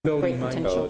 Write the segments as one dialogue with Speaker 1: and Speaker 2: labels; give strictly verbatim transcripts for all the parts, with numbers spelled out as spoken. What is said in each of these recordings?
Speaker 1: Great potential.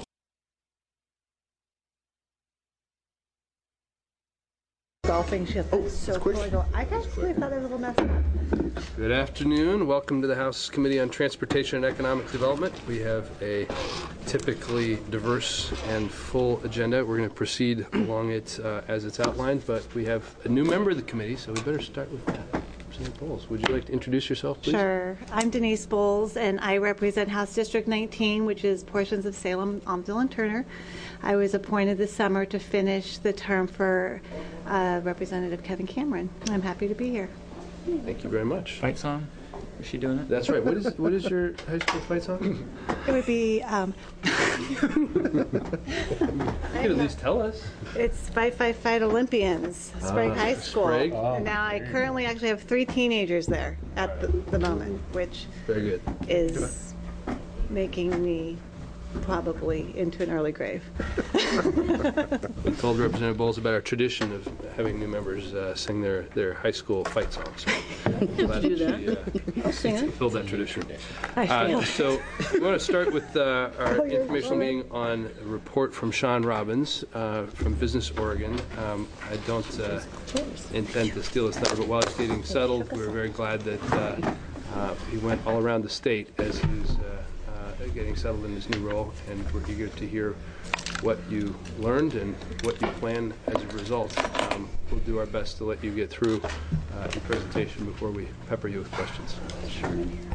Speaker 2: Golfing ship. That's so cool. I go, I actually thought it was a little messed up.
Speaker 3: Good afternoon. Welcome to the House Committee on Transportation and Economic Development. We have a typically diverse and full agenda. We're going to proceed along it uh, as it's outlined, but we have a new member of the committee, so we better start with that. Representative Bowles, would you like to introduce yourself, please?
Speaker 2: Sure. I'm Denise Bowles, and I represent House District nineteen, which is portions of Salem, Almsville, and Turner. I was appointed this summer to finish the term for uh, Representative Kevin Cameron. I'm happy to be here.
Speaker 3: Thank you very much.
Speaker 1: Fight song? Is she doing it?
Speaker 3: That's right. What is what is your high school fight song?
Speaker 2: It would be, um,
Speaker 3: You can at least tell us.
Speaker 2: it's Fight, Fight, Fight Olympians, Sprague
Speaker 3: Ah,
Speaker 2: High School.
Speaker 3: Sprague.
Speaker 2: And now I currently actually have three teenagers there at the, the moment, which
Speaker 3: Very good.
Speaker 2: is making me probably into an early grave.
Speaker 3: We told Representative Bowles about our tradition of having new members uh, sing their, their high school fight songs. So glad
Speaker 2: Do
Speaker 3: that she, uh,
Speaker 2: I'll sing it.
Speaker 3: filled that tradition.
Speaker 2: I
Speaker 3: Uh,
Speaker 2: feel.
Speaker 3: so we want to start with uh, our
Speaker 2: Oh, you're
Speaker 3: informational
Speaker 2: already-
Speaker 3: meeting on a report from Sean Robbins uh, from Business Oregon. Um, I don't uh, intend to steal his thunder, but while he's getting settled, we're very glad that uh, uh, he went all around the state as he was uh, uh, getting settled in his new role, and we're eager to hear what you learned and what you plan as a result. Um, we'll do our best to let you get through uh, the presentation before we pepper you with questions.
Speaker 1: Sure.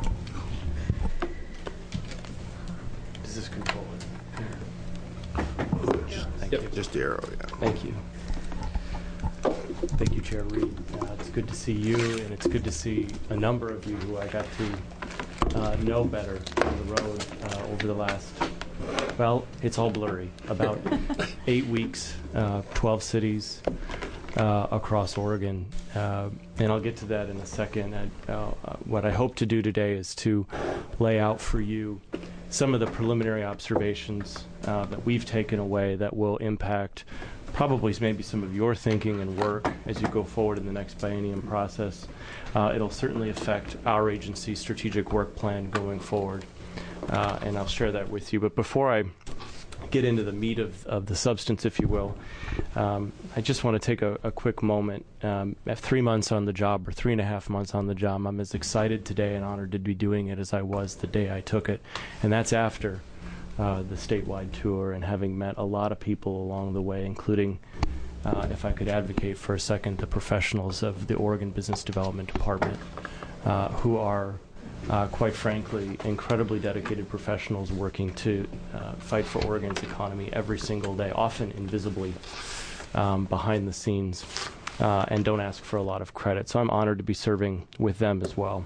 Speaker 1: Does this control it? Thank
Speaker 3: Yep.
Speaker 1: you.
Speaker 4: Just the arrow, yeah.
Speaker 1: Thank you. Thank you, Chair Reed. Uh, it's good to see you, and it's good to see a number of you who I got to uh, know better on the road uh, over the last, well, it's all blurry, about eight weeks, uh, twelve cities uh, across Oregon. Uh, and I'll get to that in a second. I, uh, what I hope to do today is to lay out for you some of the preliminary observations uh, that we've taken away that will impact probably maybe some of your thinking and work as you go forward in the next biennium process. Uh, it'll certainly affect our agency's strategic work plan going forward, uh, and I'll share that with you. But before I get into the meat of, of the substance, if you will, um, I just want to take a, a quick moment. Um, at three months on the job, or three and a half months on the job, I'm as excited today and honored to be doing it as I was the day I took it, and that's after Uh, the statewide tour and having met a lot of people along the way, including, uh, if I could advocate for a second, the professionals of the Oregon Business Development Department, uh, who are, uh, quite frankly, incredibly dedicated professionals working to uh, fight for Oregon's economy every single day, often invisibly um, behind the scenes, uh, and don't ask for a lot of credit. So I'm honored to be serving with them as well.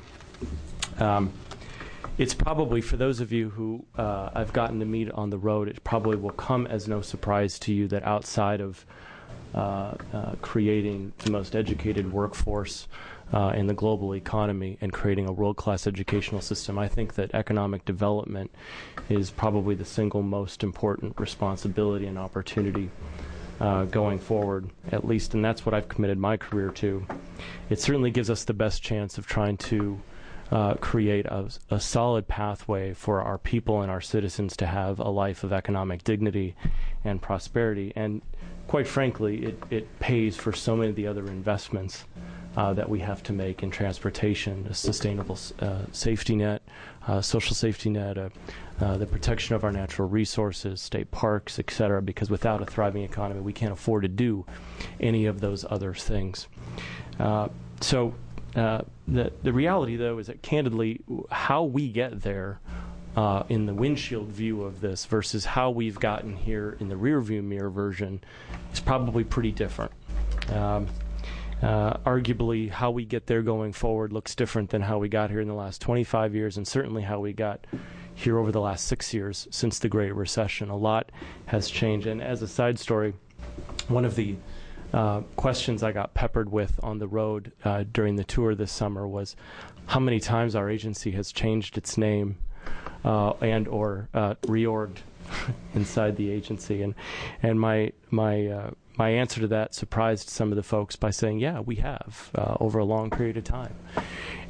Speaker 1: Um, It's probably, for those of you who uh, I've gotten to meet on the road, it probably will come as no surprise to you that outside of uh, uh, creating the most educated workforce uh, in the global economy and creating a world-class educational system, I think that economic development is probably the single most important responsibility and opportunity uh, going forward, at least, and that's what I've committed my career to. It certainly gives us the best chance of trying to Uh, create a, a solid pathway for our people and our citizens to have a life of economic dignity and prosperity. And quite frankly, it, it pays for so many of the other investments uh, that we have to make in transportation, a sustainable uh, safety net, uh, social safety net, uh, uh, the protection of our natural resources, state parks, et cetera, because without a thriving economy, we can't afford to do any of those other things. Uh, so Uh, the the reality, though, is that candidly, how we get there uh, in the windshield view of this versus how we've gotten here in the rearview mirror version is probably pretty different. Um, uh, arguably, how we get there going forward looks different than how we got here in the last twenty-five years, and certainly how we got here over the last six years since the Great Recession. A lot has changed. And as a side story, one of the Uh, questions I got peppered with on the road uh, during the tour this summer was how many times our agency has changed its name uh, and or uh, reorged inside the agency, and and my my uh, my answer to that surprised some of the folks by saying, yeah, we have uh, over a long period of time.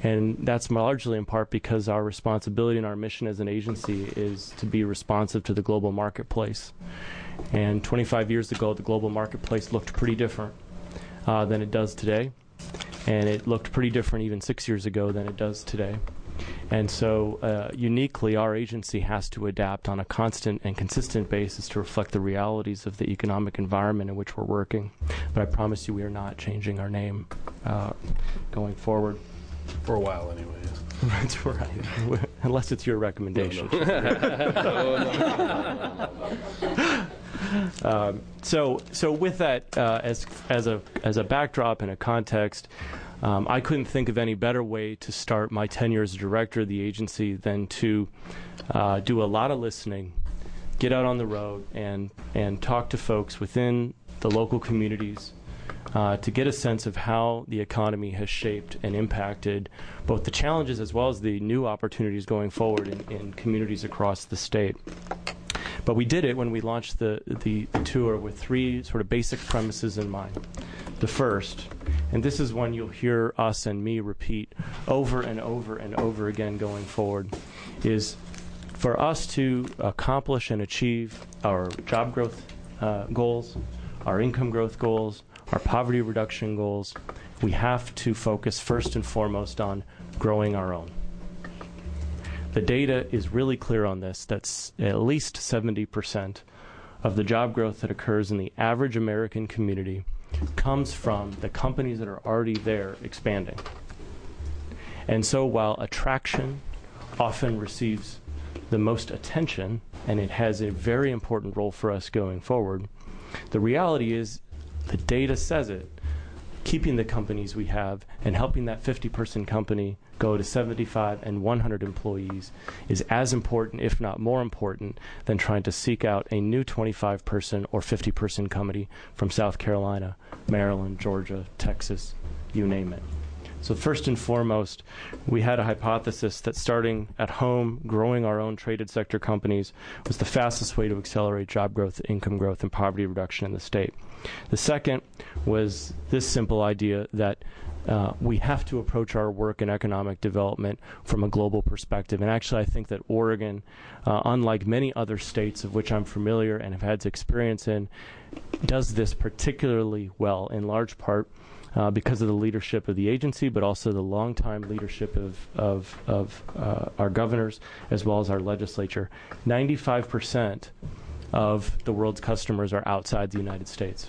Speaker 1: And that's largely in part because our responsibility and our mission as an agency is to be responsive to the global marketplace. And twenty-five years ago, the global marketplace looked pretty different uh, than it does today. And it looked pretty different even six years ago than it does today. And so uh, uniquely, our agency has to adapt on a constant and consistent basis to reflect the realities of the economic environment in which we're working. But I promise you we are not changing our name uh, going forward.
Speaker 3: For a while, anyway.
Speaker 1: That's right. Unless it's your recommendation.
Speaker 3: No, no.
Speaker 1: um, so, so with that uh, as as a as a backdrop and a context, um, I couldn't think of any better way to start my tenure as director of the agency than to uh, do a lot of listening, get out on the road, and and talk to folks within the local communities. Uh, to get a sense of how the economy has shaped and impacted both the challenges as well as the new opportunities going forward in, in communities across the state. But we did it when we launched the, the, the tour with three sort of basic premises in mind. The first, and this is one you'll hear us and me repeat over and over and over again going forward, is for us to accomplish and achieve our job growth uh, goals, our income growth goals, our poverty reduction goals, we have to focus first and foremost on growing our own. The data is really clear on this. That's at least seventy percent of the job growth that occurs in the average American community comes from the companies that are already there expanding. And so while attraction often receives the most attention, and it has a very important role for us going forward, the reality is the data says it. Keeping the companies we have and helping that fifty-person company go to seventy-five and one hundred employees is as important, if not more important, than trying to seek out a new twenty-five-person or fifty-person company from South Carolina, Maryland, Georgia, Texas, you name it. So first and foremost, we had a hypothesis that starting at home, growing our own traded sector companies was the fastest way to accelerate job growth, income growth, and poverty reduction in the state. The second was this simple idea that uh, we have to approach our work in economic development from a global perspective. And actually, I think that Oregon, uh, unlike many other states of which I'm familiar and have had experience in, does this particularly well, in large part Uh, because of the leadership of the agency, but also the longtime leadership of, of, of uh, our governors as well as our legislature. ninety-five percent of the world's customers are outside the United States.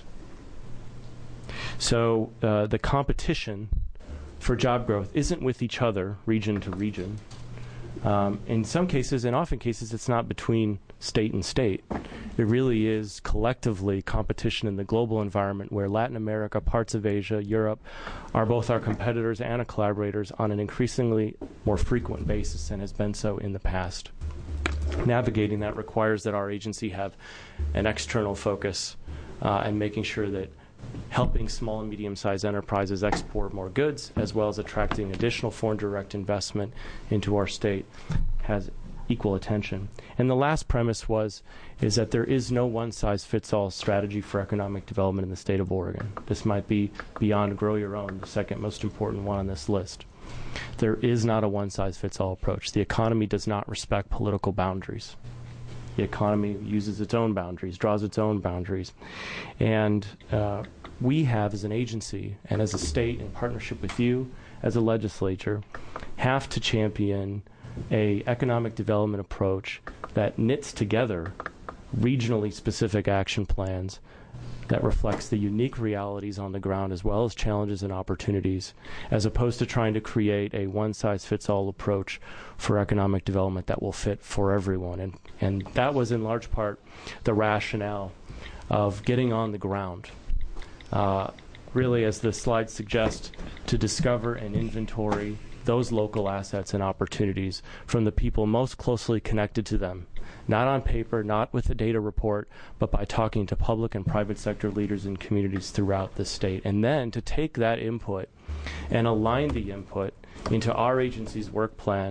Speaker 1: So uh, the competition for job growth isn't with each other, region to region. Um, in some cases, and often cases, it's not between state and state. It really is collectively competition in the global environment where Latin America, parts of Asia, Europe are both our competitors and our collaborators on an increasingly more frequent basis and has been so in the past. Navigating that requires that our agency have an external focus uh, and making sure that helping small and medium-sized enterprises export more goods, as well as attracting additional foreign direct investment into our state, has equal attention. And the last premise was is that there is no one-size-fits-all strategy for economic development in the state of Oregon. This might be beyond Grow Your Own, the second most important one on this list. There is not a one-size-fits-all approach. The economy does not respect political boundaries. The economy uses its own boundaries, draws its own boundaries. And uh, we have, as an agency and as a state in partnership with you as a legislature, have to champion a economic development approach that knits together regionally specific action plans that reflects the unique realities on the ground as well as challenges and opportunities, as opposed to trying to create a one-size-fits-all approach for economic development that will fit for everyone. And, and that was in large part the rationale of getting on the ground. Uh, really, as the slides suggest, to discover and inventory those local assets and opportunities from the people most closely connected to them, not on paper, not with a data report, but by talking to public and private sector leaders in communities throughout the state. And then to take that input and align the input into our agency's work plan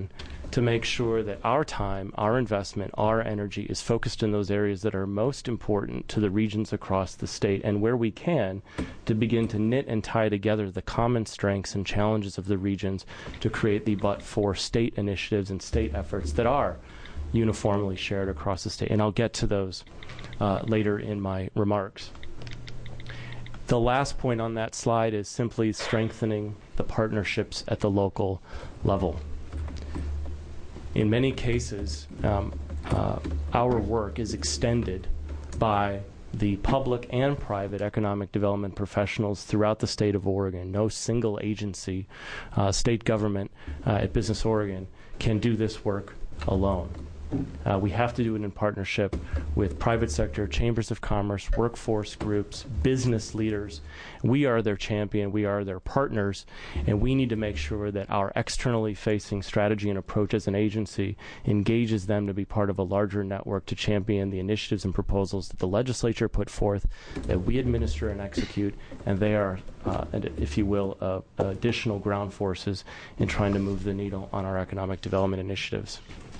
Speaker 1: to make sure that our time, our investment, our energy is focused in those areas that are most important to the regions across the state, and where we can, to begin to knit and tie together the common strengths and challenges of the regions to create the but-for state initiatives and state efforts that are uniformly shared across the state. And I'll get to those uh, later in my remarks. The last point on that slide is simply strengthening the partnerships at the local level. In many cases, um, uh, our work is extended by the public and private economic development professionals throughout the state of Oregon. No single agency, uh, state government uh, at Business Oregon can do this work alone. Uh, we have to do it in partnership with private sector, chambers of commerce, workforce groups, business leaders. We are their champion. We are their partners. And we need to make sure that our externally facing strategy and approach as an agency engages them to be part of a larger network to champion the initiatives and proposals that the legislature put forth, that we administer and execute, and they are, uh, if you will, uh, additional ground forces in trying to move the needle on our economic development initiatives.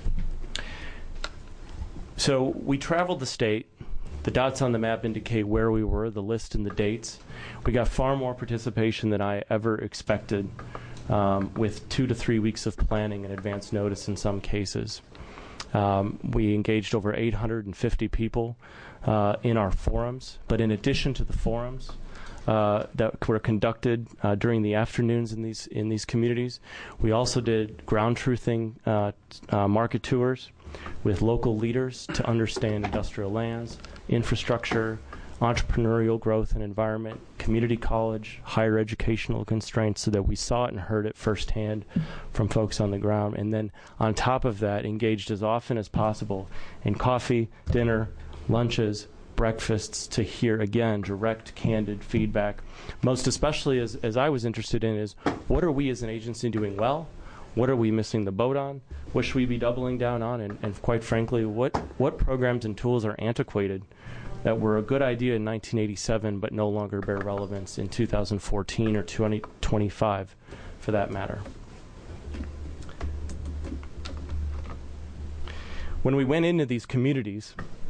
Speaker 1: So we traveled the state. The dots on the map indicate where we were, the list and the dates. We got far more participation than I ever expected, um, with two to three weeks of planning and advance notice in some cases. Um, we engaged over eight hundred fifty people uh, in our forums, but in addition to the forums uh, that were conducted uh, during the afternoons in these in these communities, we also did ground truthing uh, uh, market tours with local leaders to understand industrial lands, infrastructure, entrepreneurial growth and environment, community college, higher educational constraints, so that we saw it and heard it firsthand from folks on the ground. And then on top of that, engaged as often as possible in coffee, dinner, lunches, breakfasts to hear, again, direct, candid feedback. Most especially, as, as I was interested in, is what are we as an agency doing well? What are we missing the boat on? What should we be doubling down on? And, and quite frankly, what, what programs and tools are antiquated that were a good idea in nineteen eighty-seven but no longer bear relevance in two thousand fourteen or twenty twenty-five, for that matter? When we went into these communities,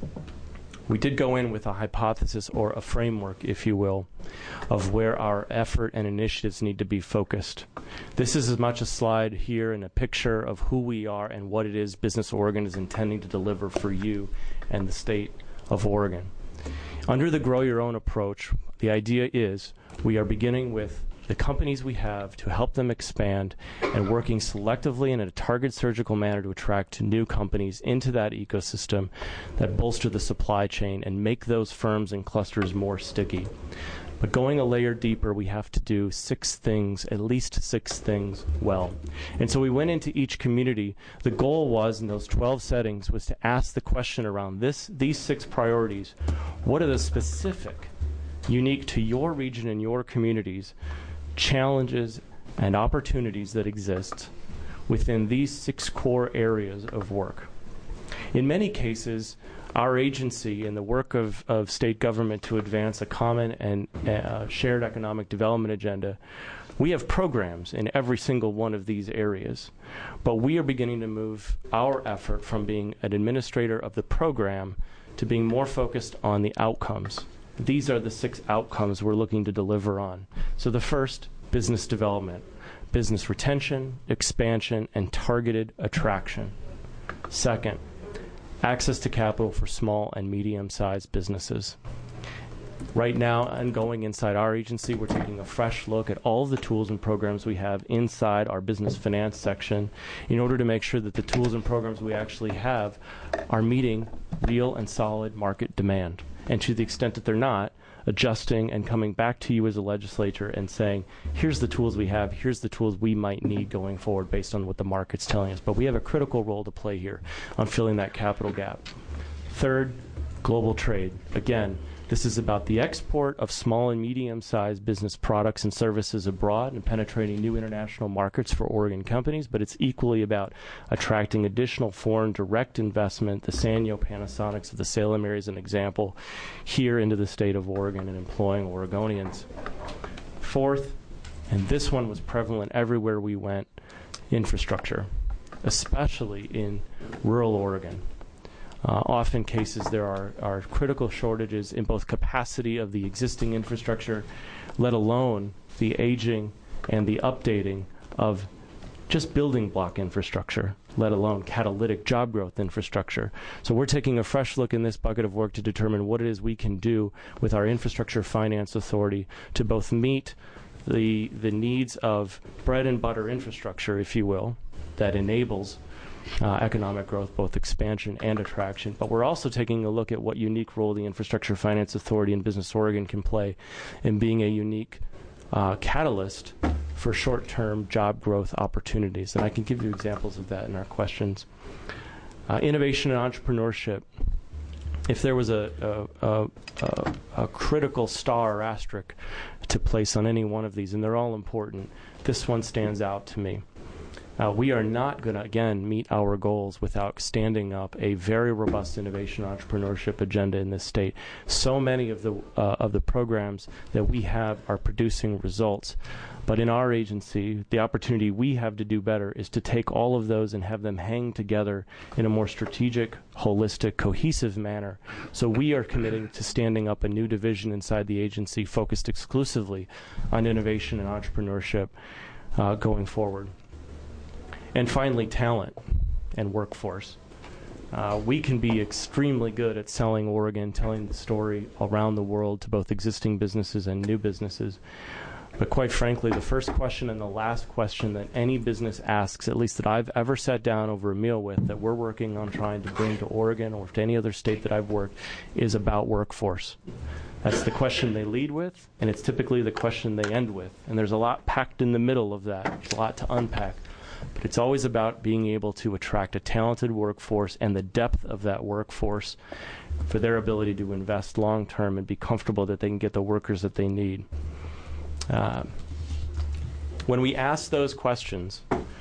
Speaker 1: we did go in with a hypothesis, or a framework, if you will, of where our effort and initiatives need to be focused. This is as much a slide here and a picture of who we are and what it is Business Oregon is intending to deliver for you and the state of Oregon. Under the Grow Your Own approach, the idea is we are beginning with the companies we have to help them expand, and working selectively in a targeted surgical manner to attract new companies into that ecosystem that bolster the supply chain and make those firms and clusters more sticky. But going a layer deeper, we have to do six things, at least six things well. And so we went into each community. The goal was, in those twelve settings, was to ask the question around this, these six priorities. What are the specific, unique to your region and your communities, challenges and opportunities that exist within these six core areas of work? In many cases, our agency and the work of, of state government to advance a common and uh, shared economic development agenda, we have programs in every single one of these areas. But we are beginning to move our effort from being an administrator of the program to being more focused on the outcomes. These are the six outcomes we're looking to deliver on. So the first, business development, business retention, expansion, and targeted attraction. Second, access to capital for small and medium-sized businesses. Right now, and going inside our agency, we're taking a fresh look at all of the tools and programs we have inside our business finance section in order to make sure that the tools and programs we actually have are meeting real and solid market demand. And to the extent that they're not, adjusting and coming back to you as a legislature and saying, here's the tools we have, here's the tools we might need going forward based on what the market's telling us. But we have a critical role to play here on filling that capital gap. Third, global trade. Again, this is about the export of small and medium-sized business products and services abroad and penetrating new international markets for Oregon companies, but it's equally about attracting additional foreign direct investment, the Sanyo Panasonics of the Salem area as an example, here into the state of Oregon and employing Oregonians. Fourth, and this one was prevalent everywhere we went, infrastructure. especially in rural Oregon. Uh, often cases there are, are critical shortages in both capacity of the existing infrastructure, let alone the aging and the updating of just building block infrastructure, let alone catalytic job growth infrastructure. So we're taking a fresh look in this bucket of work to determine what it is we can do with our Infrastructure Finance Authority to both meet the, the needs of bread and butter infrastructure, if you will, that enables uh, economic growth, both expansion and attraction. But we're also taking a look at what unique role the Infrastructure Finance Authority and Business Oregon can play in being a unique uh, catalyst for short-term job growth opportunities. And I can give you examples of that in our questions. Uh, innovation and entrepreneurship. If there was a, a, a, a, a critical star or asterisk to place on any one of these, and they're all important, this one stands out to me. Uh, we are not going to, again, meet our goals without standing up a very robust innovation and entrepreneurship agenda in this state. So many of the uh, of the programs that we have are producing results. But in our agency, the opportunity we have to do better is to take all of those and have them hang together in a more strategic, holistic, cohesive manner. So we are committing to standing up a new division inside the agency focused exclusively on innovation and entrepreneurship uh, going forward. And finally, talent and workforce. Uh, we can be extremely good at selling Oregon, telling the story around the world to both existing businesses and new businesses. But quite frankly, the first question and the last question that any business asks, at least that I've ever sat down over a meal with, that we're working on trying to bring to Oregon or to any other state that I've worked, is about workforce. That's the question they lead with, and it's typically the question they end with. And there's a lot packed in the middle of that, there's a lot to unpack. But it's always about being able to attract a talented workforce and the depth of that workforce for their ability to invest long-term and be comfortable that they can get the workers that they need. Uh, when we asked those questions,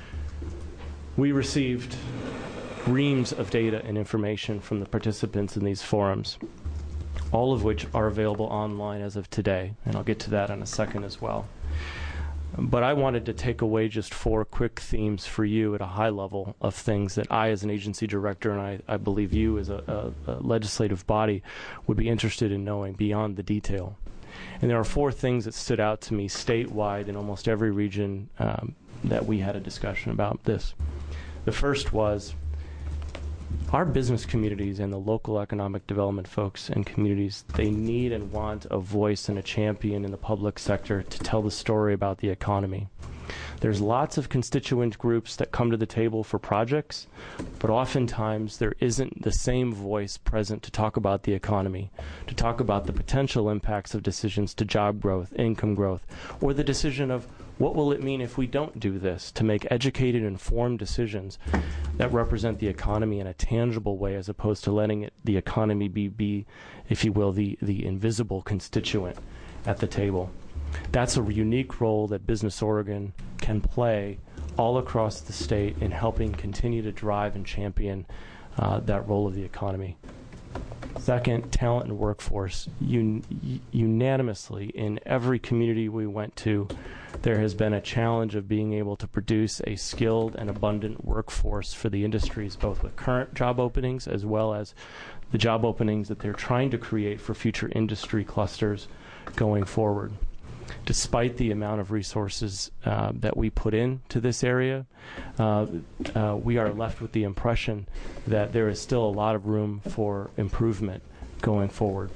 Speaker 1: we received reams of data and information from the participants in these forums, all of which are available online as of today, and I'll get to that in a second as well. But I wanted to take away just four quick themes for you at a high level of things that I as an agency director and I, I believe you as a, a, a legislative body would be interested in knowing beyond the detail. And there are four things that stood out to me statewide in almost every region um, that we had a discussion about this. The first was our business communities and the local economic development folks and communities, they need and want a voice and a champion in the public sector to tell the story about the economy. There's lots of constituent groups that come to the table for projects, but oftentimes there isn't the same voice present to talk about the economy, to talk about the potential impacts of decisions to job growth, income growth, or the decision of what will it mean if we don't do this, to make educated, informed decisions that represent the economy in a tangible way as opposed to letting it, the economy be, be, if you will, the, the invisible constituent at the table. That's a unique role that Business Oregon can play all across the state in helping continue to drive and champion uh, that role of the economy. Second, talent and workforce. Un- unanimously, in every community we went to, there has been a challenge of being able to produce a skilled and abundant workforce for the industries, both with current job openings as well as the job openings that they're trying to create for future industry clusters going forward. Despite the amount of resources uh, that we put into this area, uh, uh, we are left with the impression that there is still a lot of room for improvement going forward.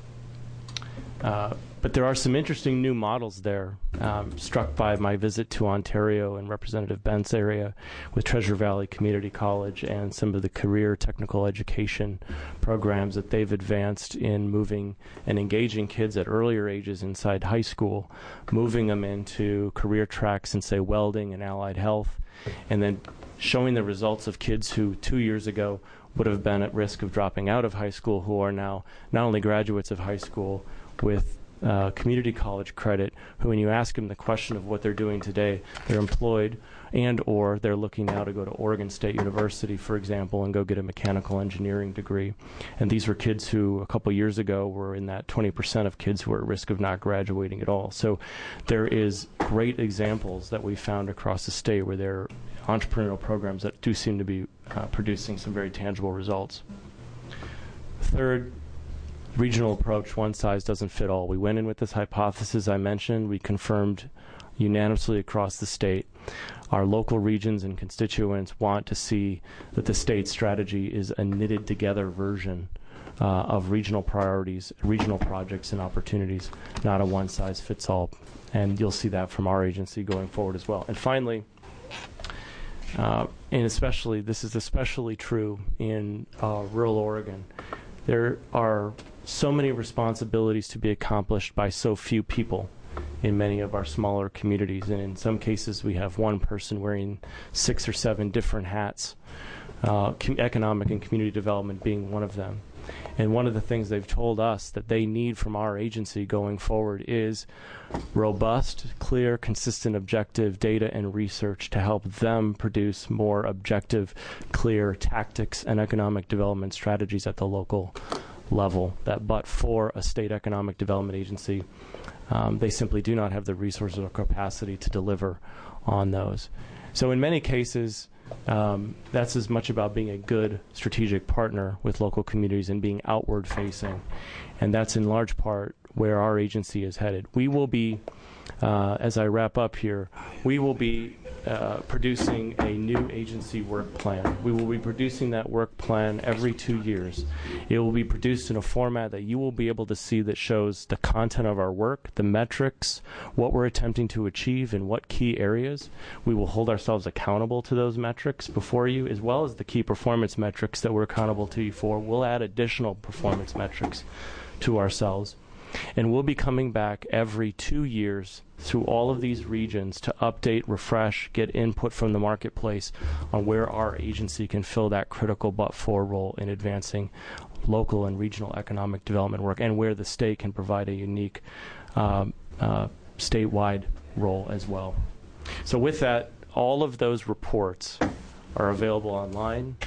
Speaker 1: Uh, but there are some interesting new models there, um, struck by my visit to Ontario and Representative Bent's area with Treasure Valley Community College and some of the career technical education programs that they've advanced in moving and engaging kids at earlier ages inside high school, moving them into career tracks in, say, welding and allied health, and then showing the results of kids who two years ago would have been at risk of dropping out of high school, who are now not only graduates of high school with uh, community college credit, who when you ask them the question of what they're doing today, they're employed and or they're looking now to go to Oregon State University, for example, and go get a mechanical engineering degree. And these were kids who a couple years ago were in that twenty percent of kids who are at risk of not graduating at all. So there is great examples that we found across the state where there entrepreneurial programs that do seem to be uh, producing some very tangible results. Third, regional approach, one size doesn't fit all. We went in with this hypothesis I mentioned. We confirmed unanimously across the state. Our local regions and constituents want to see that the state strategy is a knitted together version uh, of regional priorities, regional projects and opportunities, not a one size fits all. And you'll see that from our agency going forward as well. And finally, uh, and especially, this is especially true in uh, rural Oregon, there are so many responsibilities to be accomplished by so few people in many of our smaller communities. And in some cases, we have one person wearing six or seven different hats, uh, com- economic and community development being one of them. And one of the things they've told us that they need from our agency going forward is robust, clear, consistent, objective data and research to help them produce more objective, clear tactics and economic development strategies at the local level. That but for a state economic development agency, um, they simply do not have the resources or capacity to deliver on those. So in many cases, Um, that's as much about being a good strategic partner with local communities and being outward facing. And that's in large part where our agency is headed. We will be, uh, as I wrap up here, we will be uh, producing a new agency work plan. We will be producing that work plan every two years. It will be produced in a format that you will be able to see that shows the content of our work, the metrics, what we're attempting to achieve in what key areas. We will hold ourselves accountable to those metrics before you, as well as the key performance metrics that we're accountable to you for. We'll add additional performance metrics to ourselves. And we'll be coming back every two years through all of these regions to update, refresh, get input from the marketplace on where our agency can fill that critical but-for role in advancing local and regional economic development work, and where the state can provide a unique um, uh, statewide role as well. So with that, all of those reports are available online.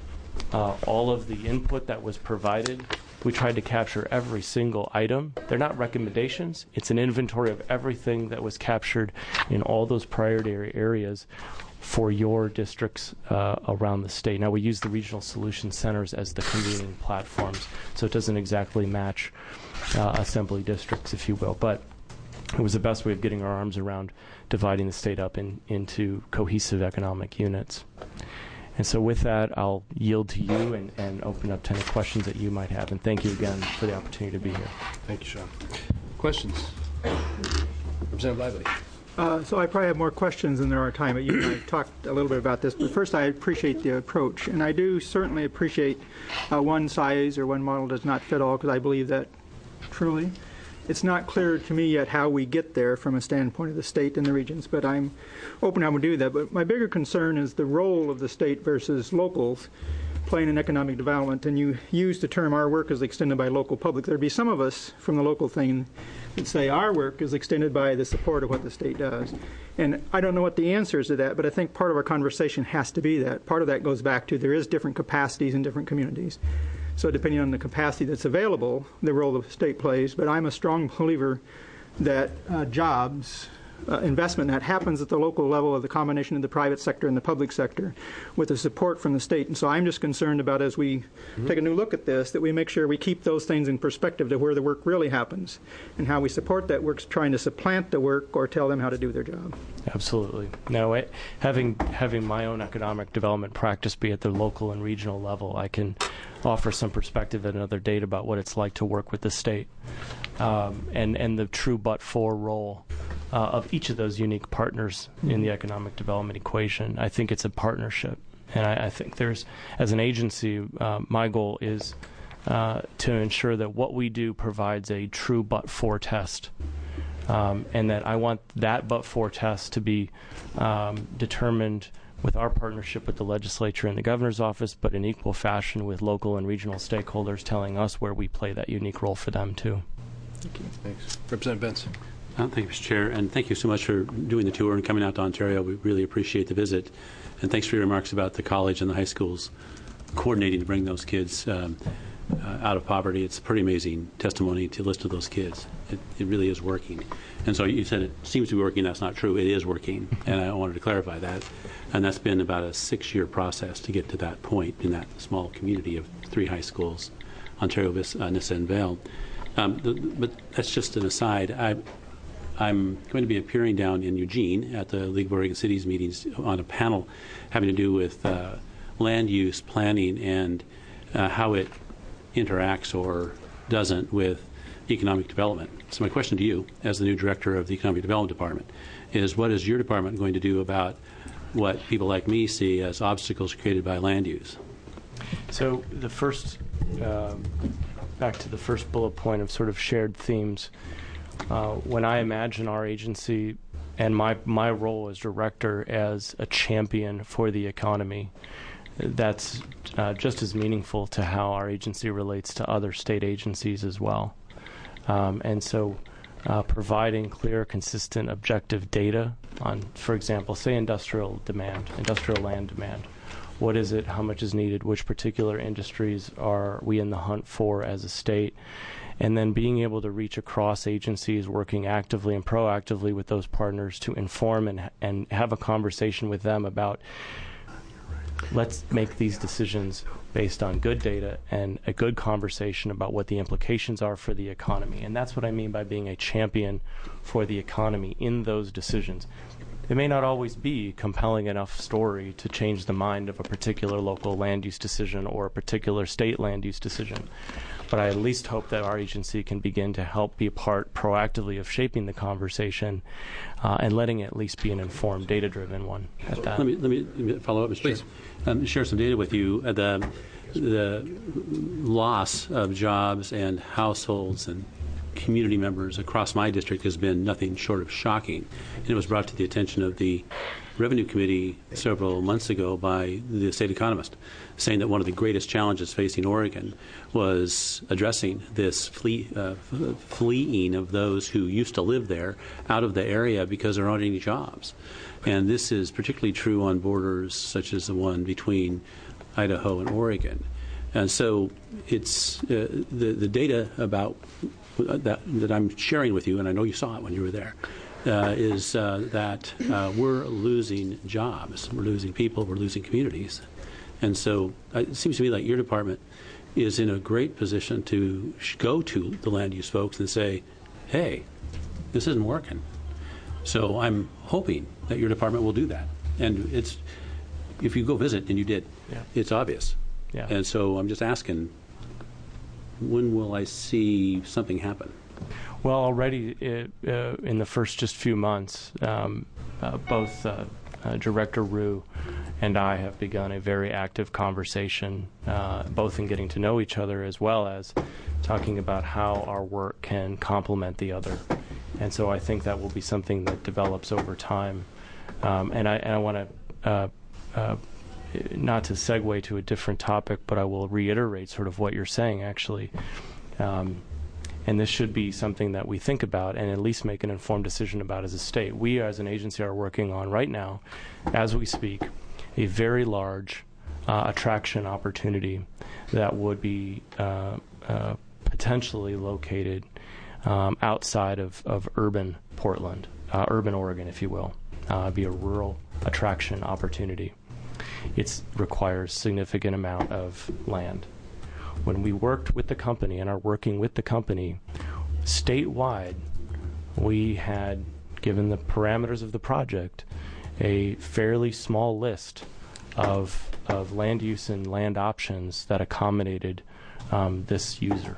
Speaker 1: Uh, all of the input that was provided, we tried to capture every single item. They're not recommendations. It's an inventory of everything that was captured in all those priority areas for your districts uh, around the state. Now, we use the regional solution centers as the convening platforms, so it doesn't exactly match uh, assembly districts, if you will. But it was the best way of getting our arms around dividing the state up in, into cohesive economic units. And so with that, I'll yield to you and, and open up to any questions that you might have. And thank you again for the opportunity to be here.
Speaker 3: Thank you, Sean. Questions? Representative Lively.
Speaker 4: Uh, so I probably have more questions than there are time, but you and I talked a little bit about this. But first, I appreciate the approach. And I do certainly appreciate uh, one size or one model does not fit all, because I believe that truly. It's not clear to me yet how we get there from a standpoint of the state and the regions, but I'm open how we do that. But my bigger concern is the role of the state versus locals playing in economic development. And you use the term our work is extended by local public. There'd be some of us from the local thing that say our work is extended by the support of what the state does. And I don't know what the answer is to that, but I think part of our conversation has to be that. Part of that goes back to there is different capacities in different communities. So depending on the capacity that's available, the role the state plays. But I'm a strong believer that uh, jobs, uh, investment that happens at the local level of the combination of the private sector and the public sector with the support from the state. And so I'm just concerned about, as we mm-hmm. take a new look at this, that we make sure we keep those things in perspective to where the work really happens and how we support that work, trying to supplant the work or tell them how to do their job.
Speaker 1: Absolutely. No, it, having having my own economic development practice be at the local and regional level, I can offer some perspective at another date about what it's like to work with the state um, and, and the true but-for role uh, of each of those unique partners in the economic development equation. I think it's a partnership. And I, I think there's, as an agency, uh, my goal is uh, to ensure that what we do provides a true but-for test. Um, and that I want that but-for test to be um, determined with our partnership with the legislature and the governor's office, but in equal fashion with local and regional stakeholders telling us where we play that unique role for them, too.
Speaker 3: Thank you. Thanks. Representative Benson.
Speaker 5: Uh, thank you, Mister Chair, and thank you so much for doing the tour and coming out to Ontario. We really appreciate the visit. And thanks for your remarks about the college and the high schools coordinating to bring those kids. Um, uh, out of poverty. It's a pretty amazing testimony to list of those kids. It, it really is working. And so you said it seems to be working. That's not true. It is working, and I wanted to clarify that. And that's been about a six-year process to get to that point in that small community of three high schools, Ontario, Vis- uh, Nissa, and Vail. Um, the, but that's just an aside. I, I'm going to be appearing down in Eugene at the League of Oregon Cities meetings on a panel having to do with uh, land use planning and uh, how it interacts or doesn't with economic development. So my question to you, as the new director of the Economic Development Department, is what is your department going to do about what people like me see as obstacles created by land use?
Speaker 1: So the first, um, back to the first bullet point of sort of shared themes, uh, when I imagine our agency and my, my role as director as a champion for the economy, that's uh, just as meaningful to how our agency relates to other state agencies as well. Um, and so uh, providing clear, consistent, objective data on, for example, say industrial demand, industrial land demand. What is it? How much is needed? Which particular industries are we in the hunt for as a state? And then being able to reach across agencies, working actively and proactively with those partners to inform and, and have a conversation with them about, let's make these decisions based on good data and a good conversation about what the implications are for the economy. And that's what I mean by being a champion for the economy in those decisions. It may not always be a compelling enough story to change the mind of a particular local land use decision or a particular state land use decision. But I at least hope that our agency can begin to help be a part proactively of shaping the conversation uh, and letting it at least be an informed, data-driven one at that.
Speaker 5: Let me, let me, let me follow up, Mister
Speaker 3: Please.
Speaker 5: Chair. Um, share some data with you. Uh, the, the loss of jobs and households and community members across my district has been nothing short of shocking. And it was brought to the attention of the Revenue Committee several months ago by the state economist, saying that one of the greatest challenges facing Oregon was addressing this flee, uh, fleeing of those who used to live there out of the area because there aren't any jobs. And this is particularly true on borders such as the one between Idaho and Oregon. And so it's uh, the, the data about that, that I'm sharing with you, and I know you saw it when you were there, uh, is uh, that uh, we're losing jobs, we're losing people, we're losing communities. And so uh, it seems to me like your department is in a great position to sh- go to the land use folks and say, hey, this isn't working. So I'm hoping that your department will do that. And it's, if you go visit, and you did,
Speaker 1: Yeah.
Speaker 5: it's obvious.
Speaker 1: Yeah.
Speaker 5: And so I'm just asking, when will I see something happen?
Speaker 1: Well, already it, uh, in the first just few months, um, uh, both uh, uh, Director Rue and I have begun a very active conversation, uh, both in getting to know each other as well as talking about how our work can complement the other. And so I think that will be something that develops over time. Um, and I, and I want to, uh, uh, not to segue to a different topic, but I will reiterate sort of what you're saying, actually. Um, and this should be something that we think about and at least make an informed decision about as a state. We as an agency are working on right now, as we speak, a very large uh, attraction opportunity that would be uh, uh, potentially located um, outside of, of urban Portland, uh, urban Oregon, if you will. Uh, be a rural attraction opportunity. It requires significant amount of land. When we worked with the company and are working with the company, statewide, we had, given the parameters of the project, a fairly small list of, of land use and land options that accommodated um, this user.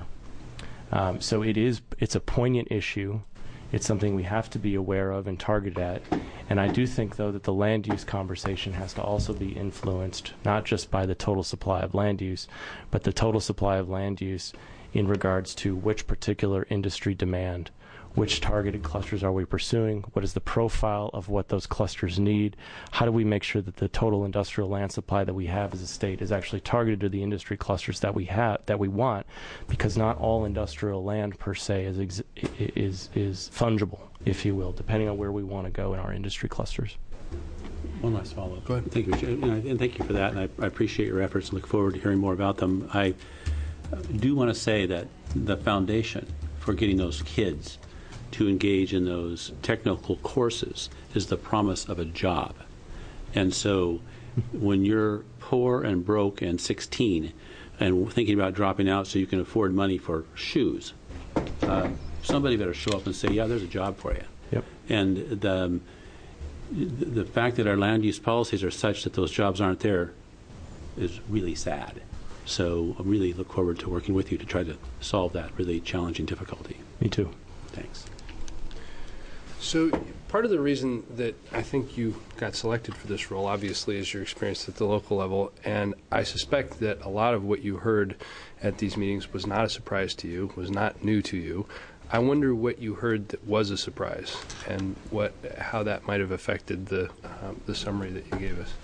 Speaker 1: Um, so it is, it's a poignant issue. It's something we have to be aware of and target at. And I do think, though, that the land use conversation has to also be influenced not just by the total supply of land use, but the total supply of land use in regards to which particular industry demand, which targeted clusters are we pursuing, what is the profile of what those clusters need, how do we make sure that the total industrial land supply that we have as a state is actually targeted to the industry clusters that we have, that we want, because not all industrial land per se is ex- is is fungible, if you will, depending on where we want to go in our industry clusters.
Speaker 5: One last follow-up.
Speaker 3: Go ahead.
Speaker 5: Thank you, and, I, and thank you for that, and I, I appreciate your efforts and look forward to hearing more about them. I do want to say that the foundation for getting those kids to engage in those technical courses is the promise of a job. And so when you're poor and broke and sixteen and thinking about dropping out so you can afford money for shoes, uh, somebody better show up and say, yeah, there's a job for you.
Speaker 1: Yep.
Speaker 5: And the, um, the fact that our land use policies are such that those jobs aren't there is really sad. So I really look forward to working with you to try to solve that really challenging difficulty.
Speaker 1: Me too.
Speaker 5: Thanks.
Speaker 3: So part of the reason that I think you got selected for this role, obviously, is your experience at the local level. And I suspect that a lot of what you heard at these meetings was not a surprise to you, was not new to you. I wonder what you heard that was a surprise and what, how that might have affected the, um, the summary that you gave us.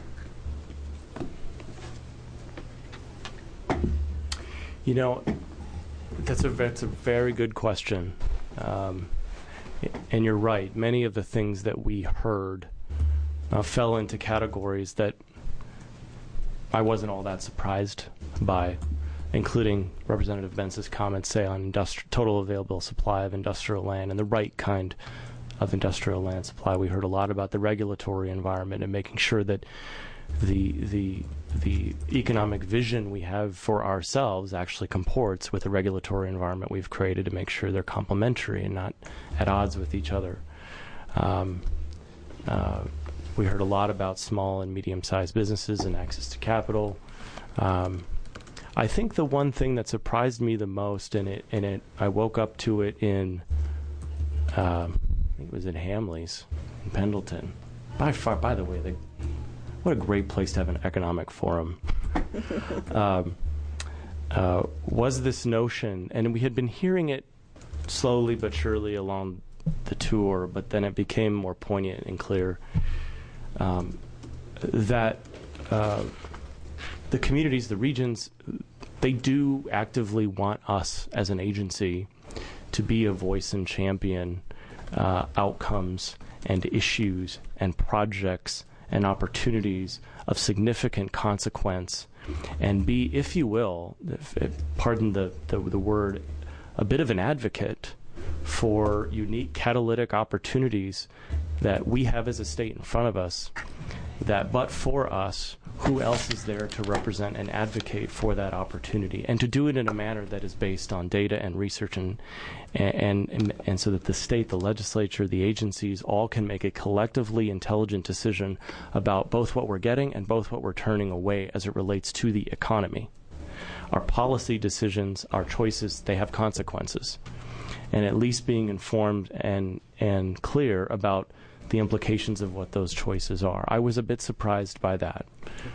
Speaker 1: You know, that's a that's a very good question, um, and you're right. Many of the things that we heard uh, fell into categories that I wasn't all that surprised by, including Representative Bentz's comments, say, on industri- total available supply of industrial land and the right kind of industrial land supply. We heard a lot about the regulatory environment and making sure that the the the economic vision we have for ourselves actually comports with the regulatory environment we've created to make sure they're complementary and not at odds with each other. Um, uh, we heard a lot about small and medium-sized businesses and access to capital. Um, I think the one thing that surprised me the most, and it, and it, I woke up to it in, um, I think it was in Hamleys, in Pendleton. By far, by the way, the what a great place to have an economic forum. um, uh, was this notion, and we had been hearing it slowly but surely along the tour, but then it became more poignant and clear, um, that uh, the communities, the regions, they do actively want us as an agency to be a voice and champion uh, outcomes and issues and projects and opportunities of significant consequence, and be, if you will, if, if, pardon the, the the word, a bit of an advocate for unique catalytic opportunities that we have as a state in front of us, that but for us, who else is there to represent and advocate for that opportunity, and to do it in a manner that is based on data and research, and and and, and so that the state, the legislature, the agencies all can make a collectively intelligent decision about both what we're getting and both what we're turning away as it relates to the economy. Our policy decisions, our choices, they have consequences, and at least being informed and and clear about the implications of what those choices are. I was a bit surprised by that.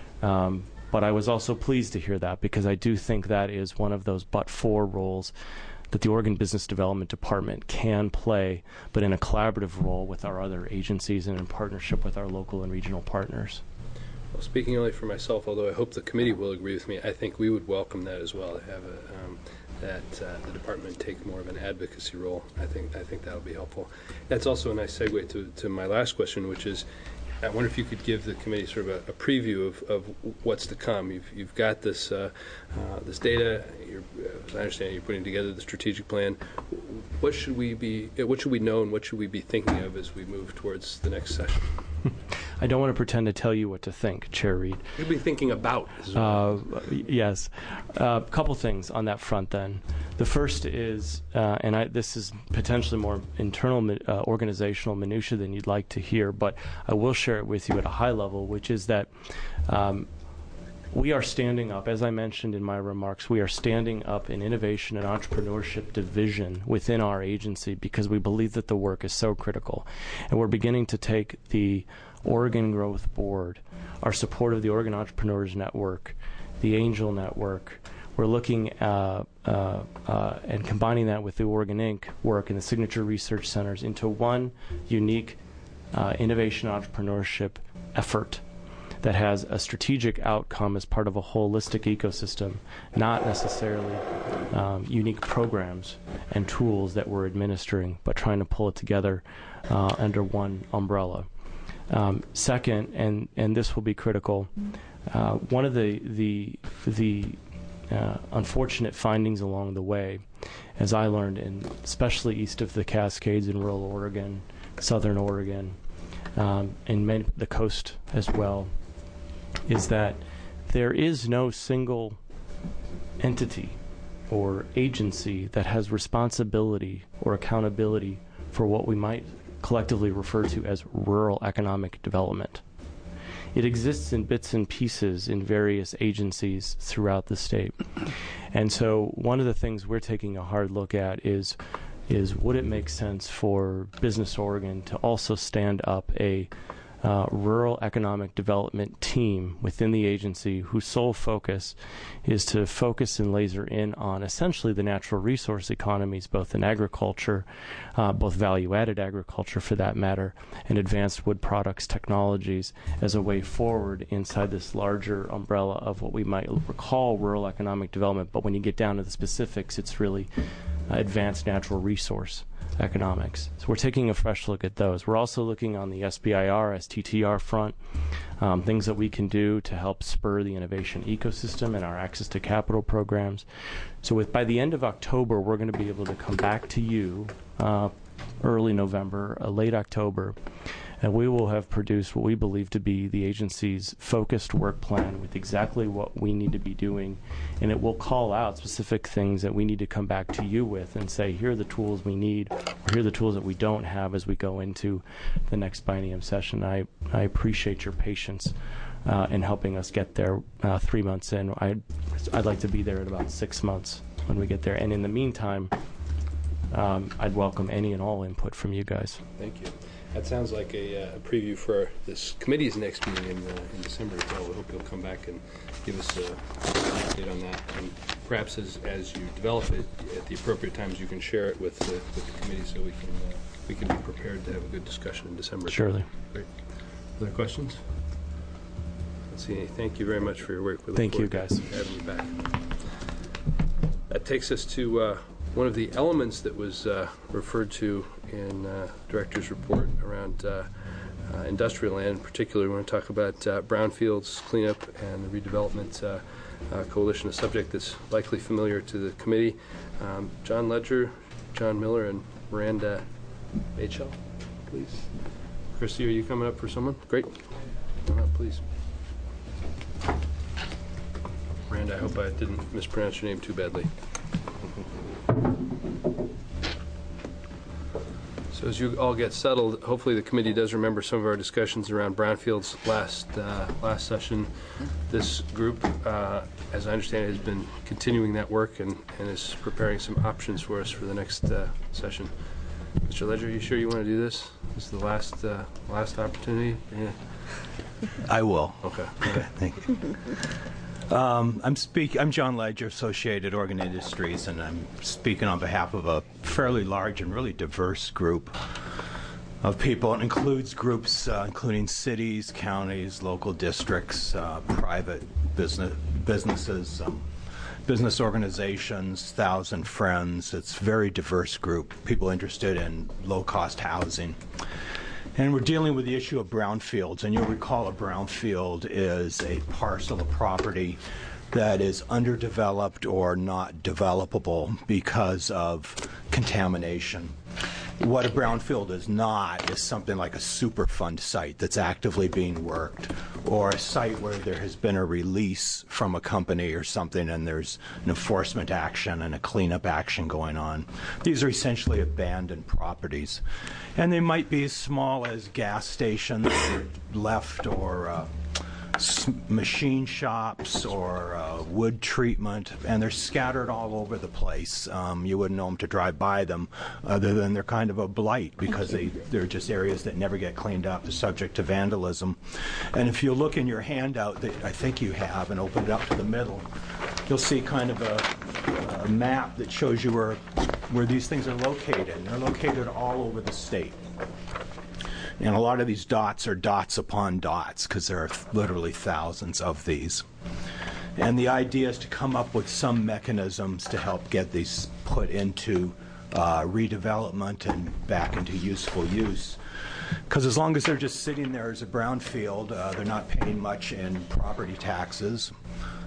Speaker 1: Um, but I was also pleased to hear that, because I do think that is one of those but-for roles that the Oregon Business Development Department can play, but in a collaborative role with our other agencies and in partnership with our local and regional partners.
Speaker 3: Well, speaking only for myself, although I hope the committee will agree with me, I think we would welcome that as well, to have a, um, that uh, the department take more of an advocacy role. I think I think that will be helpful. That's also a nice segue to, to my last question, which is, I wonder if you could give the committee sort of a, a preview of, of what's to come. You've, you've got this uh, uh, this data. You're, as I understand, you're putting together the strategic plan. What should we be? What should we know, and what should we be thinking of as we move towards the next session?
Speaker 1: I don't want to pretend to tell you what to think, Chair Reed.
Speaker 3: You'll be thinking about.
Speaker 1: Uh, yes. A uh, couple things on that front, then. The first is, uh, and I, this is potentially more internal uh, organizational minutia than you'd like to hear, but I will share it with you at a high level, which is that um, we are standing up, as I mentioned in my remarks, we are standing up an innovation and entrepreneurship division within our agency because we believe that the work is so critical. And we're beginning to take the Oregon Growth Board, our support of the Oregon Entrepreneurs Network, the Angel Network. We're looking uh, uh, uh, and combining that with the Oregon Incorporated work and the Signature Research Centers into one unique uh, innovation entrepreneurship effort that has a strategic outcome as part of a holistic ecosystem, not necessarily um, unique programs and tools that we're administering, but trying to pull it together uh, under one umbrella. Um, second, and, and this will be critical, uh, one of the, the, the uh, unfortunate findings along the way, as I learned, in, especially east of the Cascades in rural Oregon, southern Oregon, um, and many, the coast as well, is that there is no single entity or agency that has responsibility or accountability for what we might collectively refer to as rural economic development. It exists in bits and pieces in various agencies throughout the state. And so one of the things we're taking a hard look at is, is would it make sense for Business Oregon to also stand up a Uh, rural economic development team within the agency whose sole focus is to focus and laser in on essentially the natural resource economies, both in agriculture, uh, both value-added agriculture for that matter, and advanced wood products technologies as a way forward inside this larger umbrella of what we might recall rural economic development. But when you get down to the specifics, it's really uh, advanced natural resource economics. So we're taking a fresh look at those. We're also looking on the S B I R, S T T R front, um, things that we can do to help spur the innovation ecosystem and our access to capital programs. So with by the end of October, we're going to be able to come back to you uh, early November, uh, late October, and we will have produced what we believe to be the agency's focused work plan with exactly what we need to be doing, and it will call out specific things that we need to come back to you with and say, here are the tools we need, or here are the tools that we don't have as we go into the next biennium session. I, I appreciate your patience uh, in helping us get there uh, three months in. I'd, I'd like to be there at about six months when we get there. And in the meantime, um, I'd welcome any and all input from you guys.
Speaker 3: Thank you. That sounds like a, uh, a preview for this committee's next meeting in, uh, in December as well. We hope you'll come back and give us uh, an update on that. And perhaps as, as you develop it, at the appropriate times, you can share it with the, with the committee so we can uh, we can be prepared to have a good discussion in December.
Speaker 1: Surely.
Speaker 3: Great. Other questions? Let's see. Thank you very much for your work. We look
Speaker 1: Thank you,
Speaker 3: forward
Speaker 1: guys.
Speaker 3: to having you back. That takes us to uh, one of the elements that was uh, referred to in uh, Director's report around uh, uh, industrial land. In particular, we want to talk about uh, brownfields cleanup and the redevelopment uh, uh, coalition, a subject that's likely familiar to the committee. Um, John Ledger, John Miller, and Miranda H L, please. Christy, are you coming up for someone? Great. Come on up, please. Miranda, I hope I didn't mispronounce your name too badly. So as you all get settled, hopefully the committee does remember some of our discussions around brownfields last uh, last session. This group, uh, as I understand it, has been continuing that work and, and is preparing some options for us for the next uh, session. Mister Ledger, are you sure you want to do this? This is the last uh, last opportunity? Yeah.
Speaker 6: I will.
Speaker 3: Okay.
Speaker 6: Okay, thank you. Um, I'm speak. I'm John Ledger, Associated Oregon Industries, and I'm speaking on behalf of a fairly large and really diverse group of people. It includes groups uh, including cities, counties, local districts, uh, private business businesses, um, business organizations, Thousand Friends. It's a very diverse group. People interested in low-cost housing. And we're dealing with the issue of brownfields, and you'll recall a brownfield is a parcel of property that is underdeveloped or not developable because of contamination. What a brownfield is not is something like a Superfund site that's actively being worked, or a site where there has been a release from a company or something and there's an enforcement action and a cleanup action going on. These are essentially abandoned properties. And they might be as small as gas stations or left or uh, machine shops or uh, wood treatment, and they're scattered all over the place. Um, you wouldn't know them to drive by them, other than they're kind of a blight because they, they're just areas that never get cleaned up, they're subject to vandalism. And if you look in your handout that I think you have and open it up to the middle, you'll see kind of a, a map that shows you where, where these things are located. And they're located all over the state. And a lot of these dots are dots upon dots because there are literally thousands of these. And the idea is to come up with some mechanisms to help get these put into uh, redevelopment and back into useful use. Because as long as they're just sitting there as a brownfield, uh, they're not paying much in property taxes.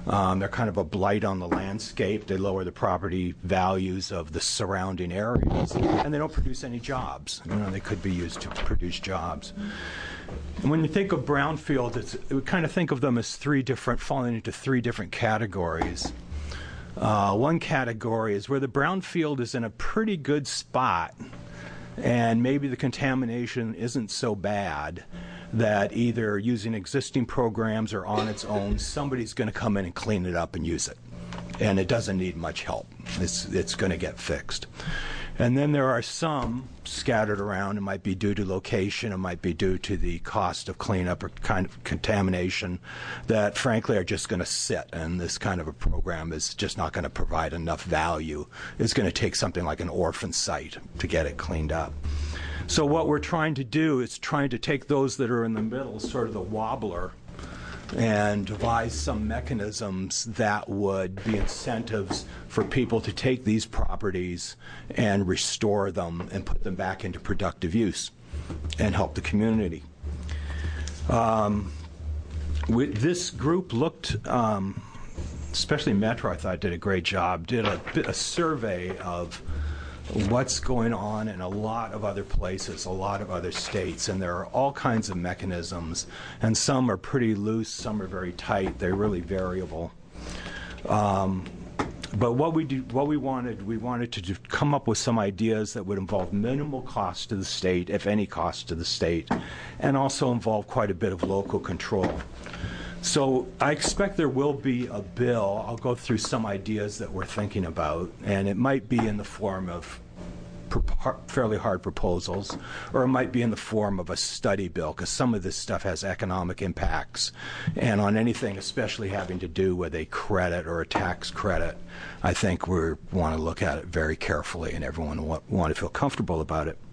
Speaker 6: Um, they're kind of a blight on the landscape. They lower the property values of the surrounding areas, and they don't produce any jobs. You know, they could be used to produce jobs. And when you think of brownfields, it's, we kind of think of them as three different, falling into three different categories. Uh, one category is where the brownfield is in a pretty good spot, and maybe the contamination isn't so bad that either using existing programs or on its own, somebody's going to come in and clean it up and use it. And it doesn't need much help. It's, it's going to get fixed. And then there are some scattered around. It might be due to location. It might be due to the cost of cleanup or kind of contamination that, frankly, are just going to sit. And this kind of a program is just not going to provide enough value. It's going to take something like an orphan site to get it cleaned up. So what we're trying to do is trying to take those that are in the middle, sort of the wobbler, and devise some mechanisms that would be incentives for people to take these properties and restore them and put them back into productive use and help the community. Um, we, this group looked, um, especially Metro, I thought did a great job, did a, a survey of what's going on in a lot of other places, a lot of other states, and there are all kinds of mechanisms, and some are pretty loose, some are very tight. They're really variable. Um, but what we do, what we wanted, we wanted to do, come up with some ideas that would involve minimal cost to the state, if any cost to the state, and also involve quite a bit of local control. So I expect there will be a bill. I'll go through some ideas that we're thinking about, and it might be in the form of fairly hard proposals, or it might be in the form of a study bill, because some of this stuff has economic impacts. And on anything, especially having to do with a credit or a tax credit, I think we want to look at it very carefully, and everyone will want to feel comfortable about it.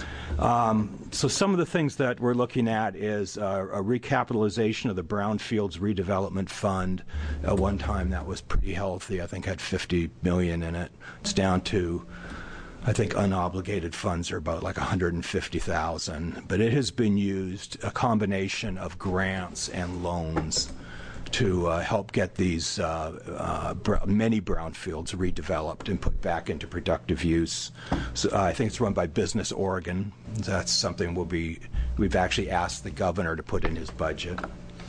Speaker 6: Um, so some of the things that we're looking at is uh, a recapitalization of the Brownfields Redevelopment Fund. At one time that was pretty healthy. I think had fifty million dollars in it. It's down to, I think, unobligated funds are about like one hundred fifty thousand dollars. But it has been used, a combination of grants and loans, to uh, help get these uh, uh, br many brownfields redeveloped and put back into productive use. So uh, I think it's run by Business Oregon. That's something we'll be, we've actually asked the governor to put in his budget.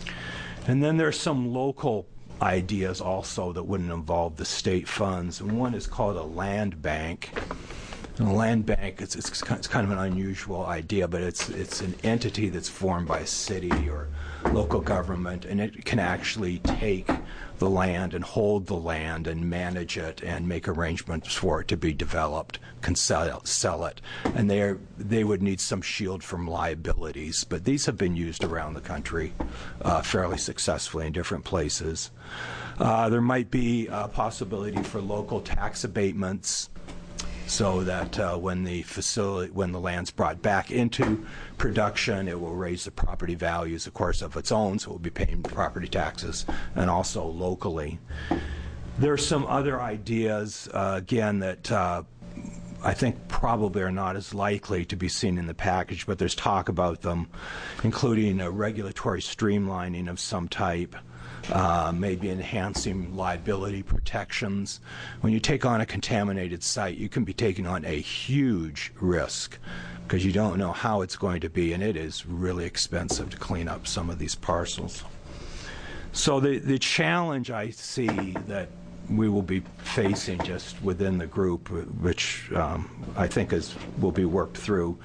Speaker 6: And then there's some local ideas also that wouldn't involve the state funds. And one is called a land bank. And a land bank, it's, it's, it's kind of an unusual idea, but it's, it's an entity that's formed by a city or local government, and it can actually take the land and hold the land and manage it and make arrangements for it to be developed, can sell, sell it. And they they would need some shield from liabilities, but these have been used around the country uh, fairly successfully in different places. Uh, there might be a possibility for local tax abatements, so that uh, when the facility, when the land's brought back into production, it will raise the property values, of course, of its own, so it will be paying property taxes, and also locally. There are some other ideas, uh, again, that uh, I think probably are not as likely to be seen in the package, but there's talk about them, including a regulatory streamlining of some type. Uh, maybe enhancing liability protections. When you take on a contaminated site, you can be taking on a huge risk because you don't know how it's going to be, and it is really expensive to clean up some of these parcels. So the, the challenge I see that we will be facing just within the group, which um, I think is will be worked through,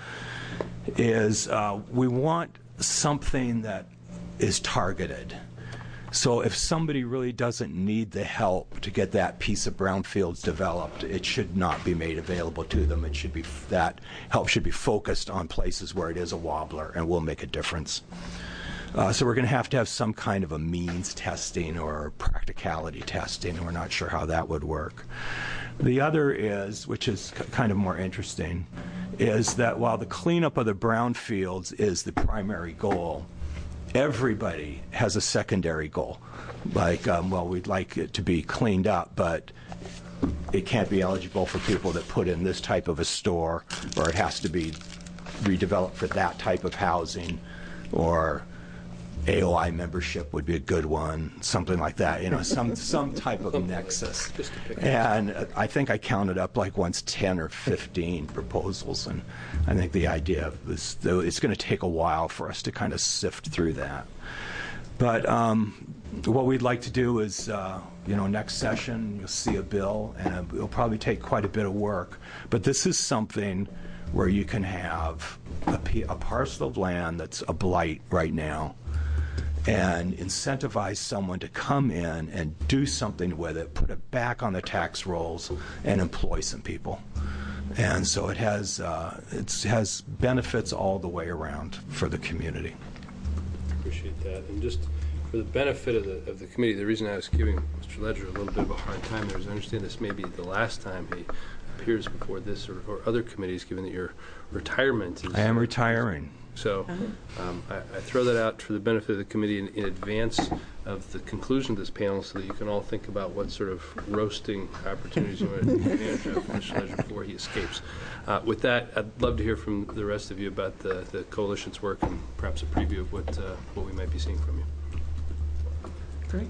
Speaker 6: is uh, we want something that is targeted. So if somebody really doesn't need the help to get that piece of brownfields developed, it should not be made available to them. It should be, that help should be focused on places where it is a wobbler and will make a difference. Uh, so we're going to have to have some kind of a means testing or practicality testing, and we're not sure how that would work. The other is, which is kind of more interesting, is that while the cleanup of the brownfields is the primary goal, everybody has a secondary goal. Like, um, well, we'd like it to be cleaned up, but it can't be eligible for people that put in this type of a store, or it has to be redeveloped for that type of housing, or A O I membership would be a good one, something like that, you know, some some type of nexus. And I think I counted up like once ten or fifteen proposals, and I think the idea was though it's going to take a while for us to kind of sift through that. But um, what we'd like to do is, uh, you know, next session you'll see a bill, and it'll probably take quite a bit of work. But this is something where you can have a, p- a parcel of land that's a blight right now, and incentivize someone to come in and do something with it, put it back on the tax rolls, and employ some people. And so it has uh, it has benefits all the way around for the community.
Speaker 3: Appreciate that. And just for the benefit of the of the committee, the reason I was giving Mister Ledger a little bit of a hard time there is I understand this may be the last time he appears before this or, or other committees, given that your retirement is...
Speaker 6: I am retiring.
Speaker 3: So um, I, I throw that out for the benefit of the committee in, in advance of the conclusion of this panel so that you can all think about what sort of roasting opportunities you want to take advantage of Mister Ledger before he escapes. Uh, with that, I'd love to hear from the rest of you about the, the coalition's work and perhaps a preview of what, uh, what we might be seeing from you.
Speaker 7: Great.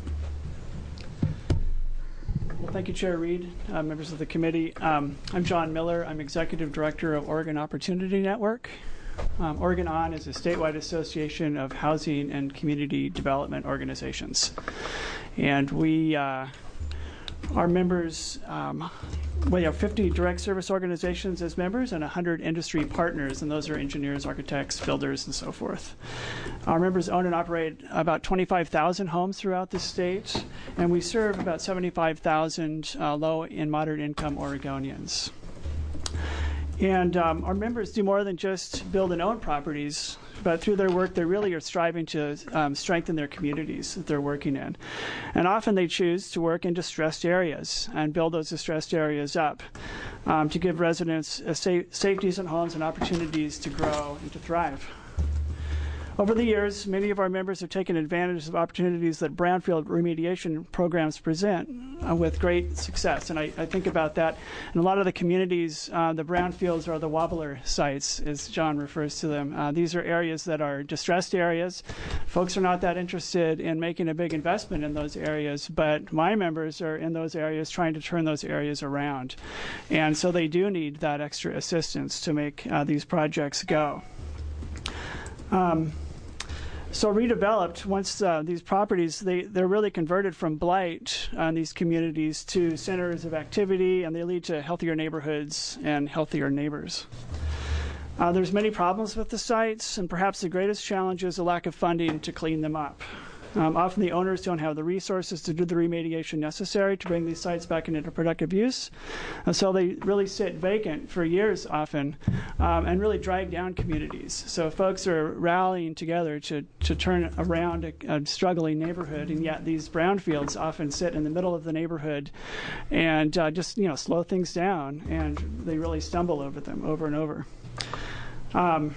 Speaker 7: Well, thank you, Chair Reed, uh, members of the committee. Um, I'm John Miller. I'm Executive Director of Oregon Opportunity Network. Um, Oregon On is a statewide association of housing and community development organizations. And we, uh, our members, um, we have fifty direct service organizations as members and one hundred industry partners, and those are engineers, architects, builders, and so forth. Our members own and operate about twenty-five thousand homes throughout the state, and we serve about seventy-five thousand uh, low and moderate income Oregonians. And um, our members do more than just build and own properties, but through their work, they really are striving to um, strengthen their communities that they're working in. And often they choose to work in distressed areas and build those distressed areas up um, to give residents a safe, safe, decent homes and opportunities to grow and to thrive. Over the years, many of our members have taken advantage of opportunities that brownfield remediation programs present uh, with great success. And I, I think about that. In a lot of the communities, uh, the brownfields are the wobbler sites, as John refers to them. Uh, these are areas that are distressed areas. Folks are not that interested in making a big investment in those areas, but my members are in those areas trying to turn those areas around. And so they do need that extra assistance to make uh, these projects go. Um, so redeveloped, once uh, these properties, they, they're really converted from blight on these communities to centers of activity, and they lead to healthier neighborhoods and healthier neighbors. Uh, there's many problems with the sites, and perhaps the greatest challenge is a lack of funding to clean them up. Um, often the owners don't have the resources to do the remediation necessary to bring these sites back into productive use. And so they really sit vacant for years often um, and really drag down communities. So folks are rallying together to, to turn around a, a struggling neighborhood, and yet these brownfields often sit in the middle of the neighborhood and uh, just, you know, slow things down, and they really stumble over them over and over. Um,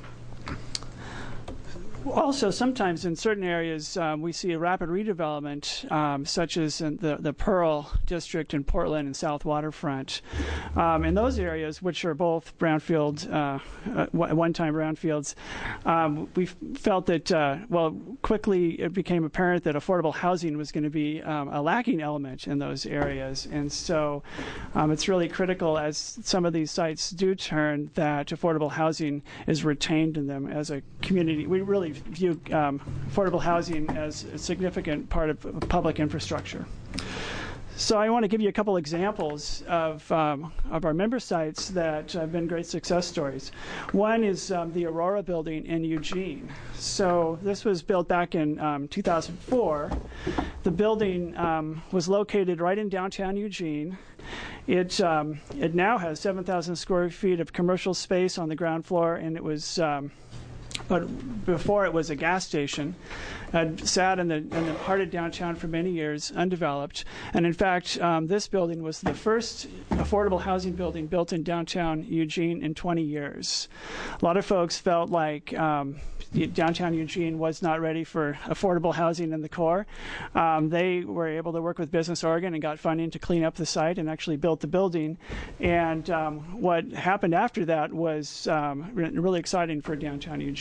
Speaker 7: Also, sometimes in certain areas, um, we see a rapid redevelopment, um, such as in the, the Pearl District in Portland and South Waterfront. Um, in those areas, which are both brownfield, uh, uh, one-time brownfields, um, we felt that, uh, well, quickly it became apparent that affordable housing was going to be um, a lacking element in those areas. And so um, it's really critical, as some of these sites do turn, that affordable housing is retained in them as a community. We really view um, affordable housing as a significant part of public infrastructure. So I want to give you a couple examples of um, of our member sites that have been great success stories. One is um, the Aurora building in Eugene. So this was built back in um, two thousand four. The building um, was located right in downtown Eugene. It um, it now has seven thousand square feet of commercial space on the ground floor, and it was um, but before it was a gas station. Had sat in the, in the heart of downtown for many years, undeveloped. And in fact, um, this building was the first affordable housing building built in downtown Eugene in twenty years. A lot of folks felt like um, downtown Eugene was not ready for affordable housing in the core. Um, they were able to work with Business Oregon and got funding to clean up the site and actually built the building. And um, what happened after that was um, re- really exciting for downtown Eugene.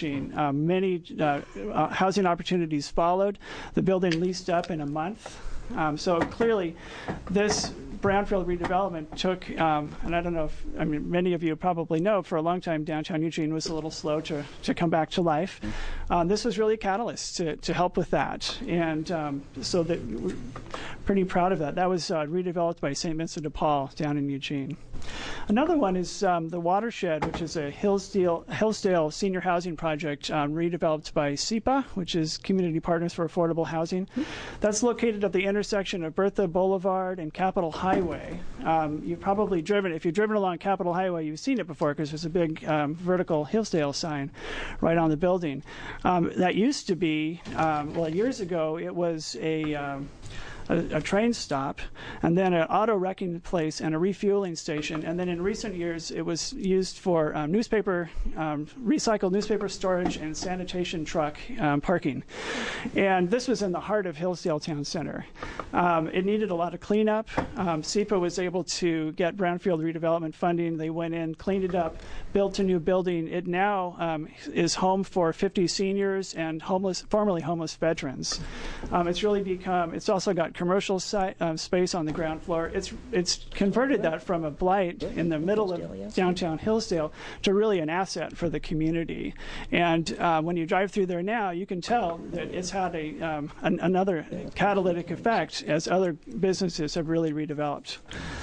Speaker 7: Eugene. Uh, many uh, uh, housing opportunities followed. The building leased up in a month. Um, so clearly, this brownfield redevelopment took, um, and I don't know if, I mean, many of you probably know, for a long time, downtown Eugene was a little slow to, to come back to life. Um, this was really a catalyst to, to help with that. And um, so that we're pretty proud of that. That was uh, redeveloped by Saint Vincent de Paul down in Eugene. Another one is um, the Watershed, which is a Hillsdale, Hillsdale senior housing project um, redeveloped by S E P A, which is Community Partners for Affordable Housing. That's located at the intersection of Bertha Boulevard and Capitol Highway. Um, you've probably driven, if you've driven along Capitol Highway, you've seen it before because there's a big um, vertical Hillsdale sign right on the building. Um, that used to be, um, well, years ago, it was a um, A, a train stop, and then an auto wrecking place and a refueling station. And then in recent years, it was used for um, newspaper, um, recycled newspaper storage and sanitation truck um, parking. And this was in the heart of Hillsdale Town Center. Um, it needed a lot of cleanup. Um, S E P A was able to get brownfield redevelopment funding. They went in, cleaned it up, built a new building. It now um, is home for fifty seniors and homeless, formerly homeless veterans. Um, it's really become, it's also got commercial site, um, space on the ground floor. It's it's converted that from a blight in the middle of downtown Hillsdale to really an asset for the community. And uh, when you drive through there now, you can tell that it's had a um, an, another catalytic effect as other businesses have really redeveloped.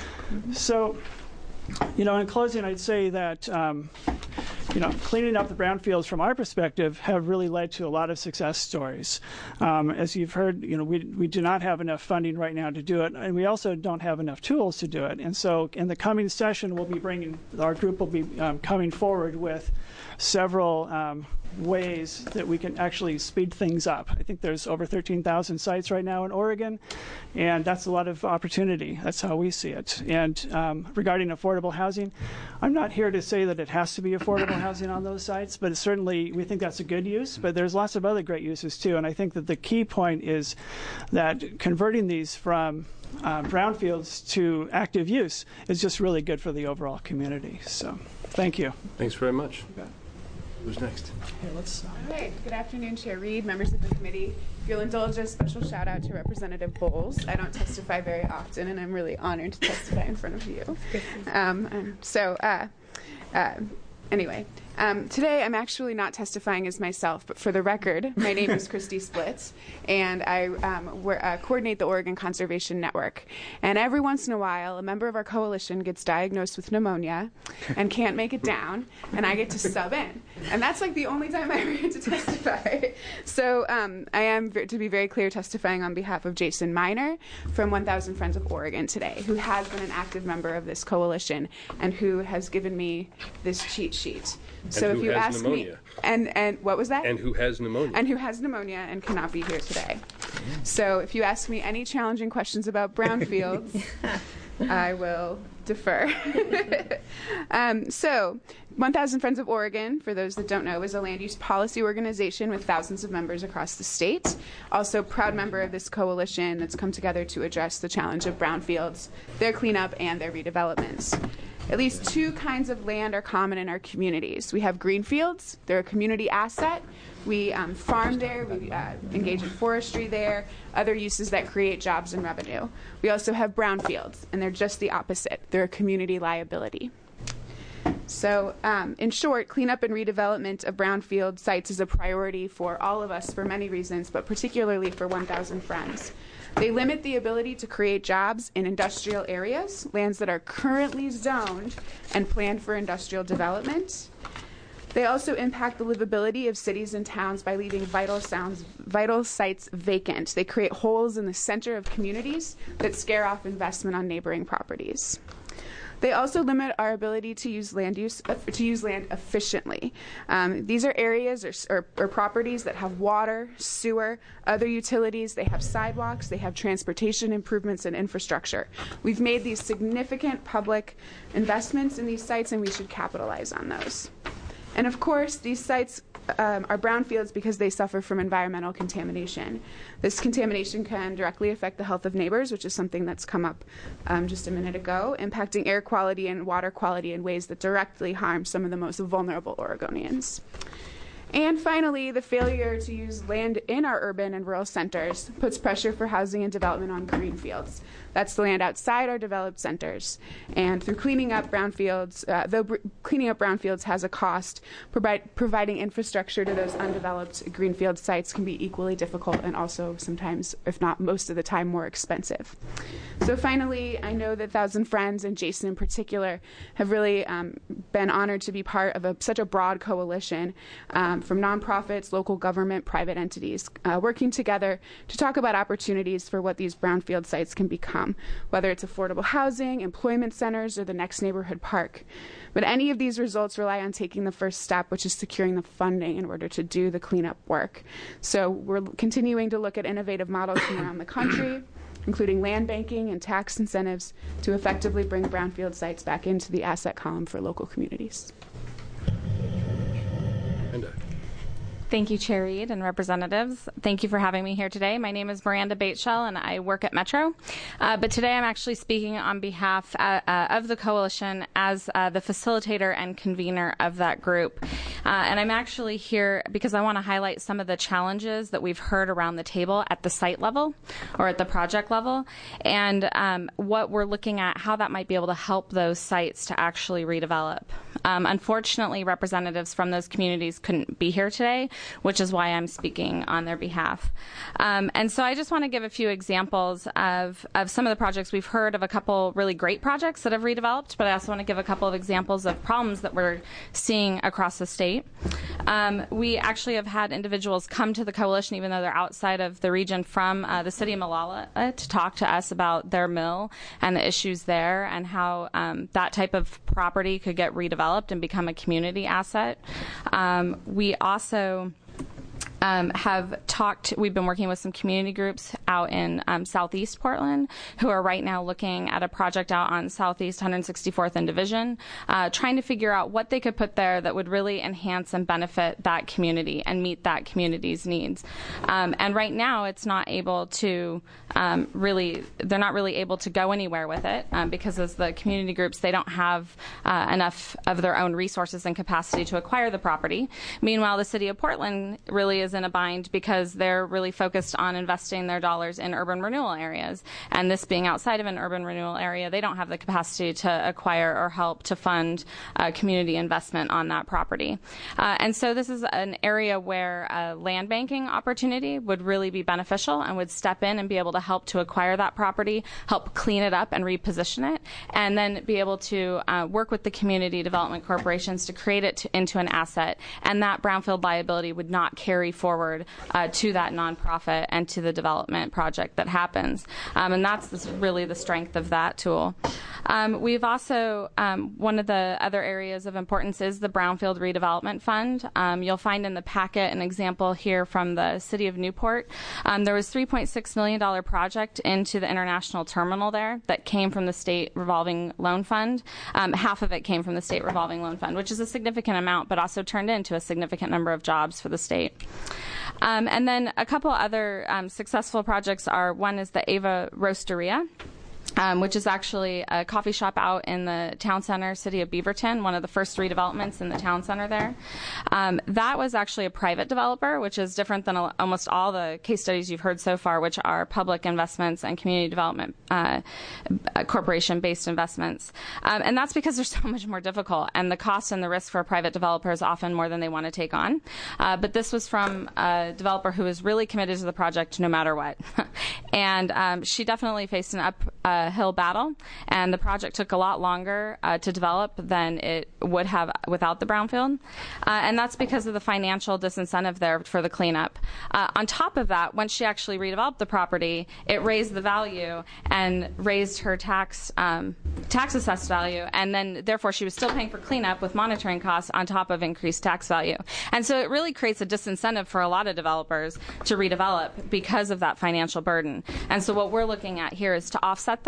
Speaker 7: So, you know, in closing, I'd say that um, you know, cleaning up the brownfields from our perspective have really led to a lot of success stories. Um, as you've heard, you know, we we do not have enough funding right now to do it, and we also don't have enough tools to do it. And so, in the coming session, we'll be bringing, our group will be um, coming forward with several um, ways that we can actually speed things up. I think there's over thirteen thousand sites right now in Oregon, and that's a lot of opportunity. That's how we see it. And um, regarding affordable housing, I'm not here to say that it has to be affordable housing on those sites, but certainly we think that's a good use, but there's lots of other great uses too. And I think that the key point is that converting these from uh, brownfields to active use is just really good for the overall community. So thank you.
Speaker 3: Thanks very much. Who's next?
Speaker 7: Here, let's, uh,
Speaker 8: All right. Good afternoon, Chair Reed, members of the committee. If you'll indulge a special shout out to Representative Bowles. I don't testify very often, and I'm really honored to testify in front of you. Um, um, so, uh, uh, anyway, um, today I'm actually not testifying as myself, but for the record, my name is Christy Splitz, and I um, uh, coordinate the Oregon Conservation Network. And every once in a while, a member of our coalition gets diagnosed with pneumonia and can't make it down, and I get to sub in. And that's like the only time I ever get to testify. So um, I am, to be very clear, testifying on behalf of Jason Miner from one thousand Friends of Oregon today, who has been an active member of this coalition and who has given me this cheat sheet. So
Speaker 3: And
Speaker 8: if
Speaker 3: who
Speaker 8: you
Speaker 3: has
Speaker 8: ask
Speaker 3: pneumonia.
Speaker 8: me, and and what was that?
Speaker 3: And who has pneumonia.
Speaker 8: And who has pneumonia and cannot be here today. So if you ask me any challenging questions about brownfields, I will defer. um, so, one thousand Friends of Oregon, for those that don't know, is a land use policy organization with thousands of members across the state. Also, proud member of this coalition that's come together to address the challenge of brownfields, their cleanup, and their redevelopments. At least two kinds of land are common in our communities. We have green fields. They're a community asset. We um, farm there. We uh, engage in forestry there, other uses that create jobs and revenue. We also have brownfields, and they're just the opposite. They're a community liability. So, um, in short, cleanup and redevelopment of brownfield sites is a priority for all of us for many reasons, but particularly for one thousand Friends. They limit the ability to create jobs in industrial areas, lands that are currently zoned and planned for industrial development. They also impact the livability of cities and towns by leaving vital sounds, vital sites vacant. They create holes in the center of communities that scare off investment on neighboring properties. They also limit our ability to use land use uh, to use land efficiently. Um, these are areas or, or, or properties that have water, sewer, other utilities. They have sidewalks. They have transportation improvements and infrastructure. We've made these significant public investments in these sites, and we should capitalize on those. And of course, these sites um, are brownfields because they suffer from environmental contamination. This contamination can directly affect the health of neighbors, which is something that's come up um, just a minute ago, impacting air quality and water quality in ways that directly harm some of the most vulnerable Oregonians. And finally, the failure to use land in our urban and rural centers puts pressure for housing and development on greenfields. That's the land outside our developed centers. And through cleaning up brownfields, uh, though br- cleaning up brownfields has a cost, provide, providing infrastructure to those undeveloped greenfield sites can be equally difficult and also sometimes, if not most of the time, more expensive. So finally, I know that Thousand Friends and Jason in particular have really um, been honored to be part of a, such a broad coalition um, from nonprofits, local government, private entities, uh, working together to talk about opportunities for what these brownfield sites can become, whether it's affordable housing, employment centers, or the next neighborhood park. But any of these results rely on taking the first step, which is securing the funding in order to do the cleanup work. So we're continuing to look at innovative models from around the country, including land banking and tax incentives, to effectively bring brownfield sites back into the asset column for local communities.
Speaker 3: Brenda.
Speaker 9: Thank you, Chair Reed and representatives. Thank you for having me here today. My name is Miranda Bateshell, and I work at Metro. Uh, but today I'm actually speaking on behalf uh, uh, of the coalition as uh, the facilitator and convener of that group. Uh, and I'm actually here because I want to highlight some of the challenges that we've heard around the table at the site level or at the project level, and um, what we're looking at, how that might be able to help those sites to actually redevelop. Um, unfortunately, representatives from those communities couldn't be here today, which is why I'm speaking on their behalf. Um, and so I just want to give a few examples of, of some of the projects. We've heard of a couple really great projects that have redeveloped, but I also want to give a couple of examples of problems that we're seeing across the state. Um, we actually have had individuals come to the coalition, even though they're outside of the region, from uh, the city of Molalla uh, to talk to us about their mill and the issues there and how um, that type of property could get redeveloped and become a community asset. Um, we also Um, have talked, we've been working with some community groups out in um, Southeast Portland who are right now looking at a project out on Southeast one hundred sixty-fourth and Division, uh, trying to figure out what they could put there that would really enhance and benefit that community and meet that community's needs. Um, and right now it's not able to um, really, they're not really able to go anywhere with it um, because as the community groups, they don't have uh, enough of their own resources and capacity to acquire the property. Meanwhile, the city of Portland really is in a bind because they're really focused on investing their dollars in urban renewal areas. And this being outside of an urban renewal area, they don't have the capacity to acquire or help to fund uh, community investment on that property. Uh, and so this is an area where a land banking opportunity would really be beneficial and would step in and be able to help to acquire that property, help clean it up and reposition it, and then be able to uh, work with the community development corporations to create it to, into an asset. And that brownfield liability would not carry forward uh, to that nonprofit and to the development project that happens. Um, and that's this, really the strength of that tool. Um, we've also, um, one of the other areas of importance is the Brownfield Redevelopment Fund. Um, you'll find in the packet an example here from the city of Newport. Um, there was a three point six million dollars project into the international terminal there that came from the state revolving loan fund. Um, half of it came from the state revolving loan fund, which is a significant amount, but also turned into a significant number of jobs for the state. Um, and then a couple other um, successful projects are, one is the Ava Roasteria, Um, which is actually a coffee shop out in the town center, city of Beaverton, one of the first redevelopments in the town center there. Um, that was actually a private developer, which is different than a, almost all the case studies you've heard so far, which are public investments and community development uh, corporation-based investments. Um, and that's because they're so much more difficult, and the cost and the risk for a private developer is often more than they want to take on. Uh, but this was from a developer who was really committed to the project no matter what. and um, she definitely faced an up uh, hill battle, and the project took a lot longer uh, to develop than it would have without the brownfield, uh, and that's because of the financial disincentive there for the cleanup. Uh, on top of that, once she actually redeveloped the property, it raised the value and raised her tax um, tax assessed value, and then therefore she was still paying for cleanup with monitoring costs on top of increased tax value. And so it really creates a disincentive for a lot of developers to redevelop because of that financial burden. And so what we're looking at here is to offset that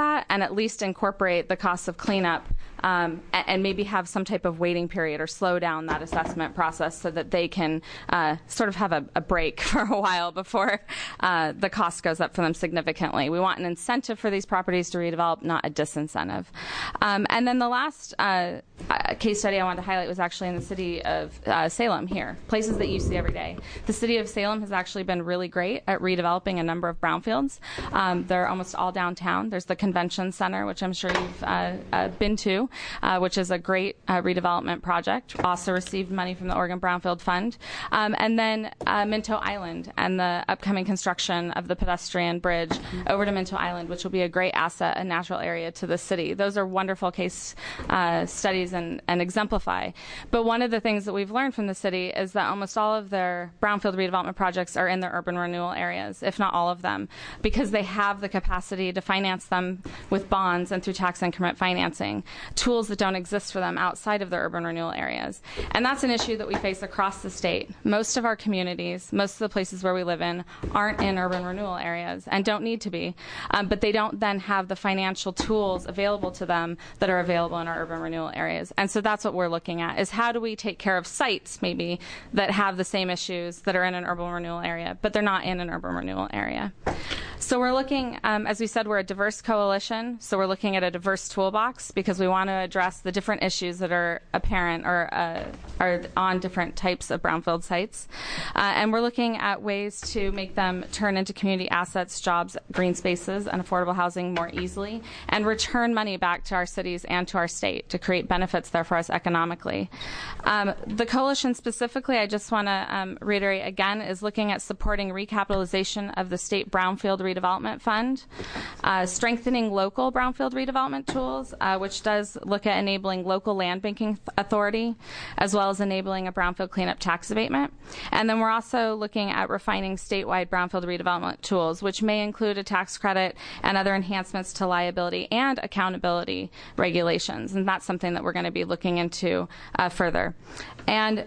Speaker 9: that and at least incorporate the costs of cleanup um, and, and maybe have some type of waiting period or slow down that assessment process so that they can uh, sort of have a, a break for a while before uh, the cost goes up for them significantly. We want an incentive for these properties to redevelop, not a disincentive. Um, and then the last uh, uh, case study I wanted to highlight was actually in the city of uh, Salem here, places that you see every day. The city of Salem has actually been really great at redeveloping a number of brownfields. Um, they're almost all downtown. There's the convention center, which I'm sure you've uh, uh, been to, uh, which is a great uh, redevelopment project. Also received money from the Oregon Brownfield Fund. Um, and then uh, Minto Island and the upcoming construction of the pedestrian bridge over to Minto Island, which will be a great asset, a natural area to the city. Those are wonderful case uh, studies and, and exemplify. But one of the things that we've learned from the city is that almost all of their brownfield redevelopment projects are in their urban renewal areas, if not all of them, because they have the capacity to finance them with bonds and through tax increment financing, tools that don't exist for them outside of their urban renewal areas. And that's an issue that we face across the state. Most of our communities, most of the places where we live in, aren't in urban renewal areas and don't need to be, um, but they don't then have the financial tools available to them that are available in our urban renewal areas. And so that's what we're looking at, is how do we take care of sites maybe that have the same issues that are in an urban renewal area, but they're not in an urban renewal area. So we're looking, um, as we said, we're a diverse coalition, so we're looking at a diverse toolbox because we want to address the different issues that are apparent or uh, are on different types of brownfield sites. Uh, and we're looking at ways to make them turn into community assets, jobs, green spaces, and affordable housing more easily, and return money back to our cities and to our state to create benefits there for us economically. Um, the coalition specifically, I just want to um, reiterate again, is looking at supporting recapitalization of the state brownfield redevelopment fund, uh, strengthening local brownfield redevelopment tools, uh, which does look at enabling local land banking authority, as well as enabling a brownfield cleanup tax abatement. And then we're also looking at refining statewide brownfield redevelopment tools, which may include a tax credit and other enhancements to liability and accountability regulations. And that's something that we're going to be looking into uh, further. And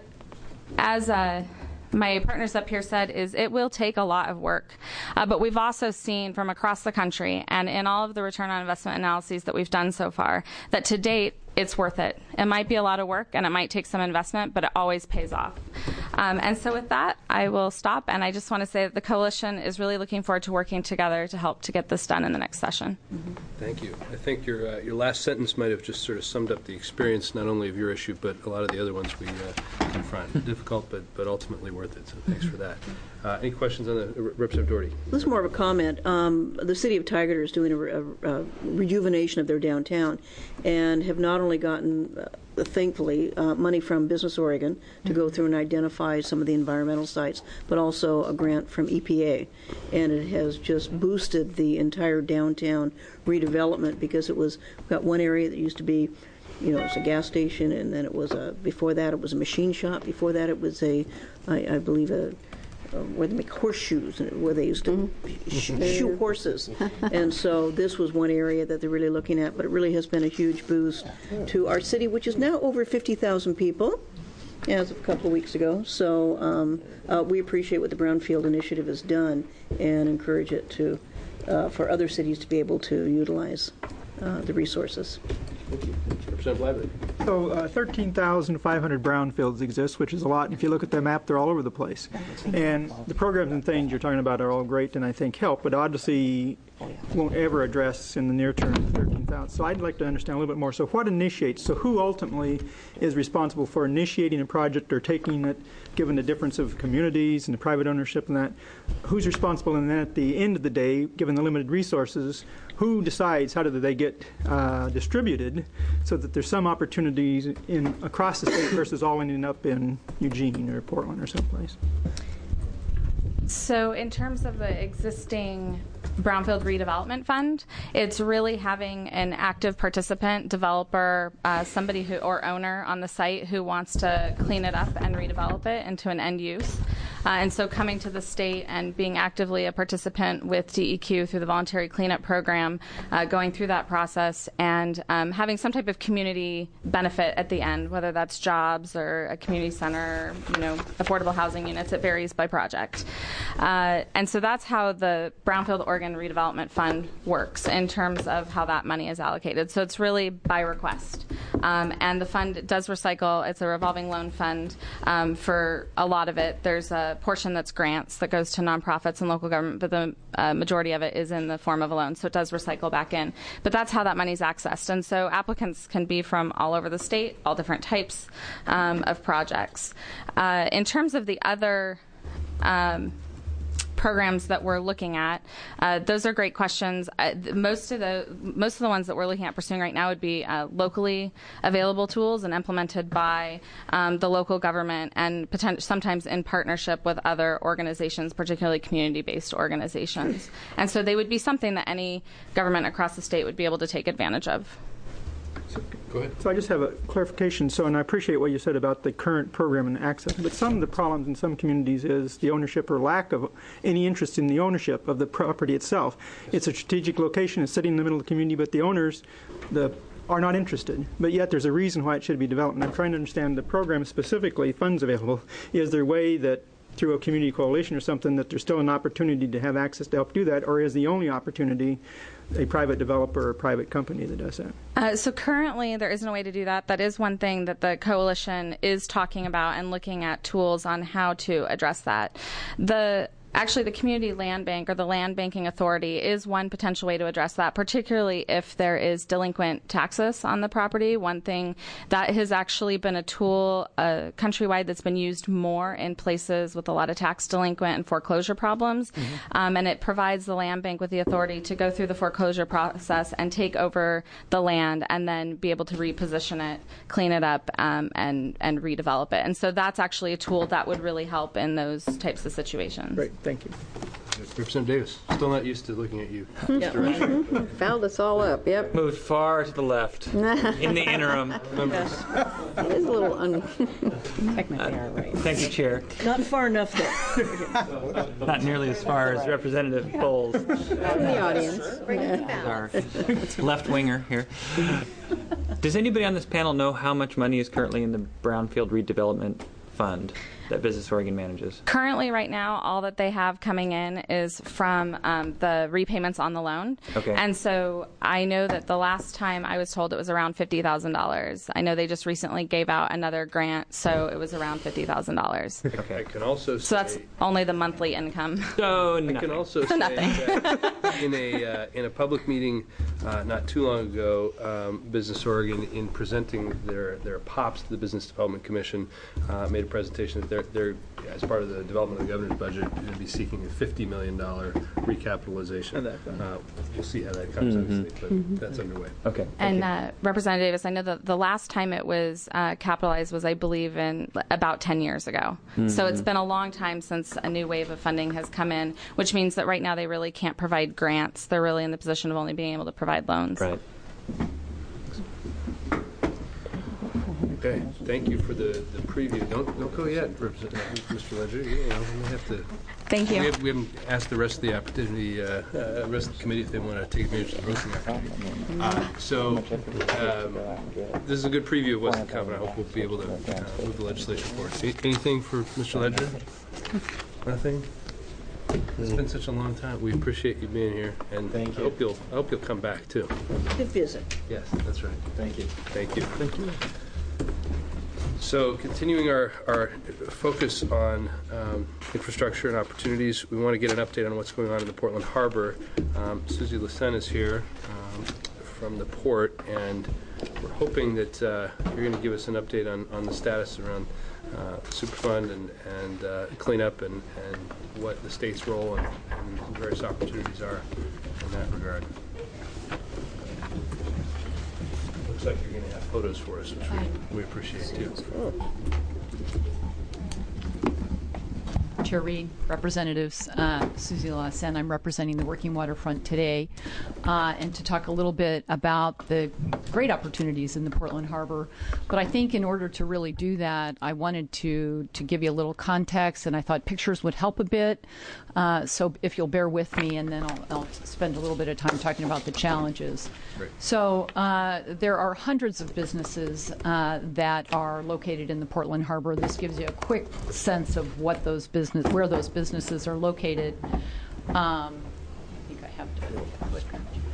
Speaker 9: as a my partners up here said, is it will take a lot of work. Uh, but we've also seen from across the country and in all of the return on investment analyses that we've done so far that to date, it's worth it. It might be a lot of work and it might take some investment, but it always pays off. Um, and so with that, I will stop. And I just want to say that the coalition is really looking forward to working together to help to get this done in the next session.
Speaker 3: Mm-hmm. Thank you. I think your uh, your last sentence might have just sort of summed up the experience, not only of your issue, but a lot of the other ones we uh, confront. Difficult, but but ultimately worth it. So thanks for that. Uh, any questions on the uh, Representative Doherty?
Speaker 10: This is more of a comment. Um, the city of Tigard is doing a, a, a rejuvenation of their downtown, and have not only gotten, uh, thankfully, uh, money from Business Oregon to go through and identify some of the environmental sites, but also a grant from E P A, and it has just boosted the entire downtown redevelopment because it was got one area that used to be, you know, it was a gas station, and then it was a, before that it was a machine shop, before that it was a, I, I believe a, Uh, where they make horseshoes, where they used to mm-hmm. sh- shoe horses. And so this was one area that they're really looking at, but it really has been a huge boost to our city, which is now over fifty thousand people as of a couple of weeks ago. So um, uh, we appreciate what the Brownfield Initiative has done and encourage it to uh, for other cities to be able to utilize uh, the resources.
Speaker 3: Thank you. Representative Lively.
Speaker 4: So uh, thirteen thousand five hundred brownfields exist, which is a lot. And if you look at the map, they're all over the place. And the programs and things you're talking about are all great and I think help, but obviously won't ever address in the near term thirteen thousand. So I'd like to understand a little bit more. So what initiates? So who ultimately is responsible for initiating a project or taking it, given the difference of communities and the private ownership and that? Who's responsible? And then at the end of the day, given the limited resources, who decides how do they get uh, distributed so that there's some opportunities in across the state versus all ending up in Eugene or Portland or someplace?
Speaker 9: So in terms of the existing Brownfield Redevelopment Fund, it's really having an active participant, developer, uh, somebody who or owner on the site who wants to clean it up and redevelop it into an end use. Uh, and so coming to the state and being actively a participant with D E Q through the voluntary cleanup program, uh, going through that process and um, having some type of community benefit at the end, whether that's jobs or a community center, you know, affordable housing units, it varies by project. Uh, and so that's how the Brownfield Oregon Redevelopment Fund works in terms of how that money is allocated. So it's really by request. Um, and the fund does recycle. It's a revolving loan fund um, for a lot of it. There's a portion that's grants that goes to nonprofits and local government, but the uh, majority of it is in the form of a loan. So it does recycle back in. But that's how that money is accessed. And so applicants can be from all over the state, all different types um, of projects. Uh, in terms of the other um, programs that we're looking at, uh, those are great questions. Uh, most of the most of the ones that we're looking at pursuing right now would be uh, locally available tools and implemented by um, the local government and potent- sometimes in partnership with other organizations, particularly community-based organizations. And so they would be something that any government across the state would be able to take advantage of.
Speaker 3: Go ahead.
Speaker 4: So I just have a clarification. So, and I appreciate what you said about the current program and access, but some of the problems in some communities is the ownership or lack of any interest in the ownership of the property itself. It's a strategic location. It's sitting in the middle of the community, but the owners the, are not interested. But yet there's a reason why it should be developed. And I'm trying to understand the program specifically, funds available. Is there a way that through a community coalition or something that there's still an opportunity to have access to help do that, or is the only opportunity a private developer or a private company that does that?
Speaker 9: Uh, so currently there isn't a way to do that. That is one thing that the coalition is talking about and looking at tools on how to address that. The Actually, the Community Land Bank or the Land Banking Authority is one potential way to address that, particularly if there is delinquent taxes on the property. One thing that has actually been a tool uh, countrywide that's been used more in places with a lot of tax delinquent and foreclosure problems. Mm-hmm. Um, and it provides the Land Bank with the authority to go through the foreclosure process and take over the land and then be able to reposition it, clean it up, um, and, and redevelop it. And so that's actually a tool that would really help in those types of situations.
Speaker 4: Great. Thank you.
Speaker 3: Representative Davis, still not used to looking at you.
Speaker 10: Yep. Fouled us all up, yep.
Speaker 11: Moved far to the left in the interim.
Speaker 10: Members. It is a little un...
Speaker 11: Technically, uh, right. Thank you, Chair.
Speaker 10: Not far enough, though.
Speaker 11: Not nearly as far as Representative Bowles.
Speaker 10: In the audience.
Speaker 11: Our left winger here. Does anybody on this panel know how much money is currently in the Brownfield Redevelopment Fund that Business Oregon manages?
Speaker 9: Currently, right now, all that they have coming in is from um, the repayments on the loan.
Speaker 11: Okay.
Speaker 9: And so I know that the last time I was told it was around fifty thousand dollars. I know they just recently gave out another grant, so it was around fifty thousand dollars.
Speaker 3: Okay. I can also say...
Speaker 9: So that's only the monthly income.
Speaker 11: So
Speaker 3: I
Speaker 11: nothing.
Speaker 3: can also
Speaker 9: So
Speaker 3: say
Speaker 9: nothing.
Speaker 3: that in a, uh, in a public meeting uh, not too long ago, um, Business Oregon, in presenting their, their P O Ps to the Business Development Commission, uh, made a presentation that they're, they're as part of the development of the governor's budget, going to be seeking a fifty million dollars recapitalization. Uh, we'll see how that comes,
Speaker 11: Mm-hmm.
Speaker 3: obviously, but
Speaker 9: Mm-hmm.
Speaker 3: that's underway.
Speaker 11: Okay.
Speaker 9: And uh, Representative Davis, I know that the last time it was uh, capitalized was, I believe, in about ten years ago.
Speaker 11: Mm-hmm.
Speaker 9: So it's been a long time since a new wave of funding has come in, which means that right now they really can't provide grants. They're really in the position of only being able to provide loans.
Speaker 11: Right.
Speaker 3: Okay, thank you for the, the preview. Don't don't go yet, Mister Ledger. You know, we have to.
Speaker 9: Thank you.
Speaker 3: We, have, we haven't asked the rest of the opportunity, uh, uh, rest of the committee if they want to take advantage of the roasting opportunity. Uh, so um, this is a good preview of what's to come, and I hope we'll be able to uh, move the legislation forward. Any, anything for Mister Ledger? Nothing. It's been such a long time. We appreciate you being here, and
Speaker 11: Thank
Speaker 3: I
Speaker 11: you.
Speaker 3: hope you'll I hope you'll come back too.
Speaker 10: Good visit.
Speaker 3: Yes, that's right.
Speaker 11: Thank you.
Speaker 3: Thank you. Thank you. So, continuing our, our focus on um, infrastructure and opportunities, we want to get an update on what's going on in the Portland Harbor. Um, Susie Lassen is here um, from the port, and we're hoping that uh, you're going to give us an update on, on the status around uh, Superfund and, and uh, cleanup and, and what the state's role and, and various opportunities are in that regard. Looks like you're going to have photos for us, which we, we appreciate too.
Speaker 12: Chair Reed, Representatives, uh, Susie Lawson. I'm representing the Working Waterfront today, uh, and to talk a little bit about the great opportunities in the Portland Harbor. But I think in order to really do that, I wanted to to give you a little context, and I thought pictures would help a bit. Uh, so if you'll bear with me, and then I'll, I'll spend a little bit of time talking about the challenges.
Speaker 3: Right.
Speaker 12: So uh, there are hundreds of businesses uh, that are located in the Portland Harbor. This gives you a quick sense of what those business, where those businesses are located. Um, I think I have to do a quick.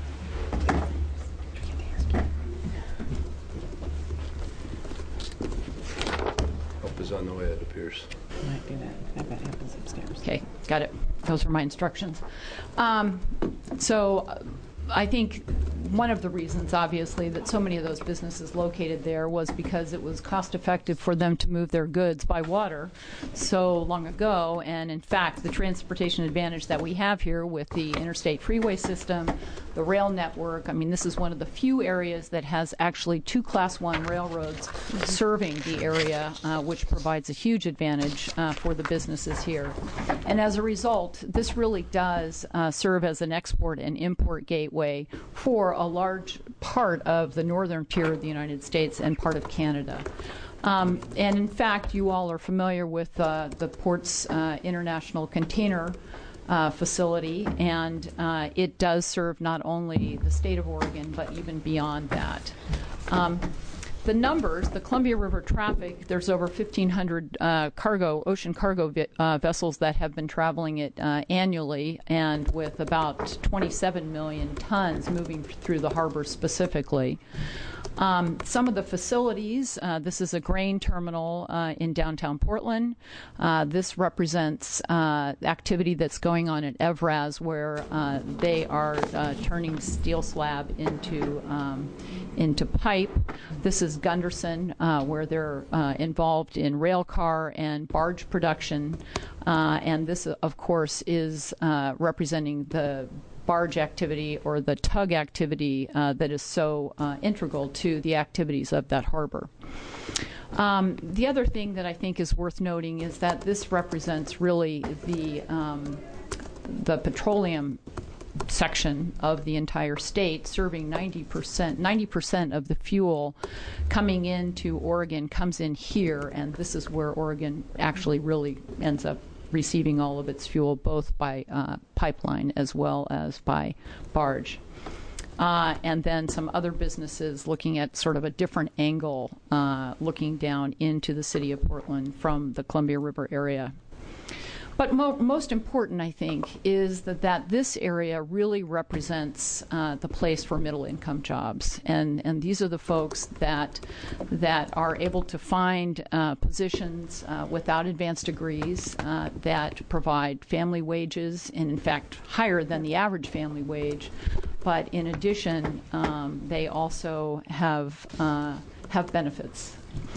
Speaker 3: Help is on the way, it appears.
Speaker 12: Might do that. I bet help is upstairs. Okay, got it. Those are my instructions. Um, so uh, I think one of the reasons, obviously, that so many of those businesses located there was because it was cost effective for them to move their goods by water so long ago. And in fact, the transportation advantage that we have here with the interstate freeway system, the rail network, I mean, this is one of the few areas that has actually two class one railroads serving the area, uh, which provides a huge advantage uh, for the businesses here. And as a result, this really does uh, serve as an export and import gateway for a large part of the northern tier of the United States and part of Canada. Um, and in fact, you all are familiar with uh, the Ports uh, International Container uh, Facility, and uh, it does serve not only the state of Oregon, but even beyond that. Um, The numbers, the Columbia River traffic, there's over fifteen hundred uh, cargo, ocean cargo vi- uh, vessels that have been traveling it uh, annually, and with about twenty-seven million tons moving through the harbor specifically. Um, some of the facilities, uh, this is a grain terminal uh, in downtown Portland. Uh, this represents uh, activity that's going on at Evraz, where uh, they are uh, turning steel slab into um, into pipe. This is Gunderson, uh, where they're uh, involved in rail car and barge production. Uh, and this, of course, is uh, representing the barge activity or the tug activity uh, that is so uh, integral to the activities of that harbor. Um, the other thing that I think is worth noting is that this represents really the um, the petroleum section of the entire state, serving ninety percent, ninety percent of the fuel coming into Oregon comes in here, and this is where Oregon actually really ends up receiving all of its fuel, both by uh, pipeline as well as by barge. Uh, and then some other businesses looking at sort of a different angle, uh, looking down into the city of Portland from the Columbia River area. But mo- most important, I think, is that, that this area really represents uh, the place for middle-income jobs, and and these are the folks that that are able to find uh, positions uh, without advanced degrees uh, that provide family wages, and in fact higher than the average family wage. But in addition, um, they also have uh, have benefits.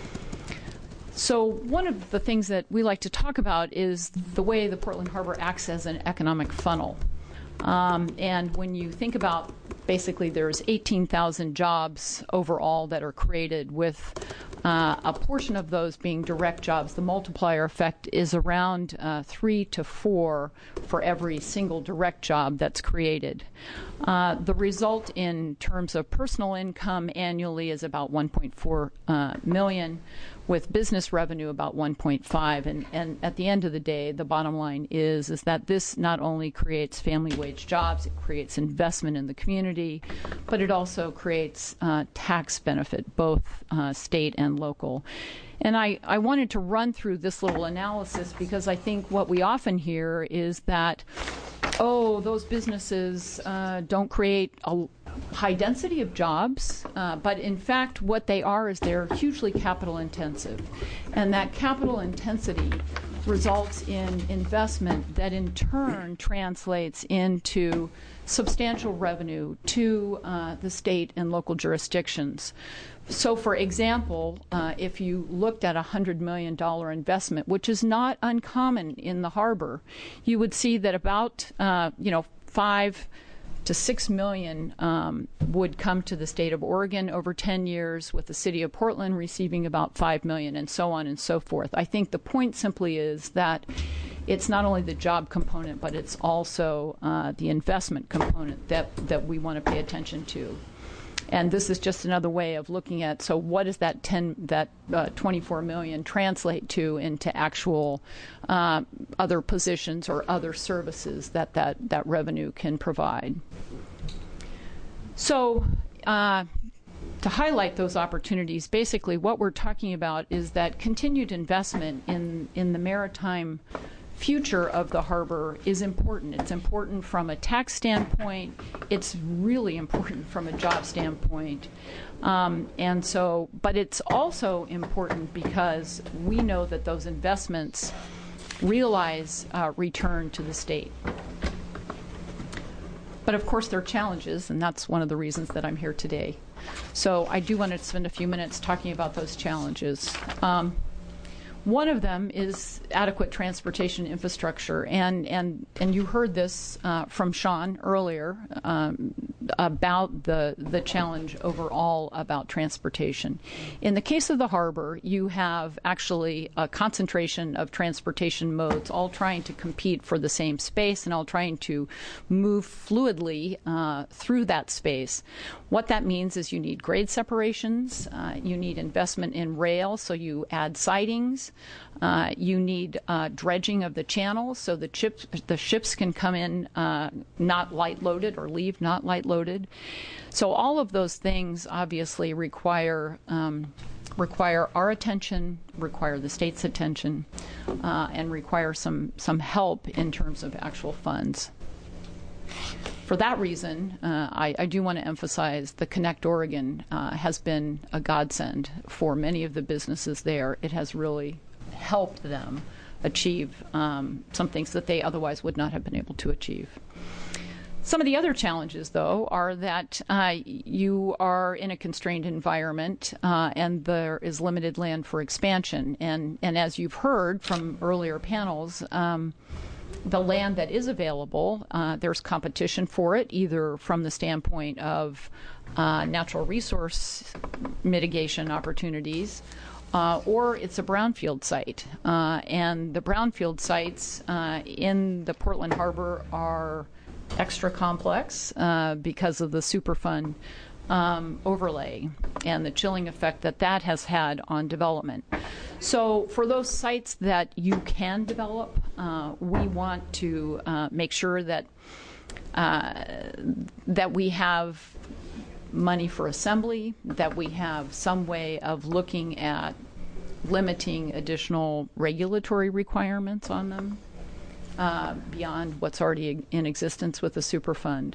Speaker 12: So one of the things that we like to talk about is the way the Portland Harbor acts as an economic funnel. Um, and when you think about, basically there's eighteen thousand jobs overall that are created, with uh, a portion of those being direct jobs. The multiplier effect is around uh, three to four for every single direct job that's created. Uh, the result in terms of personal income annually is about one point four uh, million, with business revenue about one point five. And, and at the end of the day, the bottom line is, is that this not only creates family wage jobs, it creates investment in the community, but it also creates uh, tax benefit, both uh, state and local. And I, I wanted to run through this little analysis because I think what we often hear is that, oh, those businesses uh, don't create a high density of jobs, uh, but in fact what they are is they're hugely capital intensive. And that capital intensity results in investment that in turn translates into substantial revenue to uh, the state and local jurisdictions. So, for example, uh, if you looked at a one hundred million dollars investment, which is not uncommon in the harbor, you would see that about, uh, you know, five to six million um, would come to the state of Oregon over ten years, with the city of Portland receiving about five million, and so on and so forth. I think the point simply is that it's not only the job component, but it's also uh, the investment component that, that we want to pay attention to. And this is just another way of looking at, so what does that ten, that uh, twenty-four million translate to into actual uh, other positions or other services that that, that revenue can provide. So uh, to highlight those opportunities, basically what we're talking about is that continued investment in, in the maritime future of the harbor is important. It's important from a tax standpoint. It's really important from a job standpoint. Um, and so, but it's also important because we know that those investments realize uh, return to the state. But of course there are challenges, and that's one of the reasons that I'm here today. So I do want to spend a few minutes talking about those challenges. Um, One of them is adequate transportation infrastructure, and and and you heard this uh, from Sean earlier um, about the the challenge overall about transportation. In the case of the harbor, you have actually a concentration of transportation modes, all trying to compete for the same space and all trying to move fluidly uh, through that space. What that means is you need grade separations, uh, you need investment in rail, so you add sidings. Uh, you need uh, dredging of the channels so the chips, the ships can come in uh, not light loaded or leave not light loaded. So all of those things obviously require um, require our attention, require the state's attention, uh, and require some some help in terms of actual funds. For that reason, uh, I, I do want to emphasize the Connect Oregon uh, has been a godsend for many of the businesses there. It has really helped them achieve um, some things that they otherwise would not have been able to achieve. Some of the other challenges, though, are that uh, you are in a constrained environment uh, and there is limited land for expansion. And, and as you've heard from earlier panels, um, the land that is available, uh, there's competition for it, either from the standpoint of uh, natural resource mitigation opportunities, Uh, or it's a brownfield site. Uh, and the brownfield sites uh, in the Portland Harbor are extra complex uh, because of the Superfund um, overlay and the chilling effect that that has had on development. So for those sites that you can develop, uh, we want to uh, make sure that uh, that we have money for assembly, that we have some way of looking at limiting additional regulatory requirements on them uh, beyond what's already in existence with the Superfund.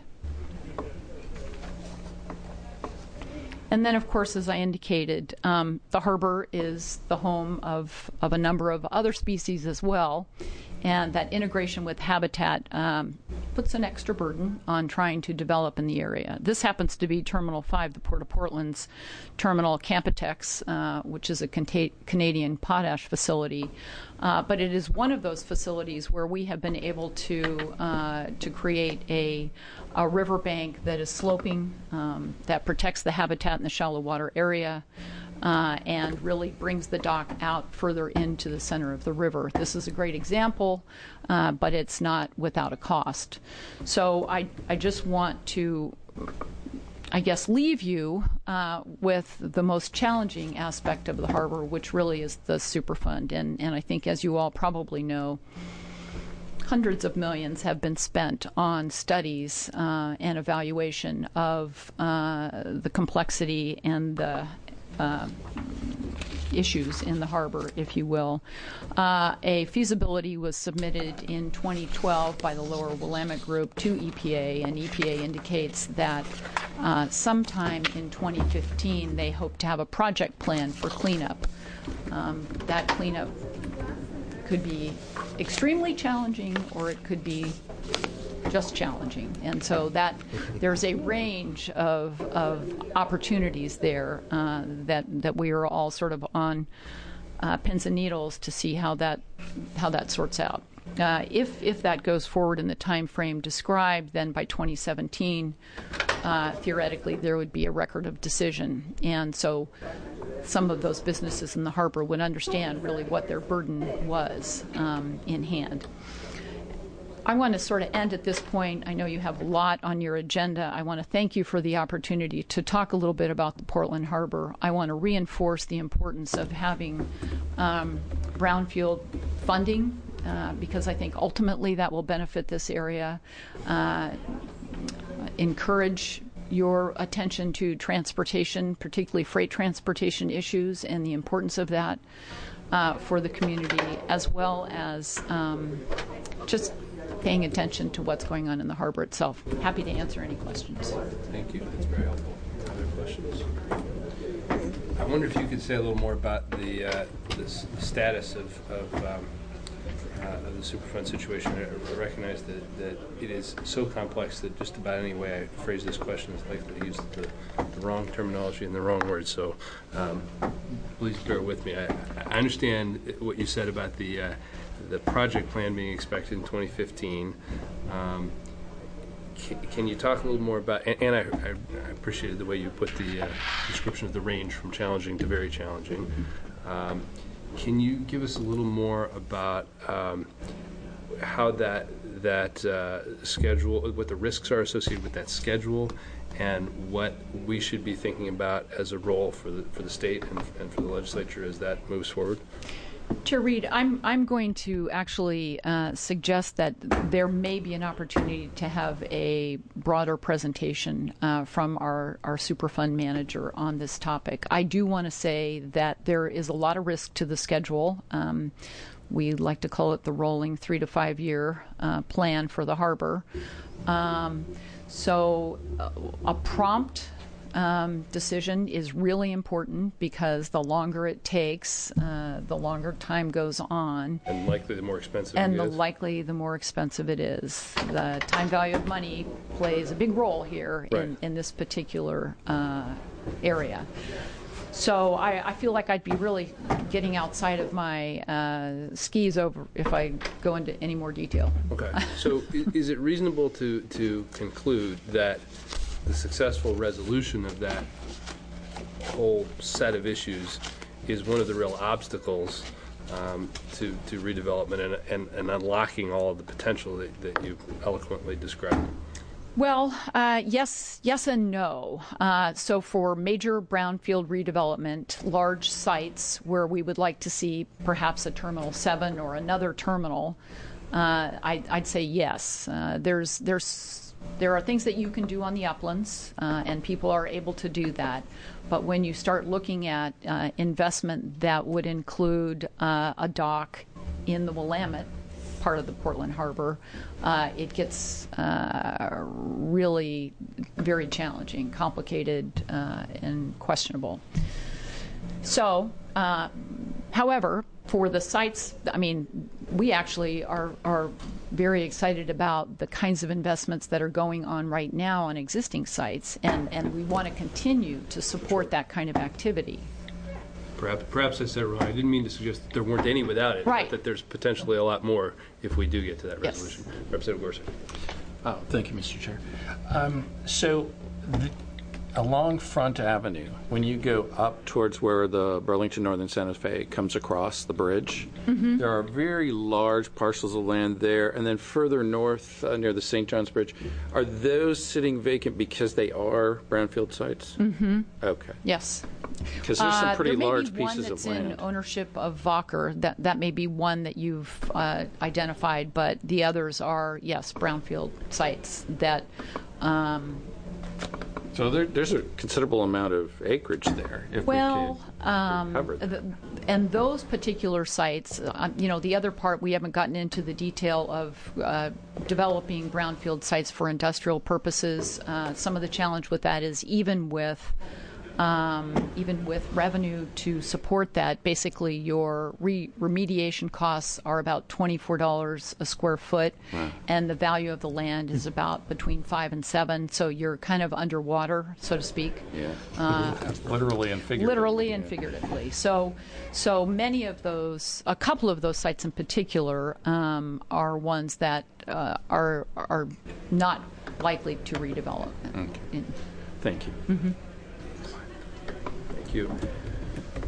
Speaker 12: And then, of course, as I indicated, um, the harbor is the home of, of a number of other species as well, and that integration with habitat um, puts an extra burden on trying to develop in the area. This happens to be Terminal five, the Port of Portland's terminal, Campotex, uh, which is a Canta- Canadian potash facility. Uh, but it is one of those facilities where we have been able to uh, to create a, a riverbank that is sloping, um, that protects the habitat in the shallow water area, uh, and really brings the dock out further into the center of the river. This is a great example, uh, but it's not without a cost. So I, I just want to, I guess, leave you uh, with the most challenging aspect of the harbor, which really is the Superfund. And, and I think, as you all probably know, hundreds of millions have been spent on studies uh, and evaluation of uh, the complexity and the uh, issues in the harbor, if you will. Uh, a feasibility was submitted in twenty twelve by the Lower Willamette Group to E P A, and E P A indicates that uh, sometime in twenty fifteen they hope to have a project plan for cleanup. Um, that cleanup could be extremely challenging, or it could be just challenging. And so that there's a range of, of opportunities there uh, that that we are all sort of on uh, pins and needles to see how that how that sorts out. Uh, if if that goes forward in the time frame described, then by twenty seventeen, uh, theoretically there would be a record of decision. And so some of those businesses in the harbor would understand really what their burden was um, in hand. I want to sort of end at this point. I know you have a lot on your agenda. I want to thank you for the opportunity to talk a little bit about the Portland Harbor. I want to reinforce the importance of having um, brownfield funding uh, because I think ultimately that will benefit this area. Uh, encourage your attention to transportation, particularly freight transportation issues and the importance of that uh, for the community, as well as um, just paying attention to what's going on in the harbor itself. Happy to answer any questions.
Speaker 3: Thank you. That's very helpful. Other questions? I wonder if you could say a little more about the, uh, the, s- the status of, of, um, uh, of the Superfund situation. I, I recognize that, that it is so complex that just about any way I phrase this question is likely to use the, the wrong terminology and the wrong words. So um, please bear with me. I, I understand what you said about the uh, the project plan being expected in twenty fifteen. Um, can, can you talk a little more about, and, and I, I, I appreciated the way you put the uh, description of the range from challenging to very challenging. Um, can you give us a little more about um, how that, that uh, schedule, what the risks are associated with that schedule, and what we should be thinking about as a role for the, for the state and, and for the legislature as that moves forward?
Speaker 12: Chair Reed, I'm I'm going to actually uh, suggest that there may be an opportunity to have a broader presentation uh, from our, our Superfund manager on this topic. I do want to say that there is a lot of risk to the schedule. Um, we like to call it the rolling three to five year uh, plan for the harbor. Um, so uh, a prompt Um, decision is really important because the longer it takes, uh, the longer time goes on.
Speaker 3: And likely the more expensive
Speaker 12: and
Speaker 3: it
Speaker 12: the
Speaker 3: is.
Speaker 12: likely the more expensive it is. The time value of money plays a big role here
Speaker 3: Right.
Speaker 12: in, in this particular uh, area. So I, I feel like I'd be really getting outside of my uh, skis over if I go into any more detail.
Speaker 3: Okay. So i- is it reasonable to, to conclude that the successful resolution of that whole set of issues is one of the real obstacles um, to, to redevelopment and, and, and unlocking all of the potential that, that you eloquently described?
Speaker 12: Well, uh, yes, yes and no. Uh, so for major brownfield redevelopment, large sites where we would like to see perhaps a Terminal seven or another terminal, uh, I, I'd say yes. Uh, there's there's There are things that you can do on the uplands, uh, and people are able to do that. But when you start looking at uh, investment that would include uh, a dock in the Willamette part of the Portland Harbor, uh, it gets uh, really very challenging, complicated, uh, and questionable. So, uh, however, for the sites, I mean, we actually are, are very excited about the kinds of investments that are going on right now on existing sites, and, and we want to continue to support that kind of activity.
Speaker 3: Perhaps, perhaps I said it wrong. I didn't mean to suggest that there weren't any without it,
Speaker 12: Right.
Speaker 3: but that there's potentially a lot more if we do get to that
Speaker 12: Yes.
Speaker 3: resolution. Representative Gorsuch.
Speaker 13: Oh, thank you, Mister Chair. Um, so, the, along Front Avenue, when you go up towards where the Burlington Northern Santa Fe comes across the bridge,
Speaker 12: Mm-hmm.
Speaker 13: there are very large parcels of land there. And then further north, uh, near the Saint John's Bridge, are those sitting vacant because they are brownfield sites?
Speaker 12: Mm-hmm.
Speaker 13: Okay.
Speaker 12: Yes.
Speaker 13: Because there's some
Speaker 12: Uh,
Speaker 13: pretty
Speaker 12: there may
Speaker 13: large
Speaker 12: be one
Speaker 13: pieces
Speaker 12: that's
Speaker 13: of land.
Speaker 12: in ownership of Vocker. That that may be one that you've uh, identified, but the others are, yes, brownfield sites that. Um,
Speaker 13: So there, there's a considerable amount of acreage there. If
Speaker 12: well,
Speaker 13: we could
Speaker 12: um,
Speaker 13: cover that.
Speaker 12: the, and those particular sites, uh, you know, the other part we haven't gotten into the detail of uh, developing brownfield sites for industrial purposes. Uh, some of the challenge with that is even with. Um, even with revenue to support that, basically your re- remediation costs are about twenty-four dollars a square foot,
Speaker 13: Wow.
Speaker 12: and the value of the land is about between five and seven. So you're kind of underwater, so to speak.
Speaker 13: Yeah.
Speaker 12: Uh,
Speaker 13: Literally and figuratively.
Speaker 12: Literally and
Speaker 13: yeah.
Speaker 12: figuratively. So, so many of those, a couple of those sites in particular, um, are ones that uh, are are not likely to redevelop.
Speaker 13: Okay.
Speaker 12: In-
Speaker 13: Thank you.
Speaker 12: Mhm.
Speaker 3: Thank you.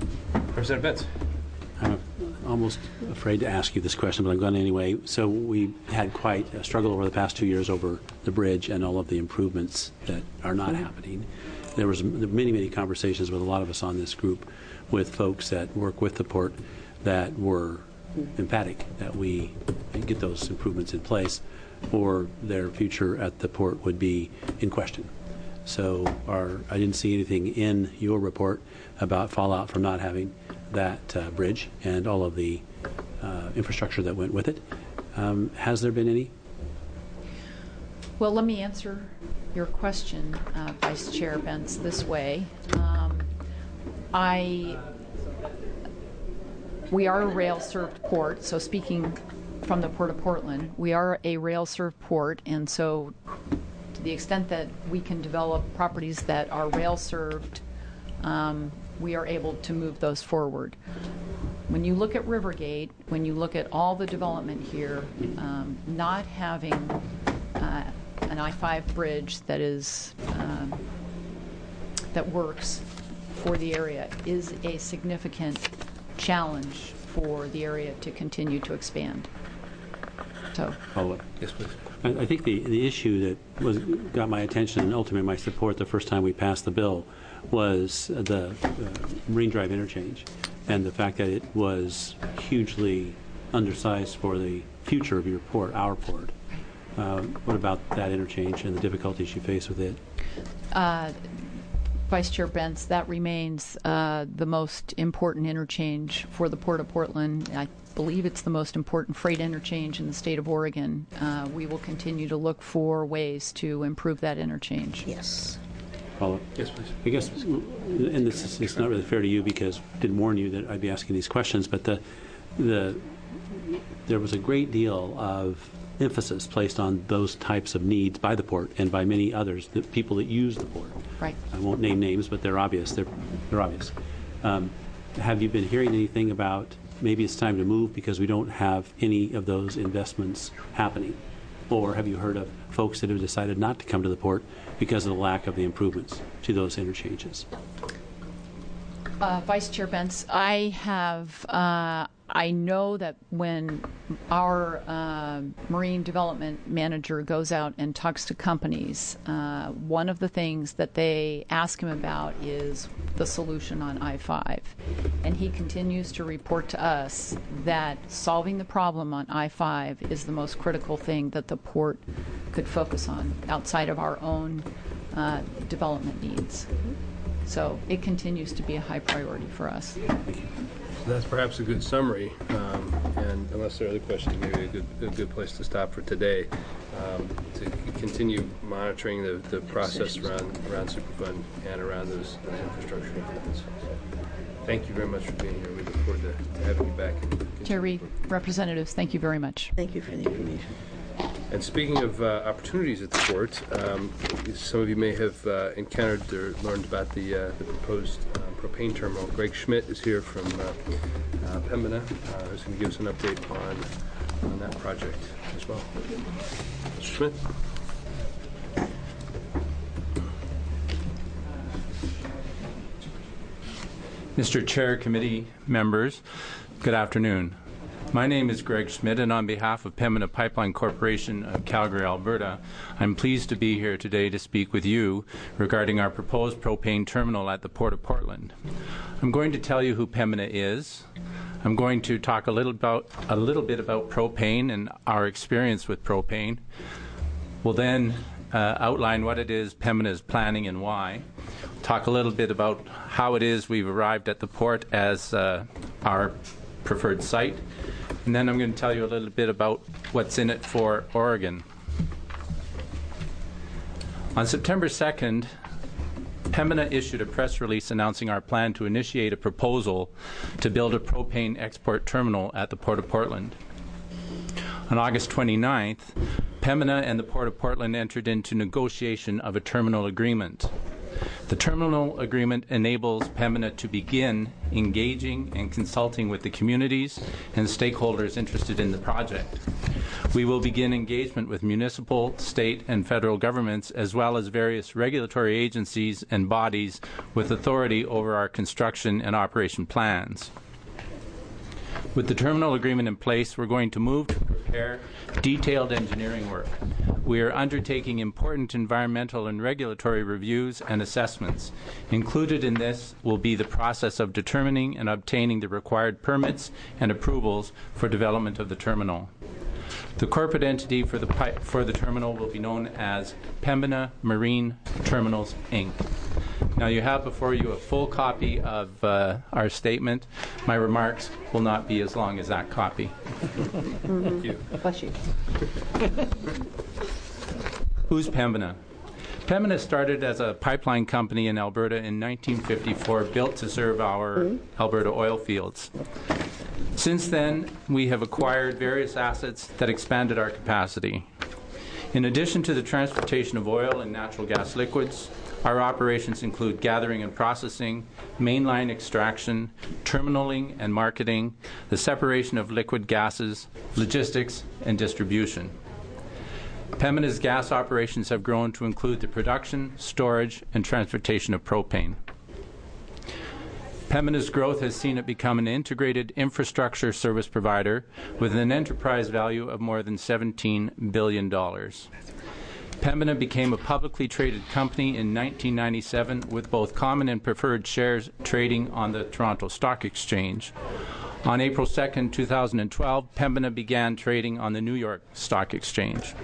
Speaker 3: Representative Benz.
Speaker 5: I'm almost afraid to ask you this question, but I'm going to anyway. So we had quite a struggle over the past two years over the bridge and all of the improvements that are not mm-hmm. happening. There was many, many conversations with a lot of us on this group with folks that work with the port that were emphatic that we get those improvements in place, or their future at the port would be in question. So our, I didn't see anything in your report about fallout from not having that uh, bridge and all of the uh, infrastructure that went with it. Um, has there been any?
Speaker 12: Well, let me answer your question, uh, Vice Chair Bentz, this way. Um, I, we are a rail-served port, so speaking from the Port of Portland, we are a rail-served port, and so to the extent that we can develop properties that are rail-served, um, we are able to move those forward. When you look at Rivergate, when you look at all the development here, um, not having uh, an I five bridge that is um, that works for the area is a significant challenge for the area to continue to expand. So,
Speaker 5: follow up.
Speaker 3: Yes, please.
Speaker 5: I, I think the the issue that was got my attention and ultimately my support the first time we passed the bill was the uh, Marine Drive interchange and the fact that it was hugely undersized for the future of your port, our port. Uh, what about that interchange and the difficulties you face with it?
Speaker 12: Uh, Vice Chair Bentz, that remains uh, the most important interchange for the Port of Portland. I believe it's the most important freight interchange in the state of Oregon. Uh, we will continue to look for ways to improve that interchange.
Speaker 10: Yes.
Speaker 5: Follow up?
Speaker 3: Yes, please.
Speaker 5: I guess, and this is it's not really fair to you because I didn't warn you that I'd be asking these questions, but the the there was a great deal of emphasis placed on those types of needs by the port and by many others, the people that use the port.
Speaker 12: Right.
Speaker 5: I won't name names, but they're obvious. They're they're obvious. Um, have you been hearing anything about maybe it's time to move because we don't have any of those investments happening? Or have you heard of folks that have decided not to come to the port because of the lack of the improvements to those interchanges?
Speaker 12: Uh, Vice Chair Bentz, I have, uh, I know that when our uh, Marine Development Manager goes out and talks to companies, uh, one of the things that they ask him about is the solution on I five. And he continues to report to us that solving the problem on I five is the most critical thing that the port could focus on outside of our own uh, development needs. So it continues to be a high priority for us.
Speaker 5: Thank you.
Speaker 3: So that's perhaps a good summary, um, and unless there are other questions, maybe a good a good place to stop for today. Um, to continue monitoring the, the process around around Superfund and around those, those infrastructure improvements. So thank you very much for being here. We look forward to, to having you back.
Speaker 12: Chair Reed, representatives, thank you very much.
Speaker 10: Thank you for the information.
Speaker 3: And speaking of uh, opportunities at the port, um, some of you may have uh, encountered or learned about the, uh, the proposed uh, propane terminal. Greg Schmidt is here from uh, uh, Pembina, uh, who's going to give us an update on, on that project as well. Mister Schmidt.
Speaker 14: Mister Chair, committee members, good afternoon. My name is Greg Schmidt, and on behalf of Pembina Pipeline Corporation of Calgary, Alberta, I'm pleased to be here today to speak with you regarding our proposed propane terminal at the Port of Portland. I'm going to tell you who Pembina is. I'm going to talk a little about a little bit about propane and our experience with propane. We'll then uh, outline what it is Pembina is planning and why. Talk a little bit about how it is we've arrived at the port as uh, our preferred site. And then I'm going to tell you a little bit about what's in it for Oregon. On September second, Pembina issued a press release announcing our plan to initiate a proposal to build a propane export terminal at the Port of Portland. On August twenty-ninth, Pembina and the Port of Portland entered into negotiation of a terminal agreement. The terminal agreement enables Pembina to begin engaging and consulting with the communities and stakeholders interested in the project. We will begin engagement with municipal, state, and federal governments, as well as various regulatory agencies and bodies with authority over our construction and operation plans. With the terminal agreement in place, we're going to move to prepare detailed engineering work. We are undertaking important environmental and regulatory reviews and assessments. Included in this will be the process of determining and obtaining the required permits and approvals for development of the terminal. The corporate entity for the, pi- for the terminal will be known as Pembina Marine Terminals, Incorporated. Now you have before you a full copy of uh, our statement. My remarks will not be as long as that copy.
Speaker 12: Mm-hmm.
Speaker 14: Thank you.
Speaker 12: Bless you.
Speaker 14: Who's Pembina? Pembina started as a pipeline company in Alberta in nineteen fifty-four, built to serve our mm-hmm. Alberta oil fields. Since then, we have acquired various assets that expanded our capacity. In addition to the transportation of oil and natural gas liquids, our operations include gathering and processing, mainline extraction, terminaling and marketing, the separation of liquid gases, logistics, and distribution. Pembina's gas operations have grown to include the production, storage, and transportation of propane. Pembina's growth has seen it become an integrated infrastructure service provider with an enterprise value of more than seventeen billion dollars. Pembina became a publicly traded company in nineteen ninety-seven with both common and preferred shares trading on the Toronto Stock Exchange. On April second, two thousand twelve, Pembina began trading on the New York Stock Exchange.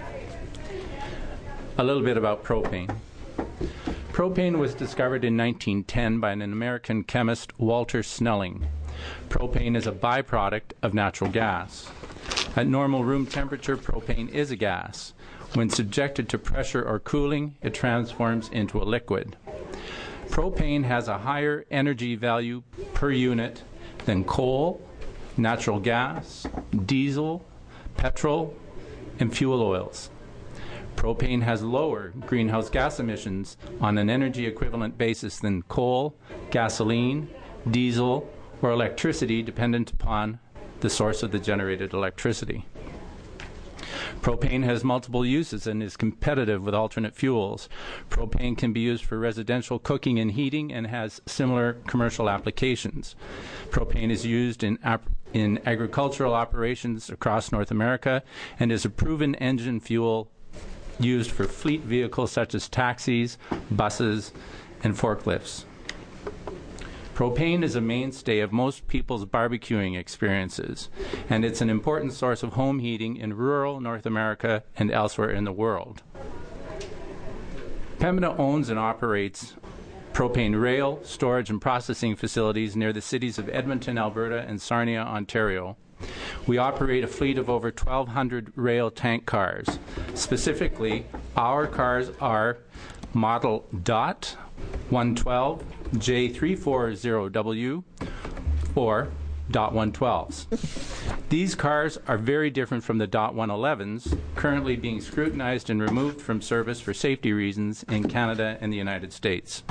Speaker 14: A little bit about propane. Propane was discovered in nineteen ten by an American chemist, Walter Snelling. Propane is a byproduct of natural gas. At normal room temperature, propane is a gas. When subjected to pressure or cooling, it transforms into a liquid. Propane has a higher energy value per unit than coal, natural gas, diesel, petrol, and fuel oils. Propane has lower greenhouse gas emissions on an energy equivalent basis than coal, gasoline, diesel, or electricity, dependent upon the source of the generated electricity. Propane has multiple uses and is competitive with alternate fuels. Propane can be used for residential cooking and heating and has similar commercial applications. Propane is used in, ap- in agricultural operations across North America and is a proven engine fuel used for fleet vehicles such as taxis, buses, and forklifts. Propane is a mainstay of most people's barbecuing experiences, and it's an important source of home heating in rural North America and elsewhere in the world. Pembina owns and operates propane rail, storage, and processing facilities near the cities of Edmonton, Alberta, and Sarnia, Ontario. We operate a fleet of over twelve hundred rail tank cars. Specifically, our cars are model DOT one twelve J three forty W or DOT one twelves. These cars are very different from the DOT one elevens, currently being scrutinized and removed from service for safety reasons in Canada and the United States.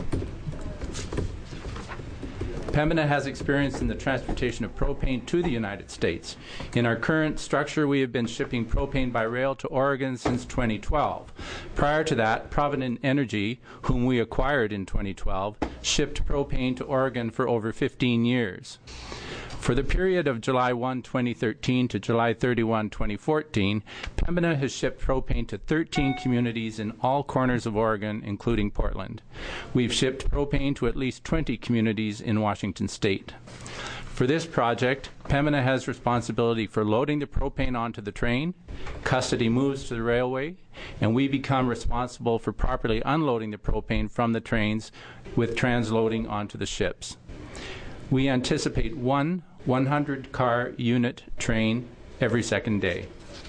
Speaker 14: Pembina has experience in the transportation of propane to the United States. In our current structure, we have been shipping propane by rail to Oregon since twenty twelve. Prior to that, Provident Energy, whom we acquired in twenty twelve, shipped propane to Oregon for over fifteen years. For the period of July first, twenty thirteen to July thirty-first, twenty fourteen, Pembina has shipped propane to thirteen communities in all corners of Oregon, including Portland. We've shipped propane to at least twenty communities in Washington State. For this project, Pembina has responsibility for loading the propane onto the train, custody moves to the railway, and we become responsible for properly unloading the propane from the trains with transloading onto the ships. We anticipate one one hundred car unit train every second day.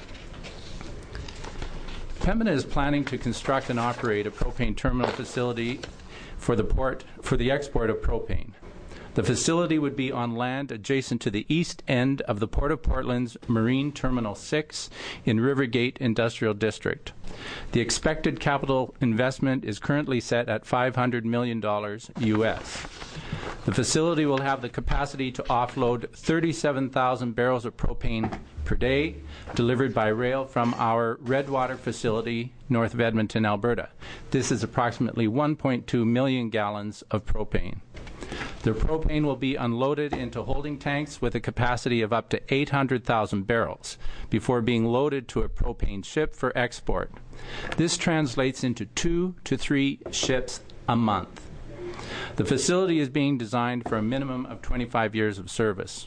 Speaker 14: Pembina is planning to construct and operate a propane terminal facility for the port for the export of propane. The facility would be on land adjacent to the east end of the Port of Portland's Marine Terminal six in Rivergate Industrial District. The expected capital investment is currently set at five hundred million dollars U S. The facility will have the capacity to offload thirty-seven thousand barrels of propane per day, delivered by rail from our Redwater facility north of Edmonton, Alberta. This is approximately one point two million gallons of propane. The propane will be unloaded into holding tanks with a capacity of up to eight hundred thousand barrels before being loaded to a propane ship for export. This translates into two to three ships a month. The facility is being designed for a minimum of twenty-five years of service.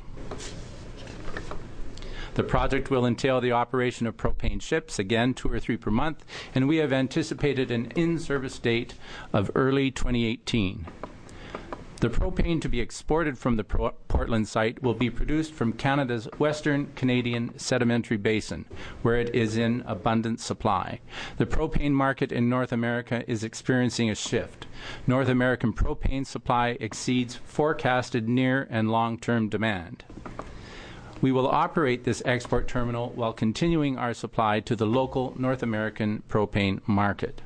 Speaker 14: The project will entail the operation of propane ships, again, two or three per month, and we have anticipated an in-service date of early twenty eighteen. The propane to be exported from the Portland site will be produced from Canada's Western Canadian Sedimentary Basin, where it is in abundant supply. The propane market in North America is experiencing a shift. North American propane supply exceeds forecasted near and long-term demand. We will operate this export terminal while continuing our supply to the local North American propane market.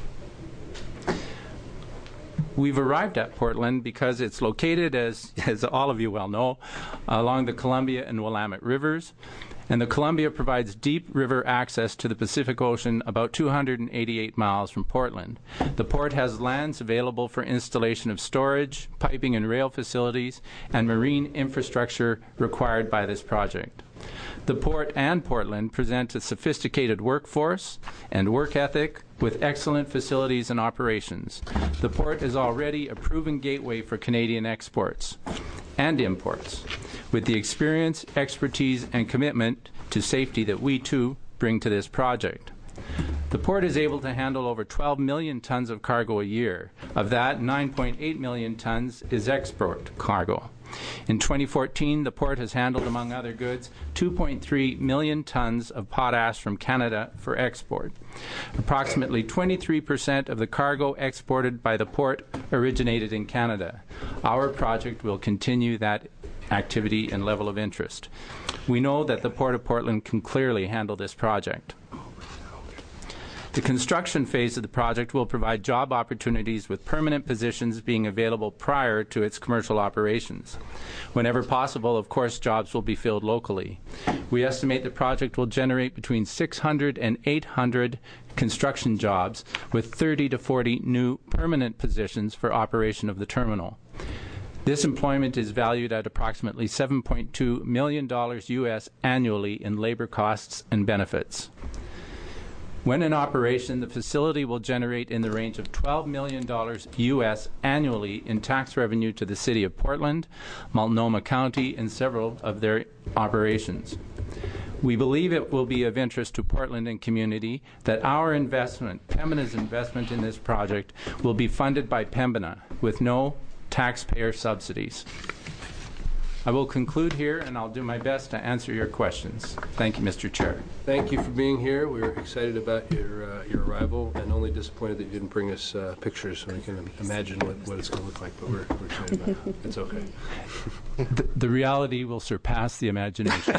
Speaker 14: We've arrived at Portland because it's located, as, as all of you well know, along the Columbia and Willamette rivers. And the Columbia provides deep river access to the Pacific Ocean about two hundred eighty-eight miles from Portland. The port has lands available for installation of storage, piping and rail facilities, and marine infrastructure required by this project. The port and Portland present a sophisticated workforce and work ethic with excellent facilities and operations. The port is already a proven gateway for Canadian exports and imports, with the experience, expertise, and commitment to safety that we, too, bring to this project. The port is able to handle over twelve million tons of cargo a year. Of that, nine point eight million tons is export cargo. In twenty fourteen, the port has handled, among other goods, two point three million tons of potash from Canada for export. Approximately twenty-three percent of the cargo exported by the port originated in Canada. Our project will continue that activity and level of interest. We know that the Port of Portland can clearly handle this project. The construction phase of the project will provide job opportunities with permanent positions being available prior to its commercial operations. Whenever possible, of course, jobs will be filled locally. We estimate the project will generate between six hundred and eight hundred construction jobs with thirty to forty new permanent positions for operation of the terminal. This employment is valued at approximately seven point two million dollars U S annually in labor costs and benefits. When in operation, the facility will generate in the range of twelve million dollars U S annually in tax revenue to the City of Portland, Multnomah County, and several of their operations. We believe it will be of interest to Portland and community that our investment, Pembina's investment in this project, will be funded by Pembina with no taxpayer subsidies. I will conclude here, and I'll do my best to answer your questions. Thank you, Mister Chair.
Speaker 3: Thank you for being here. We're excited about your uh, your arrival, and only disappointed that you didn't bring us uh, pictures so we can imagine what, what it's going to look like, but we're, we're excited about it. It's okay.
Speaker 14: The, the reality will surpass the imagination.
Speaker 3: Oh,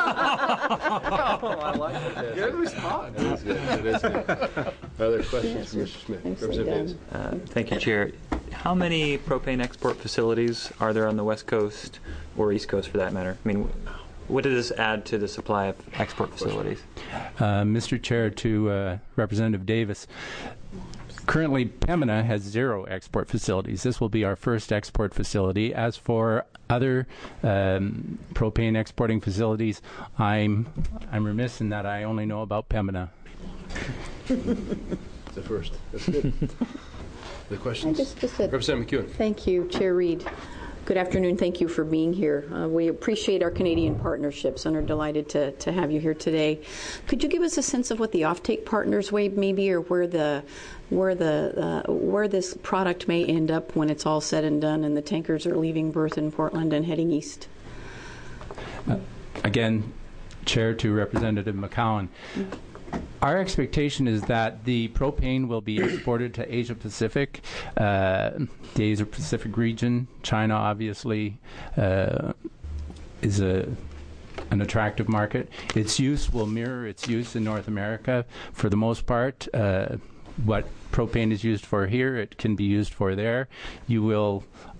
Speaker 3: I like it. Good response. It is good. It is good. Other questions for Mister Smith? Representative
Speaker 11: uh, Thank you, Chair. How many propane export facilities are there on the West Coast or East Coast, for that matter? I mean, what does this add to the supply of export facilities?
Speaker 14: Uh, Mister Chair, to uh, Representative Davis, currently Pembina has zero export facilities. This will be our first export facility. As for other um, propane exporting facilities, I'm I'm remiss in that I only know about Pembina.
Speaker 3: It's the first. That's good. The questions?
Speaker 15: Just, just a,
Speaker 3: Representative McEwen.
Speaker 15: Thank you, Chair Reid. Good afternoon. Thank you for being here. Uh, we appreciate our Canadian partnerships and are delighted to, to have you here today. Could you give us a sense of what the offtake partners may be, or where the where the uh, where this product may end up when it's all said and done and the tankers are leaving berth in Portland and heading east?
Speaker 14: Uh, again, Chair, to Representative McCowan. Mm-hmm. Our expectation is that the propane will be exported to Asia Pacific, uh, the Asia Pacific region. China, obviously, uh, is a an attractive market. Its use will mirror its use in North America for the most part. Uh, what propane is used for here, it can be used for there. You will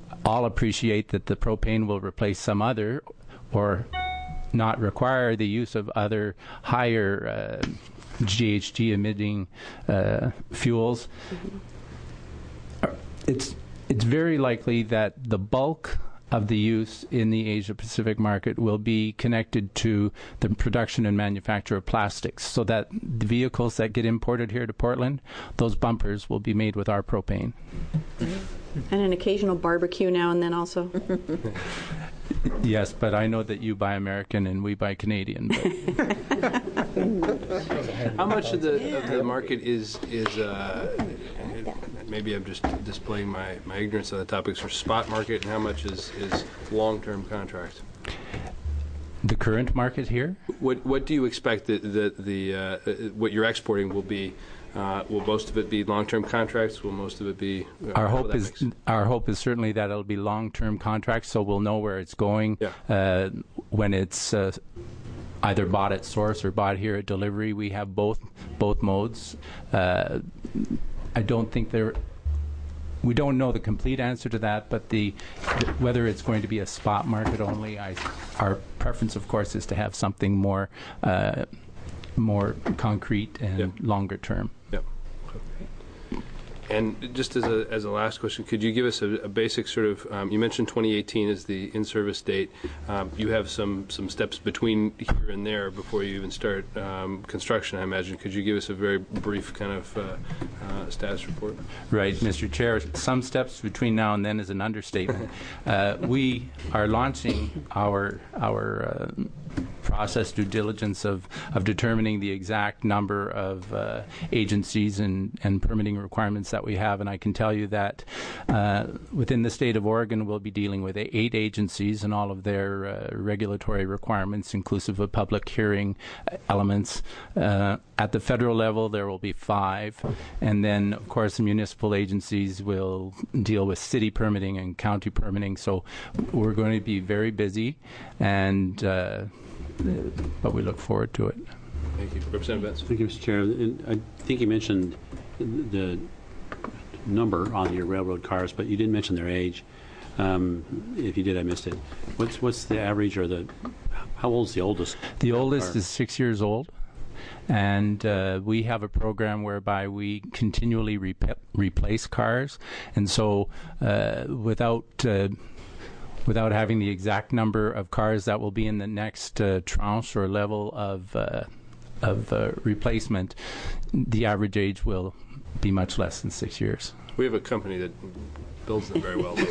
Speaker 14: all appreciate that the propane will replace some other or not require the use of other higher uh, G H G emitting uh, fuels. Mm-hmm. It's it's very likely that the bulk of the use in the Asia Pacific market will be connected to the production and manufacture of plastics, so that the vehicles that get imported here to Portland, those bumpers will be made with our propane.
Speaker 15: And an occasional barbecue now and then also.
Speaker 14: Yes, but I know that you buy American and we buy Canadian.
Speaker 3: How much of the of the market is is uh, maybe I'm just displaying my, my ignorance on the topics for spot market, and how much is, is long-term contract?
Speaker 14: The current market here?
Speaker 3: What what do you expect that the, the uh, what you're exporting will be? Uh, will most of it be long-term contracts? Will most of it be? Uh,
Speaker 14: our hope is mix? our hope is certainly that it'll be long-term contracts, so we'll know where it's going
Speaker 3: yeah.
Speaker 14: uh, when it's uh, either bought at source or bought here at delivery. We have both both modes. Uh, I don't think there. We don't know the complete answer to that, but the, the whether it's going to be a spot market only. I, our preference, of course, is to have something more. Uh, more concrete and
Speaker 3: yep.
Speaker 14: longer term.
Speaker 3: Yep. And just as a as a last question, could you give us a, a basic sort of? Um, you mentioned twenty eighteen as the in-service date. Um, you have some some steps between here and there before you even start um, construction, I imagine. Could you give us a very brief kind of uh, uh, status report?
Speaker 14: Right, Mister Chair. Some steps between now and then is an understatement. uh, we are launching our our. Uh, process due diligence of, of determining the exact number of uh, agencies and, and permitting requirements that we have. And I can tell you that uh, within the state of Oregon, we'll be dealing with eight agencies and all of their uh, regulatory requirements, inclusive of public hearing elements. Uh, at the federal level, there will be five. And then, of course, the municipal agencies will deal with city permitting and county permitting. So we're going to be very busy, and uh, but we look forward to it.
Speaker 3: Thank you. Representative Betts.
Speaker 5: Thank you, Mister Chair. And I think you mentioned the number on your railroad cars, but you didn't mention their age. Um, if you did, I missed it. What's what's the average, or the how old's the oldest?
Speaker 14: The oldest
Speaker 5: car?
Speaker 14: is six years old. And uh, we have a program whereby we continually rep- replace cars. And so uh, without... Uh, without having the exact number of cars that will be in the next uh, tranche or level of uh, of uh, replacement, the average age will be much less than six years.
Speaker 3: We have a company that builds them very well.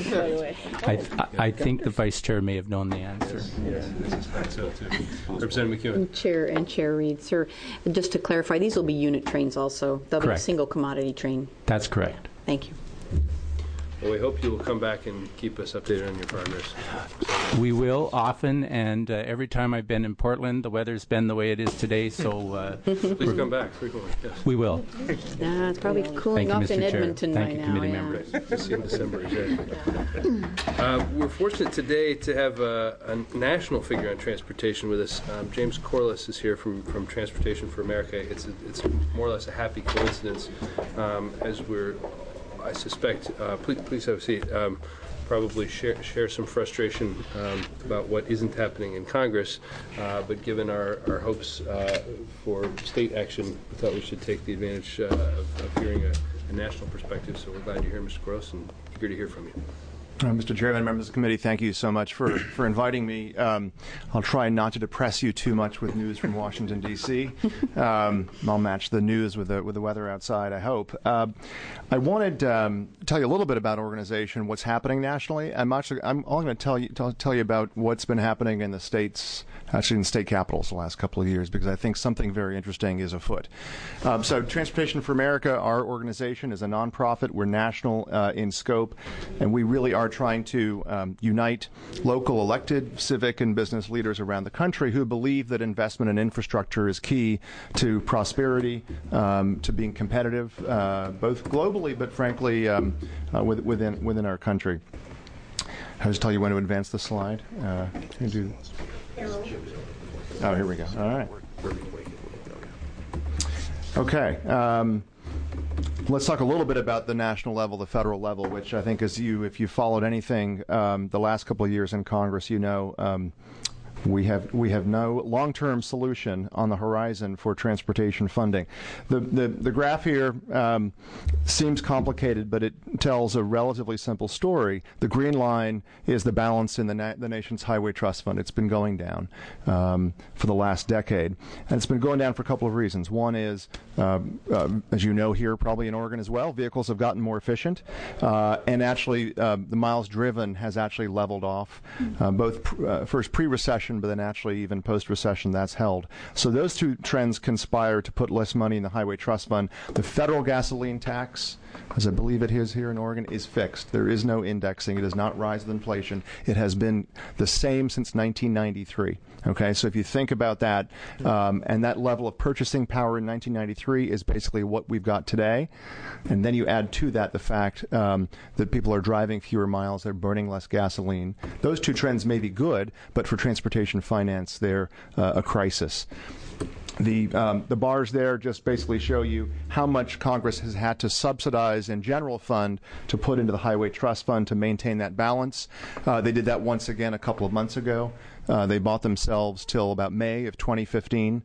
Speaker 14: I, I, I think the Vice Chair may have known the answer.
Speaker 3: Yes, yes, I suspect so too. Representative McEwen.
Speaker 15: And Chair and Chair Reed, sir, just to clarify, these will be unit trains also. They'll
Speaker 14: Correct.
Speaker 15: be a single commodity train.
Speaker 14: That's correct.
Speaker 15: Thank you.
Speaker 3: Well, we hope you will come back and keep us updated on your progress.
Speaker 14: We will often, and uh, every time I've been in Portland, the weather's been the way it is today, so... Uh,
Speaker 3: Please come back frequently, yes.
Speaker 14: We will.
Speaker 15: Uh, it's probably cooling
Speaker 14: Thank
Speaker 15: off
Speaker 14: you,
Speaker 15: in
Speaker 14: Mister Chair.
Speaker 15: Edmonton
Speaker 14: Thank
Speaker 15: by
Speaker 14: you,
Speaker 15: now.
Speaker 14: committee
Speaker 15: yeah.
Speaker 14: members.
Speaker 3: We'll see you in December, exactly. Uh, we're fortunate today to have uh, a national figure on transportation with us. Um, James Corliss is here from, from Transportation for America. It's, a, it's more or less a happy coincidence um, as we're... I suspect, uh, please, please have a seat, um, probably share, share some frustration um, about what isn't happening in Congress, uh, but given our, our hopes uh, for state action, we thought we should take the advantage uh, of, of hearing a, a national perspective, so we're glad you're here, Mister Gross, and eager to hear from you.
Speaker 16: Uh, Mister Chairman, members of the committee, thank you so much for, for inviting me. Um, I'll try not to depress you too much with news from Washington, D C Um, I'll match the news with the, with the weather outside, I hope. Uh, I wanted um, to tell you a little bit about our organization, what's happening nationally. I'm actually I'm all going to tell you tell, tell you about what's been happening in the states, actually in state capitals the last couple of years, because I think something very interesting is afoot. Um, so Transportation for America, our organization, is a nonprofit. We're national uh, in scope, and we really are trying to um, unite local elected civic and business leaders around the country who believe that investment in infrastructure is key to prosperity, um, to being competitive, uh, both globally but frankly um, uh, with, within within our country. I'll just tell you when to advance the slide. Uh, can you do? Oh, here we go. All right. Okay. Um, let's talk a little bit about the national level, the federal level, which I think is you, if you followed anything um, the last couple of years in Congress, you know um, we have we have no long-term solution on the horizon for transportation funding. The the, the graph here um, seems complicated, but it tells a relatively simple story. The green line is the balance in the na- the nation's highway trust fund. It's been going down um, for the last decade, and it's been going down for a couple of reasons. One is, uh, uh, as you know here, probably in Oregon as well, vehicles have gotten more efficient, uh, and actually uh, the miles driven has actually leveled off, uh, both pr- uh, first pre-recession, but then actually even post-recession that's held. So those two trends conspire to put less money in the highway trust fund. The federal gasoline tax, as I believe it is here in Oregon, is fixed. There is no indexing. It does not rise with inflation. It has been the same since nineteen ninety-three. Okay, so if you think about that, um, and that level of purchasing power in nineteen ninety-three is basically what we've got today, and then you add to that the fact um, that people are driving fewer miles, they're burning less gasoline. Those two trends may be good, but for transportation finance, they're uh, a crisis. The um, the bars there just basically show you how much Congress has had to subsidize in general fund to put into the highway trust fund to maintain that balance. Uh, they did that once again a couple of months ago. Uh, they bought themselves till about May of twenty fifteen,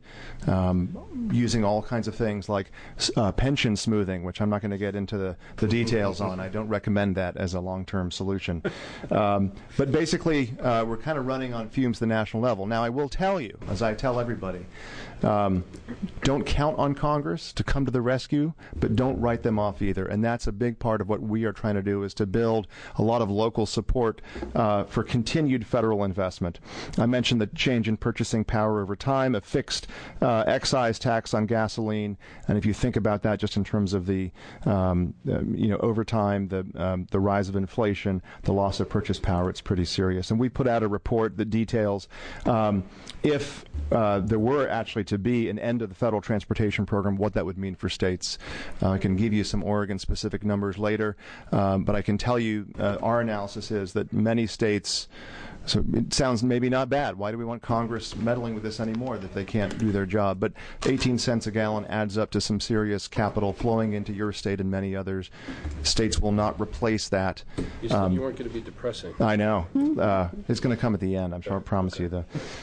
Speaker 16: um, using all kinds of things like uh, pension smoothing, which I'm not going to get into the, the details on. I don't recommend that as a long-term solution. Um, but basically, uh, we're kind of running on fumes at the national level. Now, I will tell you, as I tell everybody, um, don't count on Congress to come to the rescue, but don't write them off either. And that's a big part of what we are trying to do, is to build a lot of local support uh, for continued federal investment. I mentioned the change in purchasing power over time, a fixed uh, excise tax on gasoline, and if you think about that just in terms of the, um, uh, you know, over time, the um, the rise of inflation, the loss of purchase power, it's pretty serious. And we put out a report that details um, if uh, there were actually to be an end of the federal transportation program, what that would mean for states. Uh, I can give you some Oregon-specific numbers later, um, but I can tell you uh, our analysis is that many states. So it sounds maybe not bad. Why do we want Congress meddling with this anymore that they can't do their job? But eighteen cents a gallon adds up to some serious capital flowing into your state and many others. States will not replace that.
Speaker 3: You said
Speaker 16: um,
Speaker 3: you weren't going to be depressing.
Speaker 16: I know. Uh, it's going to come at the end, I'm sure. I promise you, though.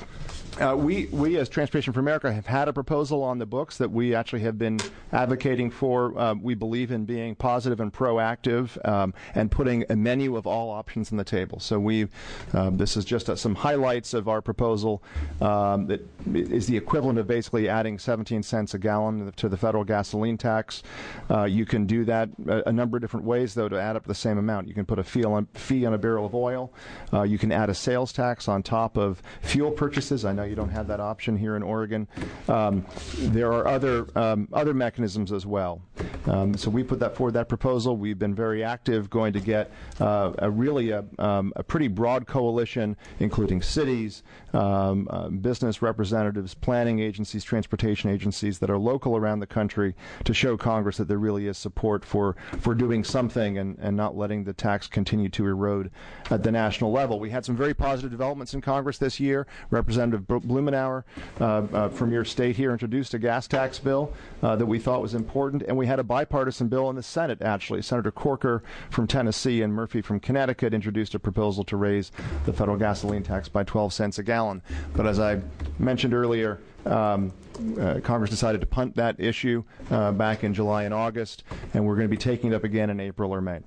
Speaker 16: Uh, we, we as Transportation for America have had a proposal on the books that we actually have been advocating for. Uh, we believe in being positive and proactive um, and putting a menu of all options on the table. So we, uh, this is just uh, some highlights of our proposal um, that is the equivalent of basically adding seventeen cents a gallon to the federal gasoline tax. Uh, you can do that a, a number of different ways, though, to add up the same amount. You can put a fee on, fee on a barrel of oil. Uh, you can add a sales tax on top of fuel purchases. I know you don't have that option here in Oregon. Um, there are other um, other mechanisms as well. Um, so we put that forward, that proposal. We've been very active, going to get uh, a really a, um, a pretty broad coalition, including cities, um, uh, business representatives, planning agencies, transportation agencies that are local around the country, to show Congress that there really is support for, for doing something and, and not letting the tax continue to erode at the national level. We had some very positive developments in Congress this year. Representative Blumenauer uh, uh, from your state here introduced a gas tax bill uh, that we thought was important, and we had a bipartisan bill in the Senate, actually. Senator Corker from Tennessee and Murphy from Connecticut introduced a proposal to raise the federal gasoline tax by twelve cents a gallon. But as I mentioned earlier, Um, uh, Congress decided to punt that issue uh, back in July and August, and we're going to be taking it up again in April or May.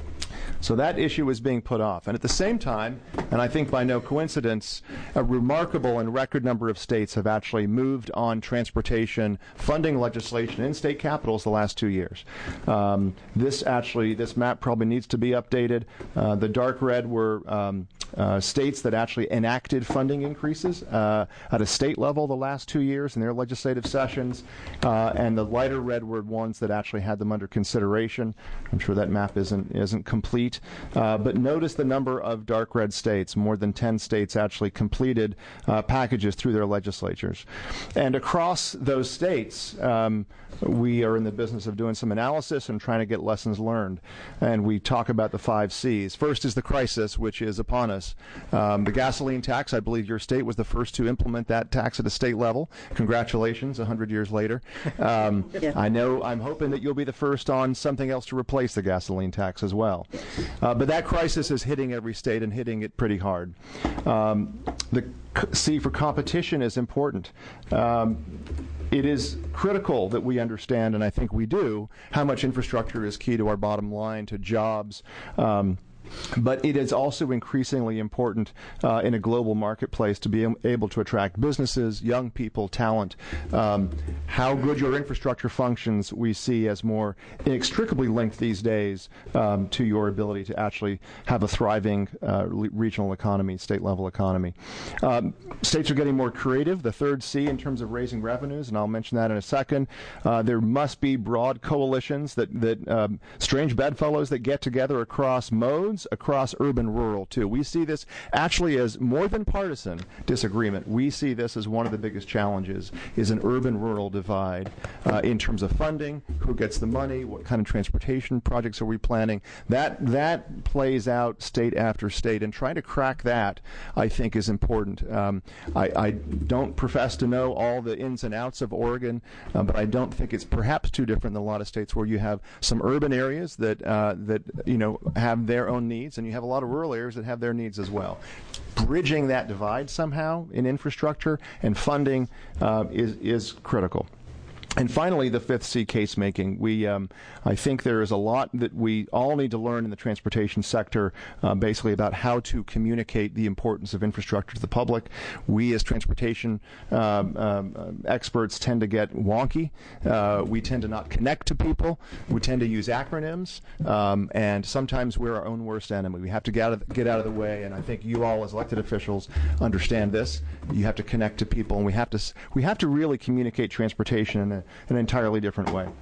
Speaker 16: So that issue is being put off. And at the same time, and I think by no coincidence, a remarkable and record number of states have actually moved on transportation funding legislation in state capitals the last two years. Um, this actually, this map probably needs to be updated. Uh, the dark red were um, uh, states that actually enacted funding increases uh, at a state level the last two years in their legislative sessions. Uh, and the lighter red were ones that actually had them under consideration. I'm sure that map isn't, isn't complete. Uh, but notice the number of dark red states. More than ten states actually completed uh, packages through their legislatures. And across those states, um, we are in the business of doing some analysis and trying to get lessons learned. And we talk about the five C's. First is the crisis, which is upon us. enormous. Um, the gasoline tax, I believe your state was the first to implement that tax at a state level. Congratulations, one hundred years later. Um,
Speaker 10: Yeah.
Speaker 16: I know, I'm hoping that you'll be the first on something else to replace the gasoline tax as well. Uh, but that crisis is hitting every state and hitting it pretty hard. Um, the C for competition is important. Um, It is critical that we understand, and I think we do, how much infrastructure is key to our bottom line, to jobs. Um, But it is also increasingly important uh, in a global marketplace to be able to attract businesses, young people, talent. Um, how good your infrastructure functions we see as more inextricably linked these days um, to your ability to actually have a thriving uh, regional economy, state-level economy. Um, states are getting more creative, the third C in terms of raising revenues, and I'll mention that in a second. Uh, there must be broad coalitions, that, that um, strange bedfellows that get together across modes, across urban-rural, too. We see this actually as more than partisan disagreement. We see this as one of the biggest challenges, is an urban-rural divide uh, in terms of funding, who gets the money, what kind of transportation projects are we planning. That, that plays out state after state, and trying to crack that, I think, is important. Um, I, I don't profess to know all the ins and outs of Oregon, uh, but I don't think it's perhaps too different than a lot of states where you have some urban areas that, uh, that you know, have their own needs, and you have a lot of rural areas that have their needs as well. Bridging that divide somehow in infrastructure and funding uh, is, is critical. And finally, the fifth C, case making. We, um, I think there is a lot that we all need to learn in the transportation sector, uh, basically about how to communicate the importance of infrastructure to the public. We, as transportation um, um, experts, tend to get wonky. Uh, we tend to not connect to people. We tend to use acronyms, um, and sometimes we're our own worst enemy. We have to get out of, get out of the way, and I think you all, as elected officials, understand this. You have to connect to people, and we have to we have to really communicate transportation in a an entirely different way.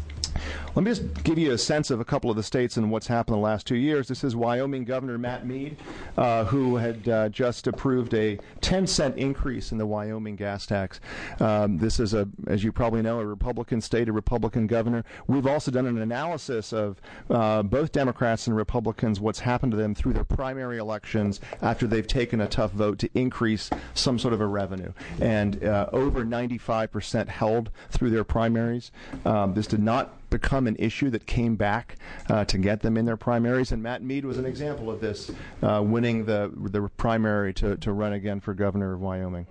Speaker 16: Let me just give you a sense of a couple of the states and what's happened in the last two years. This is Wyoming Governor Matt Mead, uh, who had uh, just approved a ten cent increase in the Wyoming gas tax. Um, this is, a, as you probably know, a Republican state, a Republican governor. We've also done an analysis of uh, both Democrats and Republicans, what's happened to them through their primary elections after they've taken a tough vote to increase some sort of a revenue. And uh, over ninety-five percent held through their primaries. Um, this did not become an issue that came back uh, to get them in their primaries, and Matt Mead was an example of this, uh, winning the the primary to, to run again for governor of Wyoming.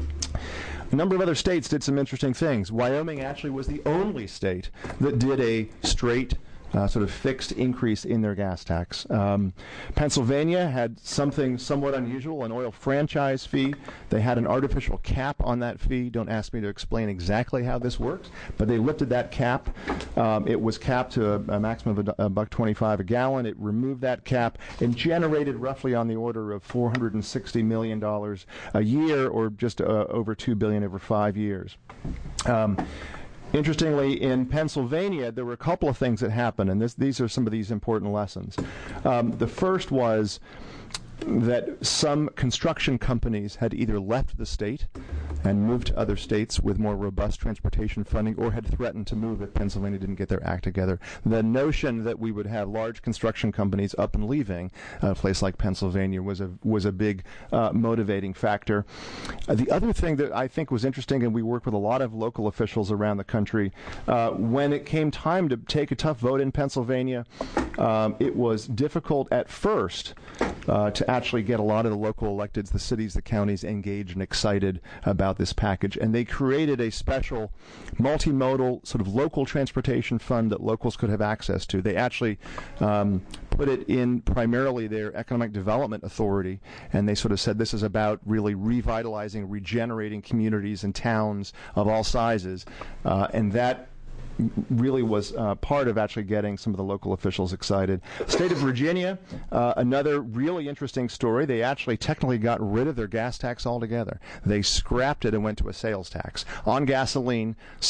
Speaker 16: A number of other states did some interesting things. Wyoming actually was the only state that did a straight Uh, sort of fixed increase in their gas tax. Um, Pennsylvania had something somewhat unusual, an oil franchise fee. They had an artificial cap on that fee. Don't ask me to explain exactly how this works, but they lifted that cap. Um, it was capped to a, a maximum of a, a buck twenty-five a gallon. It removed that cap and generated roughly on the order of four hundred sixty million dollars a year, or just uh, over two billion dollars over five years. Um, Interestingly, in Pennsylvania, there were a couple of things that happened, and this, these are some of these important lessons. Um, the first was that some construction companies had either left the state and moved to other states with more robust transportation funding, or had threatened to move if Pennsylvania didn't get their act together. The notion that we would have large construction companies up and leaving a place like Pennsylvania was a was a big uh, motivating factor. Uh, the other thing that I think was interesting, and we work with a lot of local officials around the country, uh, when it came time to take a tough vote in Pennsylvania, um, it was difficult at first uh, to actually get a lot of the local electeds, the cities, the counties, engaged and excited about this package. And they created a special multimodal sort of local transportation fund that locals could have access to. They actually um, put it in primarily their economic development authority, and they sort of said this is about really revitalizing, regenerating communities and towns of all sizes. Uh, and that really was uh, part of actually getting some of the local officials excited. State of Virginia, uh, another really interesting story. They actually technically got rid of their gas tax altogether. They scrapped it and went to a sales tax on gasoline. So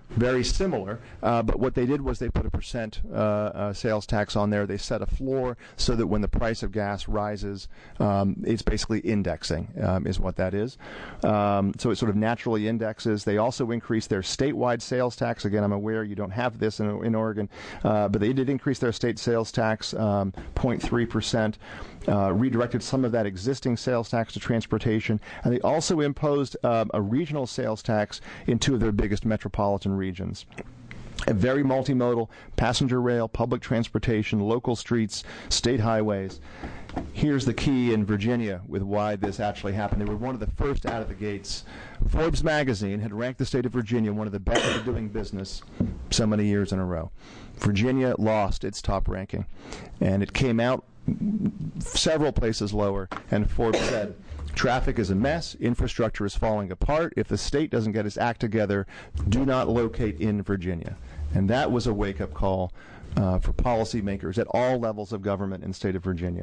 Speaker 16: very similar, uh, but what they did was they put a percent uh, uh, sales tax on there. They set a floor so that when the price of gas rises, um, it's basically indexing, um, is what that is. Um, so it sort of naturally indexes. They also increased their statewide sales tax. Again, I'm aware you don't have this in, in Oregon, uh, but they did increase their state sales tax um, zero point three percent, uh, redirected some of that existing sales tax to transportation, and they also imposed um, a regional sales tax in two of their biggest metropolitan regions. A very multimodal, passenger rail, public transportation, local streets, state highways. Here's the key in Virginia with why this actually happened. They were one of the first out of the gates. Forbes magazine had ranked the state of Virginia one of the best at doing business so many years in a row. Virginia lost its top ranking, and it came out several places lower, and Forbes said, traffic is a mess, infrastructure is falling apart. If the state doesn't get its act together, do not locate in Virginia. And that was a wake-up call uh, for policymakers at all levels of government in the state of Virginia.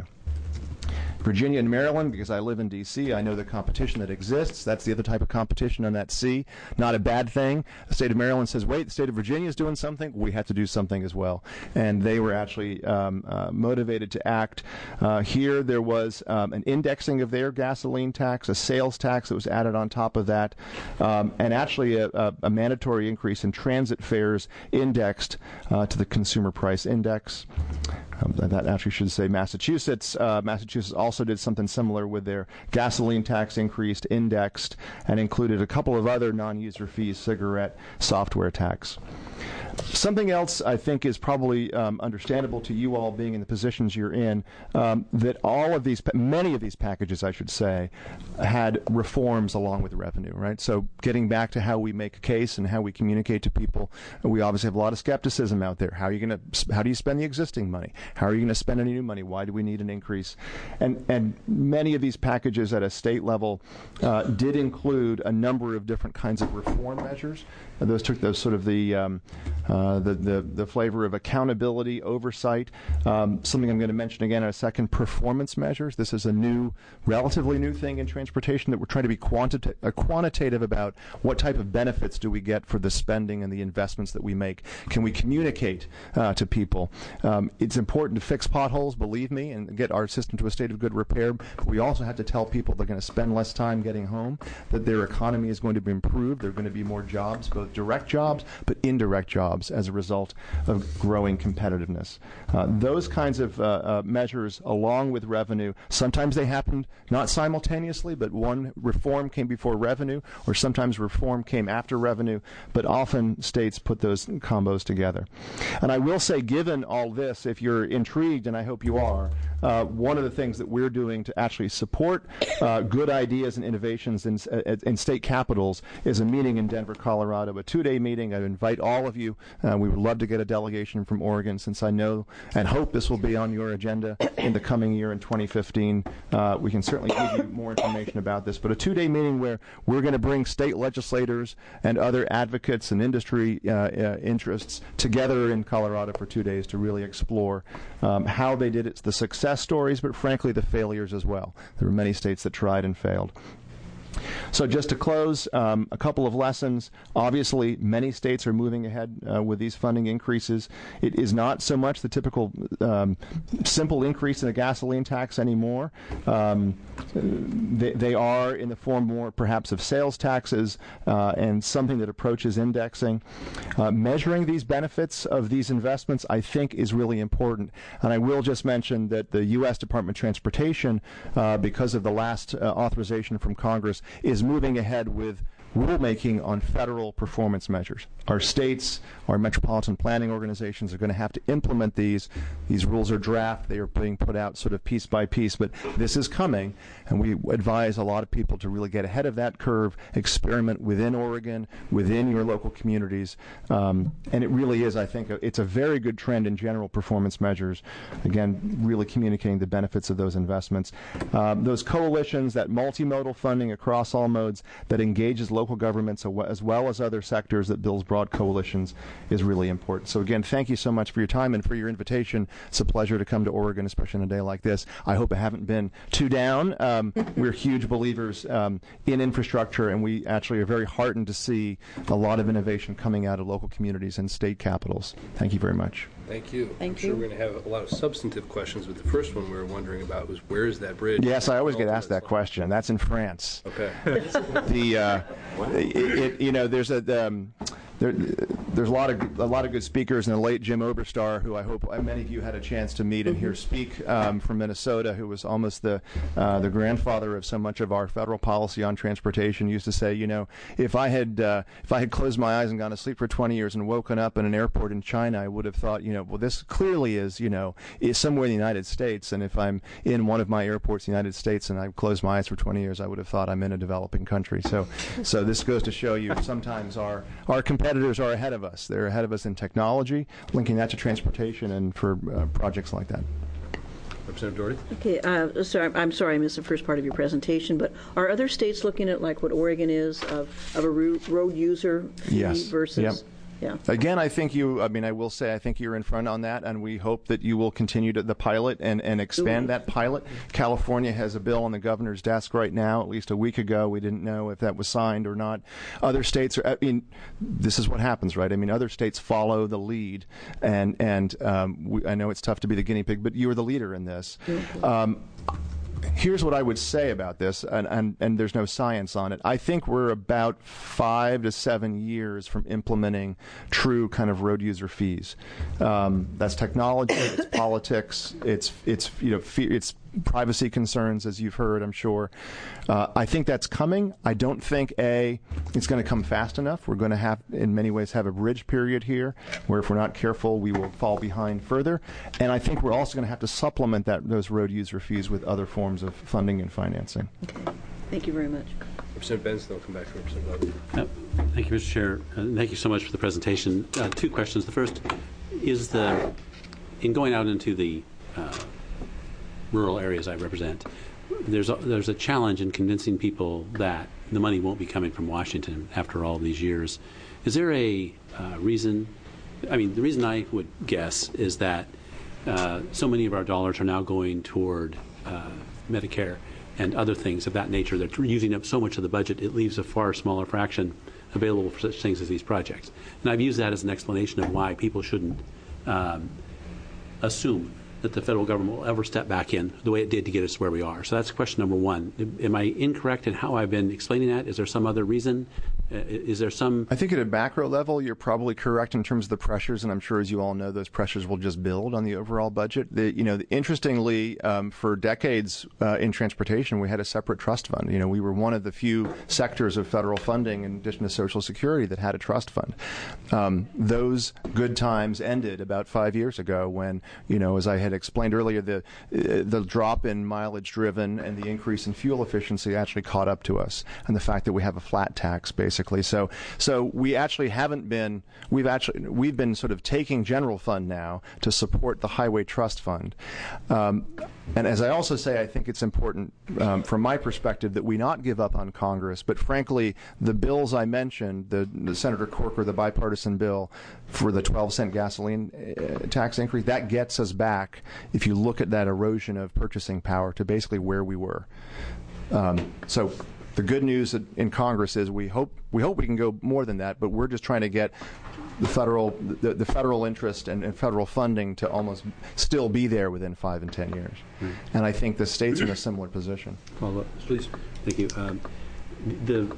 Speaker 16: Virginia and Maryland, because I live in D C, I know the competition that exists. That's the other type of competition on that sea. Not a bad thing. The state of Maryland says, wait, the state of Virginia is doing something. We have to do something as well. And they were actually um, uh, motivated to act. Uh, here there was um, an indexing of their gasoline tax, a sales tax that was added on top of that, um, and actually a, a, a mandatory increase in transit fares indexed uh, to the consumer price index. Um, that actually should say Massachusetts. Uh, Massachusetts also did something similar with their gasoline tax increased, indexed, and included a couple of other non-user fees, cigarette, software tax. Something else I think is probably um, understandable to you all being in the positions you're in, um, that all of these, many of these packages, I should say, had reforms along with revenue, right? So getting back to how we make a case and how we communicate to people, we obviously have a lot of skepticism out there. How are you going to, how do you spend the existing money? How are you going to spend any new money? Why do we need an increase? And, and many of these packages at a state level uh, did include a number of different kinds of reform measures. Uh, those took those sort of the um, Uh, the, the, the flavor of accountability, oversight. Um, something I'm going to mention again in a second, performance measures. This is a new, relatively new thing in transportation that we're trying to be quantita- uh, quantitative about. What type of benefits do we get for the spending and the investments that we make? Can we communicate uh, to people? Um, it's important to fix potholes, believe me, and get our system to a state of good repair. But we also have to tell people they're going to spend less time getting home, that their economy is going to be improved. There are going to be more jobs, both direct jobs, but indirect jobs as a result of growing competitiveness. Uh, those kinds of uh, uh, measures, along with revenue, sometimes they happened not simultaneously, but one reform came before revenue, or sometimes reform came after revenue, but often states put those combos together. And I will say, given all this, if you're intrigued, and I hope you are, uh, one of the things that we're doing to actually support uh, good ideas and innovations in, uh, in state capitals is a meeting in Denver, Colorado, a two-day meeting. I invite all of you. Uh, we would love to get a delegation from Oregon, since I know and hope this will be on your agenda in the coming year in twenty fifteen. Uh, we can certainly give you more information about this. But a two-day meeting where we're going to bring state legislators and other advocates and industry uh, uh, interests together in Colorado for two days to really explore um, how they did it, the success stories, but frankly the failures as well. There were many states that tried and failed. So just to close, um, a couple of lessons. Obviously, many states are moving ahead uh, with these funding increases. It is not so much the typical um, simple increase in the gasoline tax anymore. Um, they, they are in the form more perhaps of sales taxes uh, and something that approaches indexing. Uh, measuring these benefits of these investments, I think, is really important. And I will just mention that the U S Department of Transportation, uh, because of the last uh, authorization from Congress, is moving ahead with rulemaking on federal performance measures. Our states, our metropolitan planning organizations are going to have to implement these. These rules are draft. They are being put out sort of piece by piece, but this is coming, and we advise a lot of people to really get ahead of that curve, experiment within Oregon, within your local communities, um, and it really is, I think, a, it's a very good trend in general performance measures. Again, really communicating the benefits of those investments. Um, those coalitions, that multimodal funding across all modes that engages local local governments as well as other sectors that builds broad coalitions is really important. So again, thank you so much for your time and for your invitation. It's a pleasure to come to Oregon, especially on a day like this. I hope I haven't been too down. Um, we're huge believers um, in infrastructure, and we actually are very heartened to see a lot of innovation coming out of local communities and state capitals. Thank you very much.
Speaker 3: Thank you.
Speaker 10: Thank
Speaker 3: I'm sure
Speaker 10: you.
Speaker 3: we're going to have a lot of substantive questions, but the first one we were wondering about was where is that bridge?
Speaker 16: Yes, I always get asked that question. That's in France.
Speaker 3: Okay.
Speaker 16: the uh, it, it, you know, there's a um, there, there's a lot of a lot of good speakers, and the late Jim Oberstar, who I hope many of you had a chance to meet and hear speak um, from Minnesota, who was almost the uh, the grandfather of so much of our federal policy on transportation, used to say, you know, if I had uh, if I had closed my eyes and gone to sleep for twenty years and woken up in an airport in China, I would have thought, you know, well, this clearly is, you know, is somewhere in the United States, and if I'm in one of my airports in the United States and I've closed my eyes for twenty years, I would have thought I'm in a developing country. So, so this goes to show you sometimes our our competitors are ahead of us. They're ahead of us in technology, linking that to transportation and for uh, projects like that.
Speaker 3: Representative Doherty?
Speaker 10: Okay, uh, sorry, I'm sorry I missed the first part of your presentation, but are other states looking at like what Oregon is of, of a ro- road user fee
Speaker 16: Yes.
Speaker 10: versus?
Speaker 16: Yep.
Speaker 10: Yeah.
Speaker 16: Again, I think you, I mean, I will say, I think you're in front on that, and we hope that you will continue to the pilot and, and expand
Speaker 10: Ooh.
Speaker 16: that pilot. California has a bill on the governor's desk right now. At least a week ago, we didn't know if that was signed or not. Other states are, I mean, this is what happens, right? I mean, other states follow the lead, and, and um, we, I know it's tough to be the guinea pig, but you are the leader in this.
Speaker 10: Mm-hmm.
Speaker 16: Um, Here's what I would say about this, and, and, and there's no science on it. I think we're about five to seven years from implementing true kind of road user fees. Um, that's technology, it's politics, it's it's you know fe- it's privacy concerns, as you've heard, I'm sure. Uh, I think that's coming. I don't think, A, it's going to come fast enough. We're going to have, in many ways, have a bridge period here where if we're not careful, we will fall behind further. And I think we're also going to have to supplement that those road user fees with other forms of funding and financing.
Speaker 10: Okay. Thank you very much.
Speaker 3: Representative Benson, I'll come back to Representative Levin.
Speaker 5: Uh, Thank you, Mister Chair. Uh, thank you so much for the presentation. Uh, two questions. The first is the, in going out into the uh, rural areas I represent, there's a, there's a challenge in convincing people that the money won't be coming from Washington after all these years. Is there a uh, reason? I mean, the reason I would guess is that uh, so many of our dollars are now going toward uh, Medicare and other things of that nature. They're using up so much of the budget, it leaves a far smaller fraction available for such things as these projects. And I've used that as an explanation of why people shouldn't um, assume that the federal government will ever step back in the way it did to get us where we are. So that's question number one. Am I incorrect in how I've been explaining that? Is there some other reason? Uh, is there some...
Speaker 16: I think at a macro level, you're probably correct in terms of the pressures, and I'm sure, as you all know, those pressures will just build on the overall budget. The, you know, interestingly, um, for decades uh, in transportation, we had a separate trust fund. You know, we were one of the few sectors of federal funding, in addition to Social Security, that had a trust fund. Um, those good times ended about five years ago when, you know, as I had explained earlier, the uh, the drop in mileage driven and the increase in fuel efficiency actually caught up to us, and the fact that we have a flat tax basically. So so we actually haven't been we've actually we've been sort of taking general fund now to support the highway trust fund. Um, and as I also say, I think it's important um, from my perspective that we not give up on Congress, but frankly, the bills I mentioned, the, the Senator Corker, the bipartisan bill for the twelve cent gasoline uh, tax increase, that gets us back, if you look at that erosion of purchasing power, to basically where we were. Um, so the good news in Congress is we hope we hope we can go more than that, but we're just trying to get the federal the, the federal interest and, and federal funding to almost still be there within five and ten years. Mm. And I think the states are in a similar position.
Speaker 5: Follow up, please. Thank you. Um, the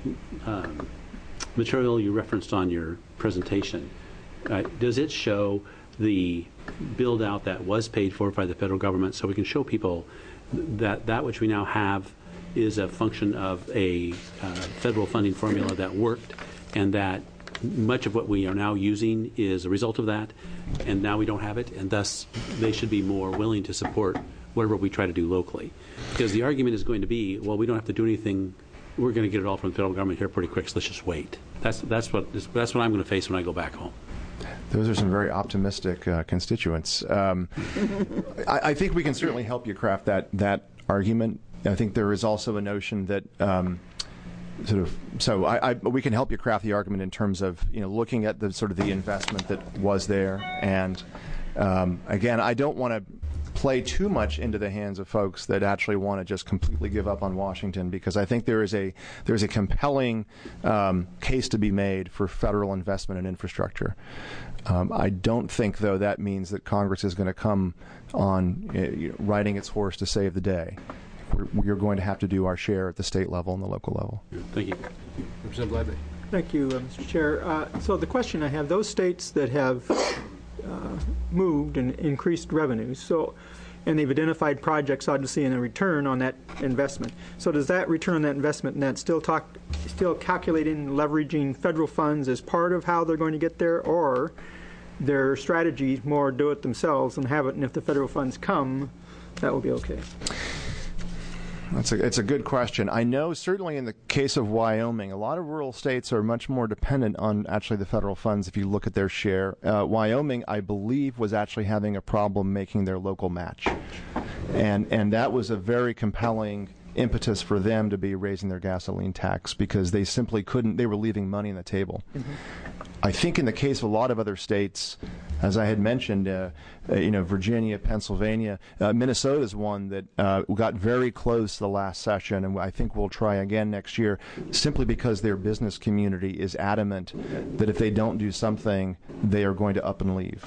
Speaker 5: um, material you referenced on your presentation, uh, does it show the build out that was paid for by the federal government, so we can show people that that which we now have is a function of a uh, federal funding formula that worked, and that much of what we are now using is a result of that, and now we don't have it, and thus they should be more willing to support whatever we try to do locally. Because the argument is going to be, well, we don't have to do anything, we're going to get it all from the federal government here pretty quick, so let's just wait. That's, that's, what, that's what I'm going to face when I go back home.
Speaker 16: Those are some very optimistic uh, constituents. Um, I, I think we can certainly help you craft that, that argument. I think there is also a notion that um, sort of, so I, I, we can help you craft the argument in terms of, you know, looking at the sort of the investment that was there. And um, again, I don't want to play too much into the hands of folks that actually want to just completely give up on Washington, because I think there is a there's a compelling um, case to be made for federal investment in infrastructure. Um, I don't think, though, that means that Congress is going to come on uh, you know, riding its horse to save the day. We're, we're going to have to do our share at the state level and the local level.
Speaker 5: Thank you.
Speaker 3: Representative Bladley.
Speaker 4: Thank you, uh, Mister Chair. Uh, so the question I have, those states that have uh, moved and increased revenues, so, and they've identified projects obviously in a return on that investment. So does that return on that investment and that still talk, still calculating leveraging federal funds as part of how they're going to get there, or their strategy more do it themselves and have it, and if the federal funds come, that will be okay?
Speaker 16: That's a, it's a good question. I know certainly in the case of Wyoming, a lot of rural states are much more dependent on actually the federal funds if you look at their share. Uh, Wyoming, I believe, was actually having a problem making their local match. And, and that was a very compelling impetus for them to be raising their gasoline tax, because they simply couldn't, they were leaving money on the table. Mm-hmm. I think in the case of a lot of other states, as I had mentioned, uh, uh, you know, Virginia, Pennsylvania, uh, Minnesota is one that uh, got very close to the last session, and I think we'll try again next year, simply because their business community is adamant that if they don't do something, they are going to up and leave.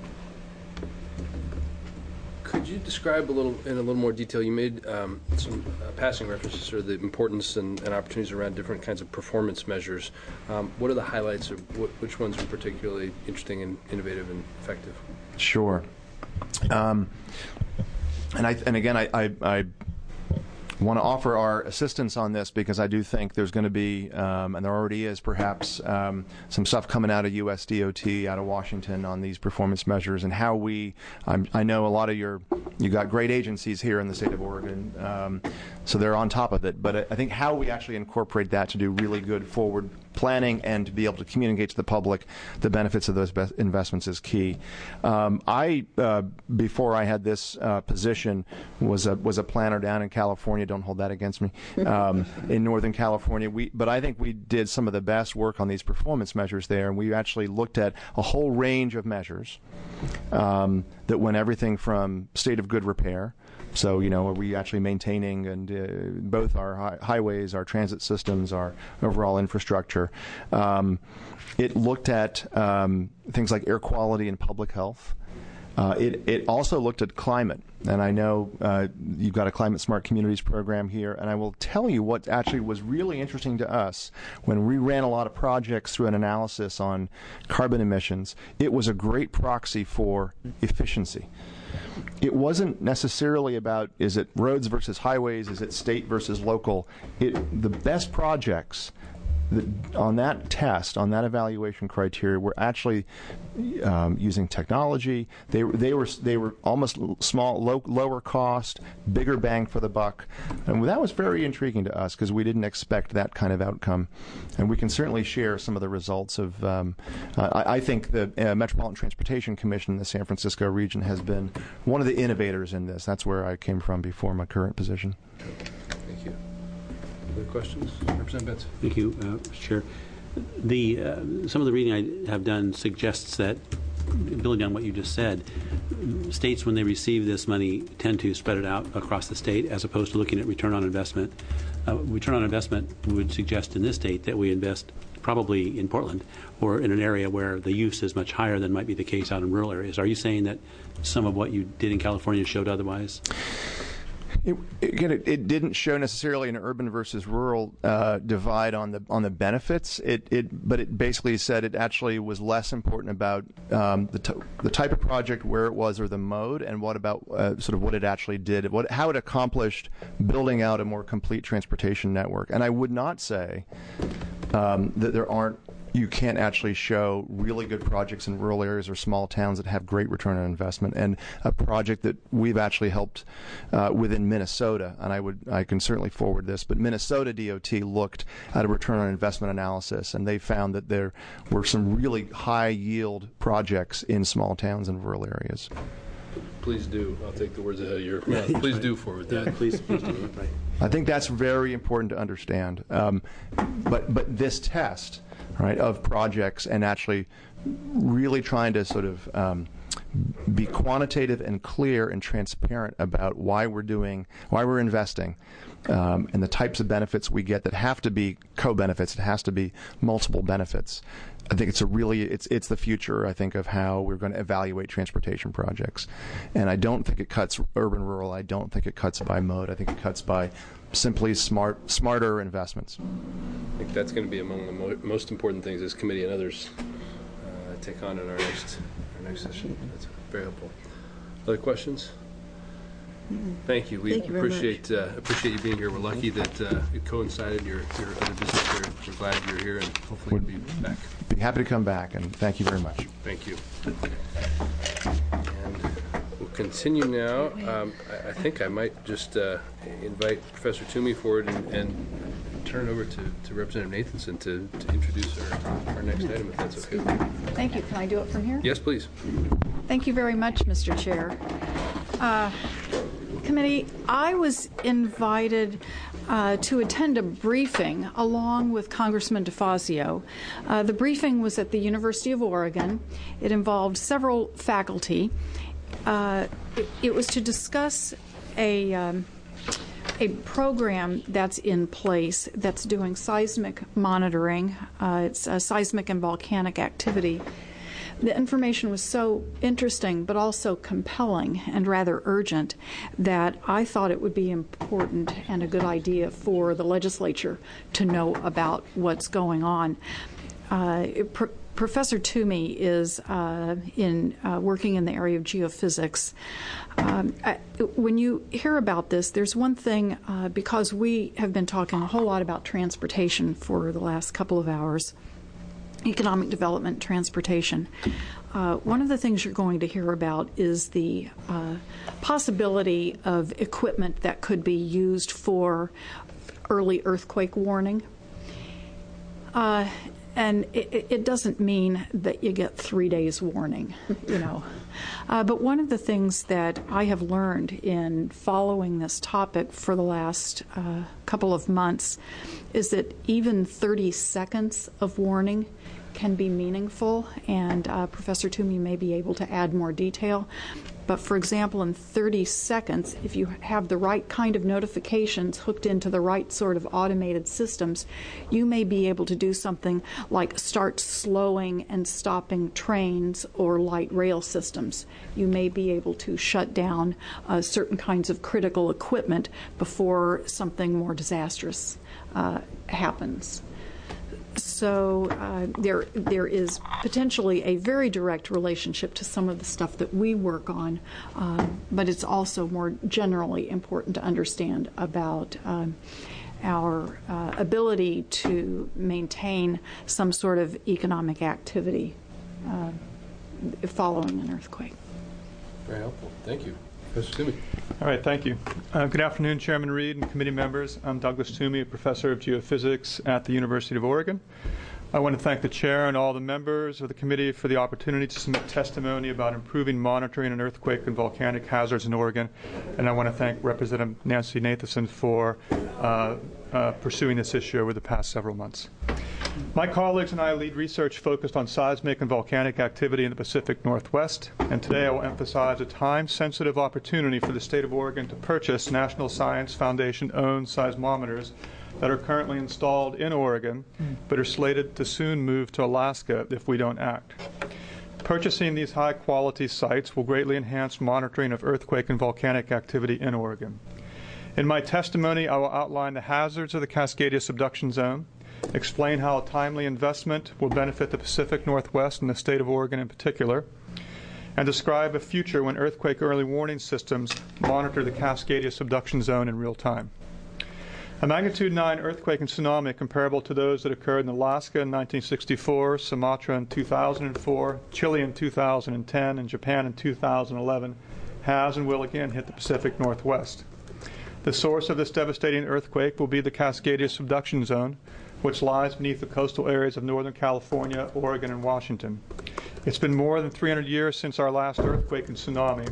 Speaker 3: Could you describe a little in a little more detail? You made um, some uh, passing references to the importance and, and opportunities around different kinds of performance measures. Um, what are the highlights, or what, which ones are particularly interesting and innovative and effective?
Speaker 16: Sure. Um, and I and again, I, I, I want to offer our assistance on this, because I do think there's going to be, um, and there already is perhaps, um, some stuff coming out of U S D O T, out of Washington, on these performance measures and how we, I'm, I know a lot of your, you got great agencies here in the state of Oregon, um, so they're on top of it, but I, I think how we actually incorporate that to do really good forward planning and to be able to communicate to the public the benefits of those be- investments is key. Um, I, uh, before I had this uh, position, was a was a planner down in California. Don't hold that against me. Um, in Northern California, we but I think we did some of the best work on these performance measures there, and we actually looked at a whole range of measures um, that went everything from state of good repair. So, you know, are we actually maintaining and uh, both our hi- highways, our transit systems, our overall infrastructure? Um, it looked at um, things like air quality and public health. Uh, it, it also looked at climate, and I know uh, you've got a Climate Smart Communities program here, and I will tell you what actually was really interesting to us when we ran a lot of projects through an analysis on carbon emissions. It was a great proxy for efficiency. It wasn't necessarily about, is it roads versus highways, is it state versus local. It, the best projects that on that test, on that evaluation criteria, were actually um, using technology. They they were they were almost small, low, lower cost, bigger bang for the buck, and that was very intriguing to us because we didn't expect that kind of outcome. And we can certainly share some of the results of. Um, uh, I, I think the uh, Metropolitan Transportation Commission in the San Francisco region has been one of the innovators in this. That's where I came from before my current position.
Speaker 3: Thank you. Other questions? Representative Betts.
Speaker 5: Thank you, uh, Mister Chair. The, uh, some of the reading I have done suggests that, building on what you just said, states, when they receive this money, tend to spread it out across the state as opposed to looking at return on investment. Uh, return on investment would suggest in this state that we invest probably in Portland or in an area where the use is much higher than might be the case out in rural areas. Are you saying that some of what you did in California showed otherwise?
Speaker 16: It, again, it, it didn't show necessarily an urban versus rural uh, divide on the on the benefits. It, it, but it basically said it actually was less important about um, the t- the type of project, where it was, or the mode, and what about uh, sort of what it actually did, what how it accomplished building out a more complete transportation network. And I would not say um, that there aren't. You can't actually show really good projects in rural areas or small towns that have great return on investment. And a project that we've actually helped uh, within Minnesota, and I would I can certainly forward this, but Minnesota D O T looked at a return on investment analysis, and they found that there were some really high yield projects in small towns and rural areas.
Speaker 3: please do. I'll take the words ahead of your
Speaker 1: Yeah,
Speaker 3: mouth. Please
Speaker 1: right.
Speaker 3: do forward
Speaker 1: Yeah,
Speaker 3: that.
Speaker 1: please, please do. Right.
Speaker 16: I think that's very important to understand. Um, but but this test, right, of projects and actually really trying to sort of um, be quantitative and clear and transparent about why we're doing, why we're investing, um, and the types of benefits we get that have to be co-benefits. It has to be multiple benefits. I think it's a really it's it's the future, I think, of how we're going to evaluate transportation projects. And I don't think it cuts urban rural. I don't think it cuts by mode. I think it cuts by simply smart smarter investments.
Speaker 3: I think that's going to be among the mo- most important things this committee and others uh, take on in our next our next session. That's very helpful. Other questions? Thank you. We
Speaker 10: Thank you very
Speaker 3: appreciate uh, appreciate you being here. We're lucky that uh, it coincided your your other business here. We're glad you're here, and hopefully you'll be back.
Speaker 16: Be happy to come back, and thank you very much.
Speaker 3: Thank you. And we'll continue now. Um, I, I think I might just uh, invite Professor Toomey forward and, and turn it over to, to Representative Nathanson to, to introduce our, our next item, if that's okay.
Speaker 12: Thank you. Can I do it from here?
Speaker 3: Yes, please.
Speaker 12: Thank you very much, Mister Chair. Uh, committee, I was invited uh, to attend a briefing along with Congressman DeFazio. Uh, the briefing was at the University of Oregon. It involved several faculty. Uh, it, it was to discuss a um, a program that's in place that's doing seismic monitoring. Uh, it's uh, seismic and volcanic activity. The information was so interesting but also compelling and rather urgent that I thought it would be important and a good idea for the legislature to know about what's going on. Uh, pr- Professor Toomey is uh, in uh, working in the area of geophysics. Um, I, when you hear about this, there's one thing, uh, because we have been talking a whole lot about transportation for the last couple of hours, economic development, transportation. Uh, one of the things you're going to hear about is the uh, possibility of equipment that could be used for early earthquake warning. Uh, and it, it doesn't mean that you get three days warning, you know. Uh, but one of the things that I have learned in following this topic for the last uh, couple of months is that even thirty seconds of warning can be meaningful, and uh, Professor Toomey may be able to add more detail. But for example, in thirty seconds, if you have the right kind of notifications hooked into the right sort of automated systems, you may be able to do something like start slowing and stopping trains or light rail systems. You may be able to shut down uh, certain kinds of critical equipment before something more disastrous uh, happens. So uh, there, there is potentially a very direct relationship to some of the stuff that we work on, uh, but it's also more generally important to understand about um, our uh, ability to maintain some sort of economic activity uh, following an earthquake.
Speaker 3: Very helpful. Thank you. Professor Toomey.
Speaker 4: All right, thank you. Uh, good afternoon, Chairman Reed and committee members. I'm Douglas Toomey, a professor of geophysics at the University of Oregon. I want to thank the chair and all the members of the committee for the opportunity to submit testimony about improving monitoring and earthquake and volcanic hazards in Oregon. And I want to thank Representative Nancy Nathanson for uh, uh, pursuing this issue over the past several months. My colleagues and I lead research focused on seismic and volcanic activity in the Pacific Northwest, and today I will emphasize a time-sensitive opportunity for the state of Oregon to purchase National Science Foundation-owned seismometers that are currently installed in Oregon, but are slated to soon move to Alaska if we don't act. Purchasing these high-quality sites will greatly enhance monitoring of earthquake and volcanic activity in Oregon. In my testimony, I will outline the hazards of the Cascadia subduction zone, explain how a timely investment will benefit the Pacific Northwest and the state of Oregon in particular, and describe a future when earthquake early warning systems monitor the Cascadia subduction zone in real time. A magnitude nine earthquake and tsunami comparable to those that occurred in Alaska in nineteen sixty-four, Sumatra in two thousand four, Chile in two thousand ten, and Japan in two thousand eleven has and will again hit the Pacific Northwest. The source of this devastating earthquake will be the Cascadia subduction zone, which lies beneath the coastal areas of Northern California, Oregon, and Washington. It's been more than three hundred years since our last earthquake and tsunami,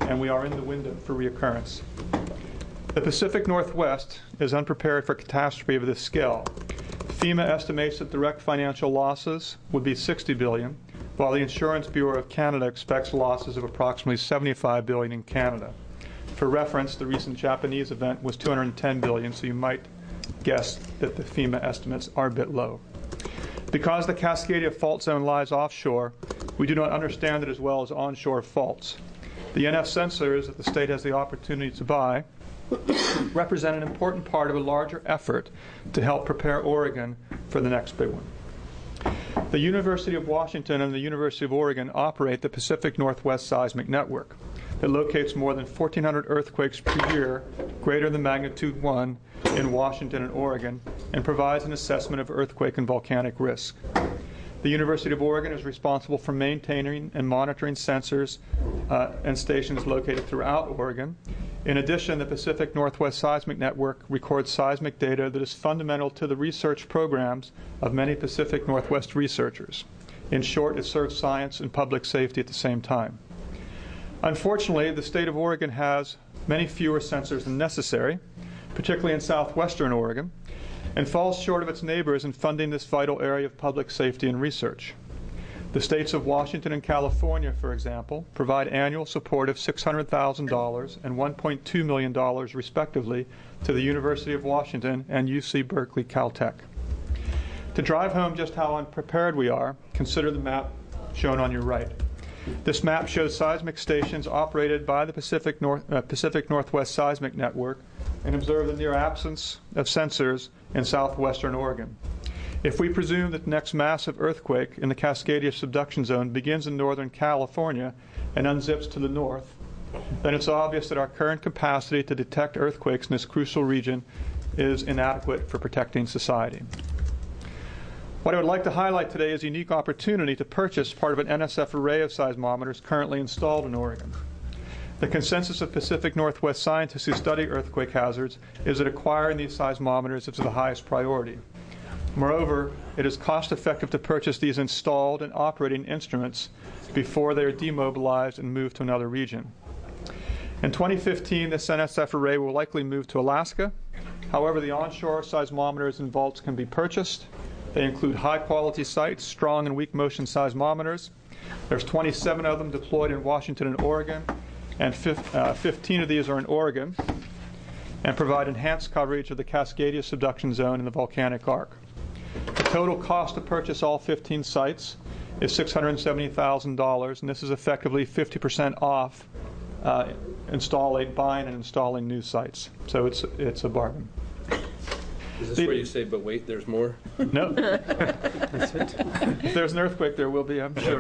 Speaker 4: and we are in the window for reoccurrence. The Pacific Northwest is unprepared for catastrophe of this scale. FEMA estimates that direct financial losses would be sixty billion dollars, while the Insurance Bureau of Canada expects losses of approximately seventy-five billion dollars in Canada. For reference, the recent Japanese event was two hundred ten billion dollars, so you might guess that the FEMA estimates are a bit low. Because the Cascadia fault zone lies offshore, we do not understand it as well as onshore faults. The N F sensors that the state has the opportunity to buy represent an important part of a larger effort to help prepare Oregon for the next big one. The University of Washington and the University of Oregon operate the Pacific Northwest Seismic Network that locates more than fourteen hundred earthquakes per year greater than magnitude one in Washington and Oregon, and provides an assessment of earthquake and volcanic risk. The University of Oregon is responsible for maintaining and monitoring sensors uh, and stations located throughout Oregon. In addition, the Pacific Northwest Seismic Network records seismic data that is fundamental to the research programs of many Pacific Northwest researchers. In short, it serves science and public safety at the same time. Unfortunately, the state of Oregon has many fewer sensors than necessary, particularly in southwestern Oregon, and falls short of its neighbors in funding this vital area of public safety and research. The states of Washington and California, for example, provide annual support of six hundred thousand dollars and one point two million dollars respectively to the University of Washington and U C Berkeley Caltech. To drive home just how unprepared we are, consider the map shown on your right. This map shows seismic stations operated by the Pacific, North, uh, Pacific Northwest Seismic Network and observe the near absence of sensors in southwestern Oregon. If we presume that the next massive earthquake in the Cascadia subduction zone begins in northern California and unzips to the north, then it's obvious that our current capacity to detect earthquakes in this crucial region is inadequate for protecting society. What I would like to highlight today is a unique opportunity to purchase part of an N S F array of seismometers currently installed in Oregon. The consensus of Pacific Northwest scientists who study earthquake hazards is that acquiring these seismometers is the highest priority. Moreover, it is cost-effective to purchase these installed and operating instruments before they are demobilized and moved to another region. In twenty fifteen, this N S F array will likely move to Alaska. However, the onshore seismometers and vaults can be purchased. They include high-quality sites, strong and weak motion seismometers. There's twenty-seven of them deployed in Washington and Oregon, and fifteen of these are in Oregon, and provide enhanced coverage of the Cascadia subduction zone and the volcanic arc. The total cost to purchase all fifteen sites is six hundred seventy thousand dollars, and this is effectively fifty percent off uh, installing, buying and installing new sites. So it's, it's a bargain.
Speaker 3: Is this
Speaker 4: The-
Speaker 3: where you say, but wait, there's more?
Speaker 4: No. If there's an earthquake, there will be, I'm sure.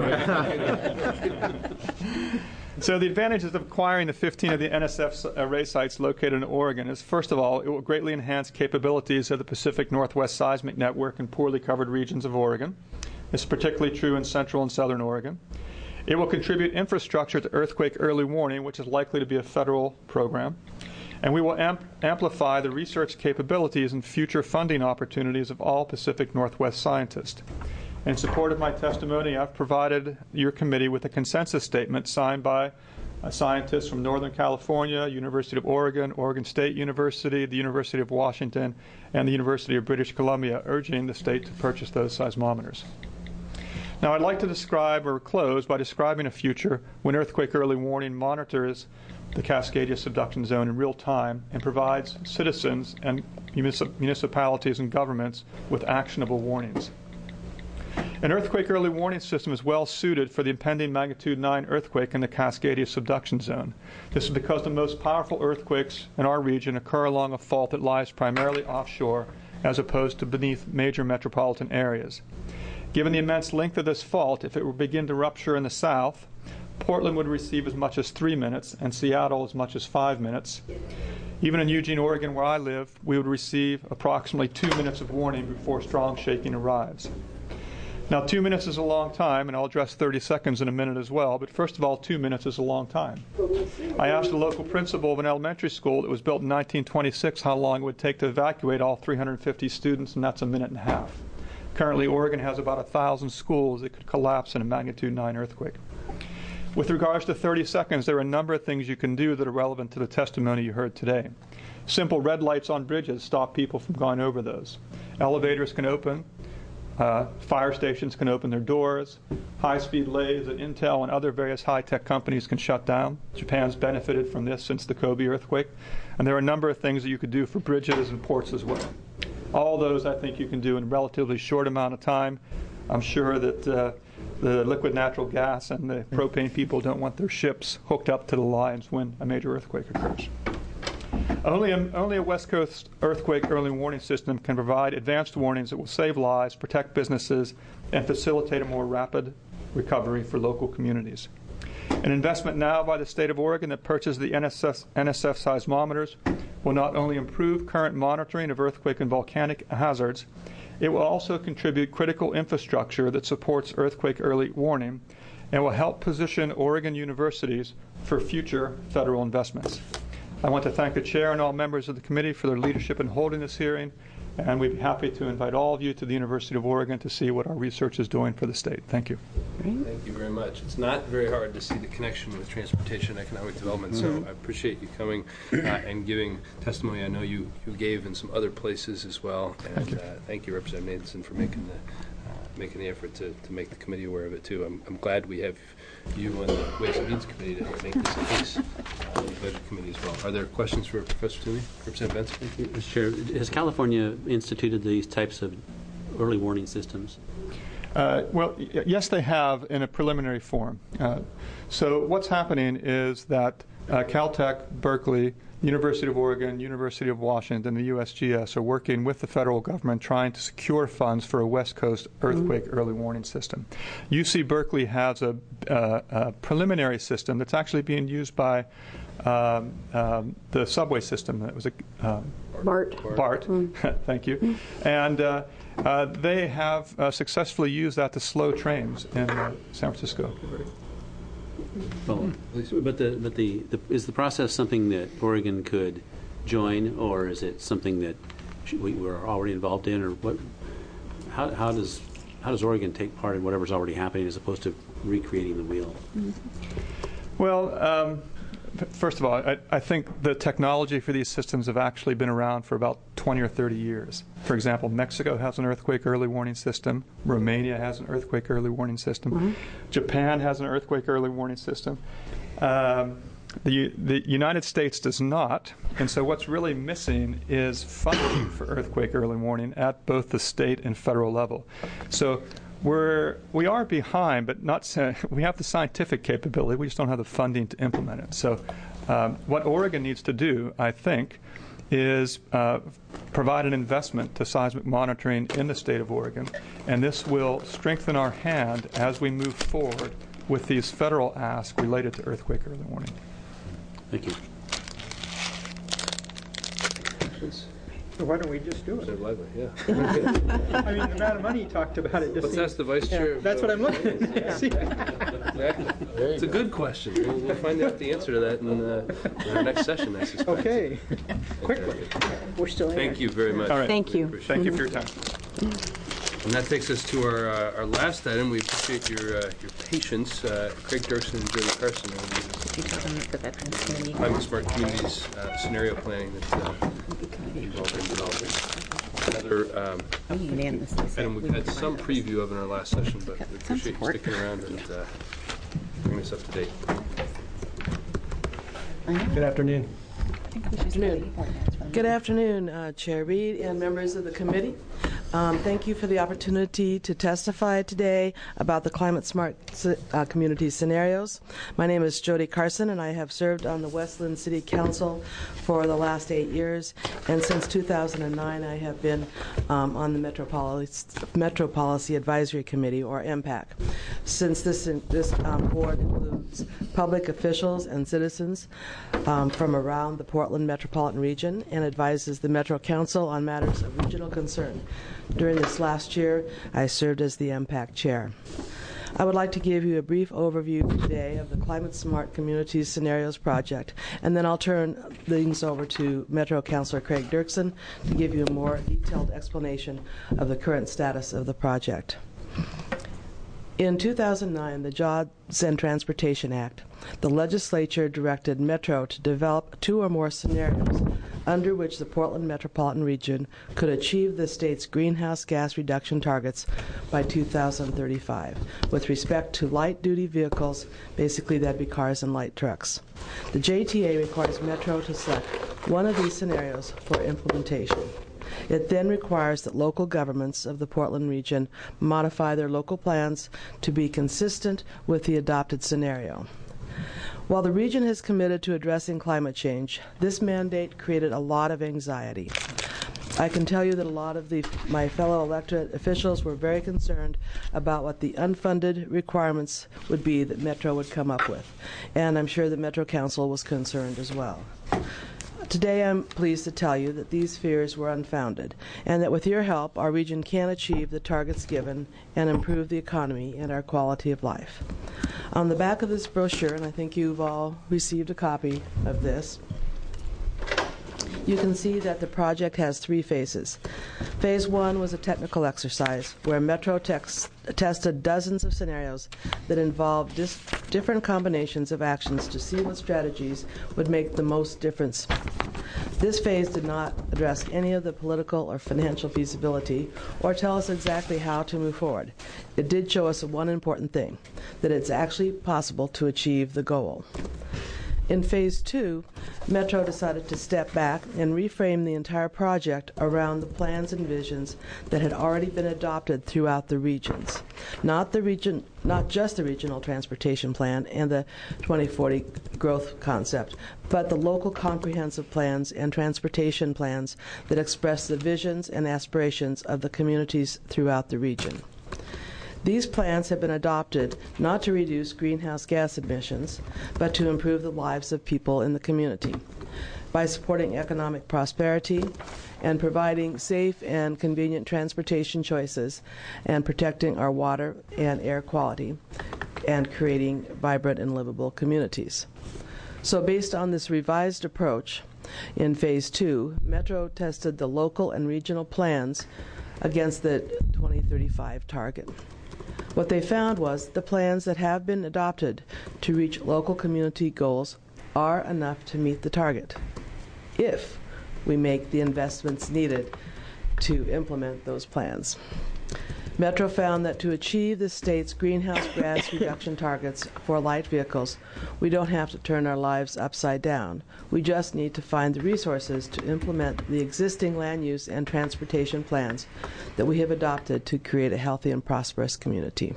Speaker 4: So the advantages of acquiring the fifteen of the N S F array sites located in Oregon is, first of all, it will greatly enhance capabilities of the Pacific Northwest Seismic Network in poorly covered regions of Oregon. This is particularly true in central and southern Oregon. It will contribute infrastructure to earthquake early warning, which is likely to be a federal program. And we will amp- amplify the research capabilities and future funding opportunities of all Pacific Northwest scientists. In support of my testimony, I've provided your committee with a consensus statement signed by uh, scientists from Northern California, University of Oregon, Oregon State University, the University of Washington, and the University of British Columbia, urging the state to purchase those seismometers. Now, I'd like to describe or close by describing a future when earthquake early warning monitors the Cascadia subduction zone in real time and provides citizens and municip- municipalities and governments with actionable warnings. An earthquake early warning system is well suited for the impending magnitude nine earthquake in the Cascadia subduction zone. This is because the most powerful earthquakes in our region occur along a fault that lies primarily offshore as opposed to beneath major metropolitan areas. Given the immense length of this fault, if it were to begin to rupture in the south, Portland would receive as much as three minutes and Seattle as much as five minutes. Even in Eugene, Oregon, where I live, we would receive approximately two minutes of warning before strong shaking arrives. Now, two minutes is a long time, and I'll address thirty seconds in a minute as well, but first of all, two minutes is a long time. I asked a local principal of an elementary school that was built in nineteen twenty-six how long it would take to evacuate all three hundred fifty students, and that's a minute and a half. Currently, Oregon has about one thousand schools that could collapse in a magnitude nine earthquake. With regards to thirty seconds, there are a number of things you can do that are relevant to the testimony you heard today. Simple red lights on bridges stop people from going over those. Elevators can open. Uh, fire stations can open their doors. High-speed lathes at Intel and other various high-tech companies can shut down. Japan's benefited from this since the Kobe earthquake. And there are a number of things that you could do for bridges and ports as well. All those I think you can do in a relatively short amount of time. I'm sure that uh, the liquid natural gas and the propane people don't want their ships hooked up to the lines when a major earthquake occurs. Only a, only a West Coast earthquake early warning system can provide advanced warnings that will save lives, protect businesses, and facilitate a more rapid recovery for local communities. An investment now by the state of Oregon that purchases the N S F, N S F seismometers will not only improve current monitoring of earthquake and volcanic hazards, it will also contribute critical infrastructure that supports earthquake early warning and will help position Oregon universities for future federal investments. I want to thank the chair and all members of the committee for their leadership in holding this hearing, and we'd be happy to invite all of you to the University of Oregon to see what our research is doing for the state. Thank you.
Speaker 3: Thank you very much. It's not very hard to see the connection with transportation and economic development, so I appreciate you coming uh, and giving testimony. I know you, you gave in some other places as well, and thank you, uh, thank you Representative Nathanson, for making the uh, making the effort to, to make the committee aware of it too. I'm, I'm glad we have you and the Ways and Means Committee to make this a case, uh, the Budget Committee as well. Are there questions for Professor Toomey? Representative Benson?
Speaker 5: Thank you, Mister Chair. Has California instituted these types of early warning systems?
Speaker 4: Uh, well, y- yes, they have in a preliminary form. Uh, so what's happening is that uh, Caltech, Berkeley, University of Oregon, University of Washington, and the U S G S are working with the federal government trying to secure funds for a West Coast earthquake mm-hmm. early warning system. U C Berkeley has a, uh, a preliminary system that's actually being used by um, um, the subway system. That was a um,
Speaker 10: BART.
Speaker 4: BART. Mm. Thank you. Mm. And uh, uh, they have uh, successfully used that to slow trains in uh, San Francisco.
Speaker 5: Well, but the but the, the is the process something that Oregon could join, or is it something that we were already involved in, or what? How how does how does Oregon take part in whatever's already happening as opposed to recreating the wheel?
Speaker 4: Well, um, first of all, I, I think the technology for these systems have actually been around for about twenty or thirty years. For example, Mexico has an earthquake early warning system. Romania has an earthquake early warning system. Mm-hmm. Japan has an earthquake early warning system. Um, the, the United States does not. And so what's really missing is funding for earthquake early warning at both the state and federal level. So We're, we are behind, but not. We have the scientific capability. We just don't have the funding to implement it. So um, what Oregon needs to do, I think, is uh, provide an investment to seismic monitoring in the state of Oregon, and this will strengthen our hand as we move forward with these federal asks related to earthquake early warning.
Speaker 5: Thank you.
Speaker 3: Questions?
Speaker 4: Well, why don't we just do it?
Speaker 3: Yeah.
Speaker 4: I mean, the amount of money you talked about it. Just
Speaker 3: Let's ask the vice chair.
Speaker 4: Yeah, that's what I'm looking at. See?
Speaker 3: Exactly. It's a good question. We'll, we'll find out the answer to that in, uh, in our next session, I suspect.
Speaker 4: Okay. Quickly.
Speaker 10: We're still here.
Speaker 3: Thank you very much.
Speaker 10: All right. Thank you.
Speaker 4: Thank you for your time.
Speaker 3: And that takes us to our uh, our last item. We appreciate your uh, your patience. Uh, Craig Dirksen and Jody Carson are the Climate Smart Communities uh, scenario planning that uh, you've all been developing. Another um, item we've had some preview of in our last session, but we appreciate you sticking around and uh, bringing us up to date.
Speaker 17: Good afternoon. Good afternoon. Good afternoon, uh, Chair Reed and members of the committee. Um, thank you for the opportunity to testify today about the Climate Smart uh, Community scenarios. My name is Jody Carson, and I have served on the Westland City Council for the last eight years. And since two thousand nine, I have been um, on the Metro Policy, Metro Policy Advisory Committee, or M PAC. Since this, this um, board includes public officials and citizens um, from around the Portland metropolitan region and advises the Metro Council on matters of regional concern. During this last year, I served as the M PAC chair. I would like to give you a brief overview today of the Climate Smart Communities Scenarios Project, and then I'll turn things over to Metro Councilor Craig Dirksen to give you a more detailed explanation of the current status of the project. In two thousand nine, the Jobs and Transportation Act, the legislature directed Metro to develop two or more scenarios under which the Portland metropolitan region could achieve the state's greenhouse gas reduction targets by two thousand thirty-five with respect to light-duty vehicles, basically that'd be cars and light trucks. The J T A requires Metro to select one of these scenarios for implementation. It then requires that local governments of the Portland region modify their local plans to be consistent with the adopted scenario. While the region has committed to addressing climate change, this mandate created a lot of anxiety. I can tell you that a lot of the, my fellow elected officials were very concerned about what the unfunded requirements would be that Metro would come up with, and I'm sure the Metro Council was concerned as well. Today I'm pleased to tell you that these fears were unfounded, and that with your help our region can achieve the targets given and improve the economy and our quality of life. On the back of this brochure, and I think you've all received a copy of this, you can see that the project has three phases. Phase one was a technical exercise where Metro tex- tested dozens of scenarios that involved dis- different combinations of actions to see what strategies would make the most difference. This phase did not address any of the political or financial feasibility or tell us exactly how to move forward. It did show us one important thing, that it's actually possible to achieve the goal. In phase two, Metro decided to step back and reframe the entire project around the plans and visions that had already been adopted throughout the regions. Not the region, not just the regional transportation plan and the twenty forty growth concept, but the local comprehensive plans and transportation plans that express the visions and aspirations of the communities throughout the region. These plans have been adopted not to reduce greenhouse gas emissions, but to improve the lives of people in the community by supporting economic prosperity and providing safe and convenient transportation choices and protecting our water and air quality and creating vibrant and livable communities. So based on this revised approach, in phase two, Metro tested the local and regional plans against the twenty thirty-five target. What they found was the plans that have been adopted to reach local community goals are enough to meet the target if we make the investments needed to implement those plans. Metro found that to achieve the state's greenhouse gas reduction targets for light vehicles, we don't have to turn our lives upside down. We just need to find the resources to implement the existing land use and transportation plans that we have adopted to create a healthy and prosperous community.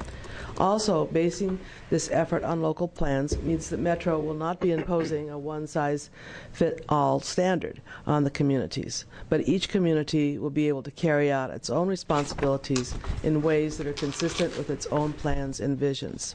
Speaker 17: Also, basing this effort on local plans means that Metro will not be imposing a one-size-fits-all standard on the communities, but each community will be able to carry out its own responsibilities in ways that are consistent with its own plans and visions.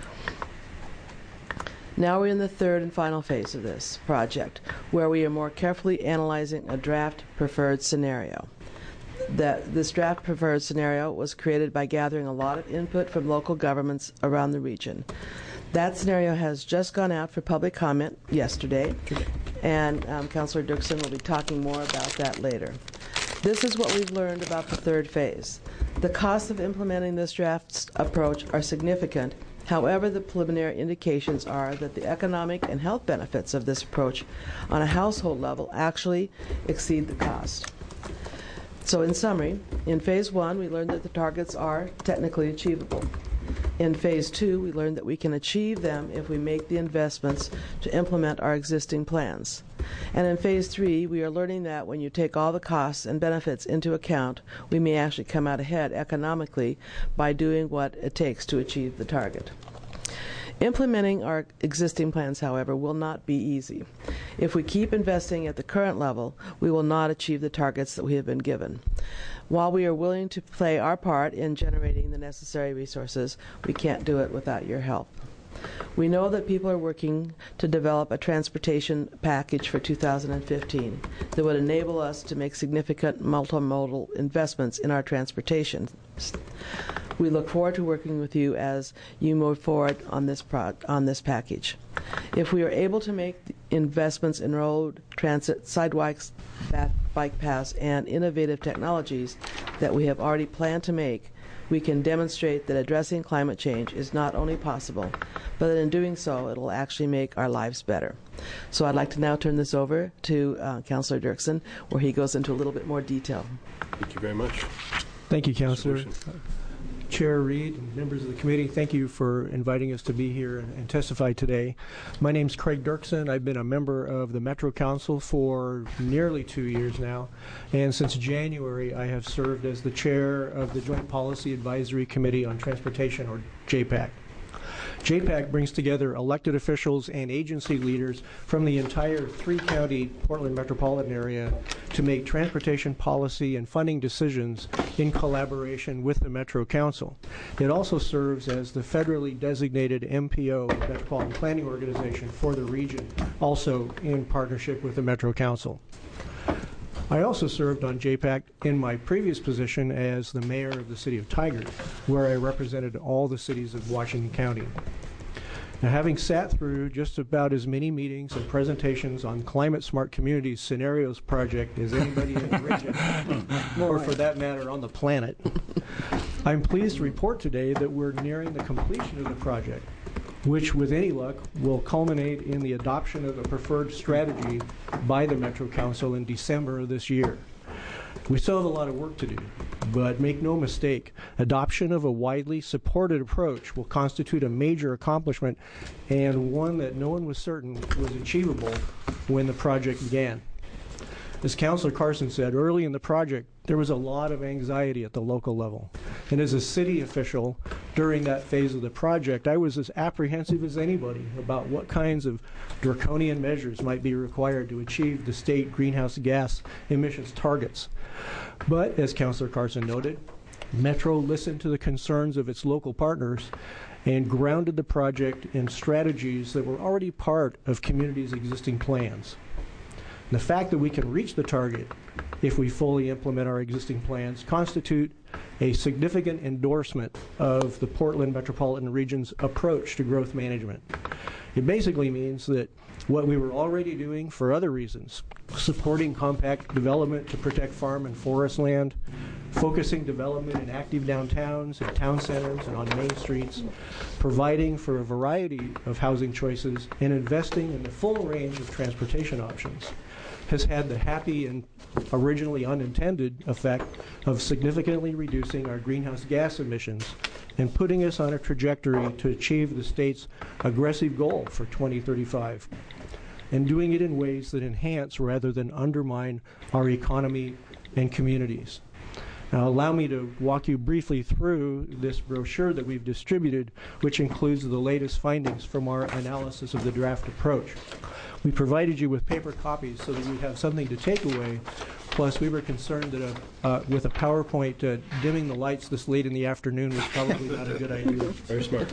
Speaker 17: Now we're in the third and final phase of this project, where we are more carefully analyzing a draft preferred scenario. That this draft preferred scenario was created by gathering a lot of input from local governments around the region. That scenario has just gone out for public comment yesterday, and um, Councillor Dirksen will be talking more about that later. This is what we've learned about the third phase. The costs of implementing this draft approach are significant. However, the preliminary indications are that the economic and health benefits of this approach on a household level actually exceed the cost. So in summary, in phase one, we learned that the targets are technically achievable. In phase two, we learned that we can achieve them if we make the investments to implement our existing plans. And in phase three, we are learning that when you take all the costs and benefits into account, we may actually come out ahead economically by doing what it takes to achieve the target. Implementing our existing plans, however, will not be easy. If we keep investing at the current level, we will not achieve the targets that we have been given. While we are willing to play our part in generating the necessary resources, we can't do it without your help. We know that people are working to develop a transportation package for two thousand fifteen that would enable us to make significant multimodal investments in our transportation. We look forward to working with you as you move forward on this pro- on this package. If we are able to make investments in road, transit, sidewalks, bath, bike paths, and innovative technologies that we have already planned to make, we can demonstrate that addressing climate change is not only possible, but that in doing so, it will actually make our lives better. So I'd like to now turn this over to uh, Councillor Dirksen, where he goes into a little bit more detail.
Speaker 3: Thank you very much.
Speaker 18: Thank you, Councillor. Chair Reed and members of the committee, thank you for inviting us to be here and, and testify today. My name is Craig Dirksen. I've been a member of the Metro Council for nearly two years now, and since January I have served as the chair of the Joint Policy Advisory Committee on Transportation, or J PAC. J PAC brings together elected officials and agency leaders from the entire three-county Portland metropolitan area to make transportation policy and funding decisions in collaboration with the Metro Council. It also serves as the federally designated M P O, Metropolitan Planning Organization, for the region, also in partnership with the Metro Council. I also served on J PAC in my previous position as the mayor of the city of Tigard, where I represented all the cities of Washington County. Now, having sat through just about as many meetings and presentations on Climate Smart Communities Scenarios project as anybody in the region, or for that matter on the planet, I'm pleased to report today that we're nearing the completion of the project, which with any luck will culminate in the adoption of a preferred strategy by the Metro Council in December of this year. We still have a lot of work to do, but make no mistake, adoption of a widely supported approach will constitute a major accomplishment and one that no one was certain was achievable when the project began. As Councilor Carson said, early in the project, there was a lot of anxiety at the local level. And as a city official during that phase of the project, I was as apprehensive as anybody about what kinds of draconian measures might be required to achieve the state greenhouse gas emissions targets. But as Councilor Carson noted, Metro listened to the concerns of its local partners and grounded the project in strategies that were already part of communities' existing plans. The fact that we can reach the target if we fully implement our existing plans constitute a significant endorsement of the Portland metropolitan region's approach to growth management. It basically means that what we were already doing for other reasons, supporting compact development to protect farm and forest land, focusing development in active downtowns and town centers and on main streets, providing for a variety of housing choices, and investing in the full range of transportation options, has had the happy and originally unintended effect of significantly reducing our greenhouse gas emissions and putting us on a trajectory to achieve the state's aggressive goal for twenty thirty-five, and doing it in ways that enhance rather than undermine our economy and communities. Now, allow me to walk you briefly through this brochure that we've distributed, which includes the latest findings from our analysis of the draft approach. We provided you with paper copies so that you'd have something to take away. Plus, we were concerned that a, uh, with a PowerPoint, uh, dimming the lights this late in the afternoon was probably not a good idea.
Speaker 3: Very smart.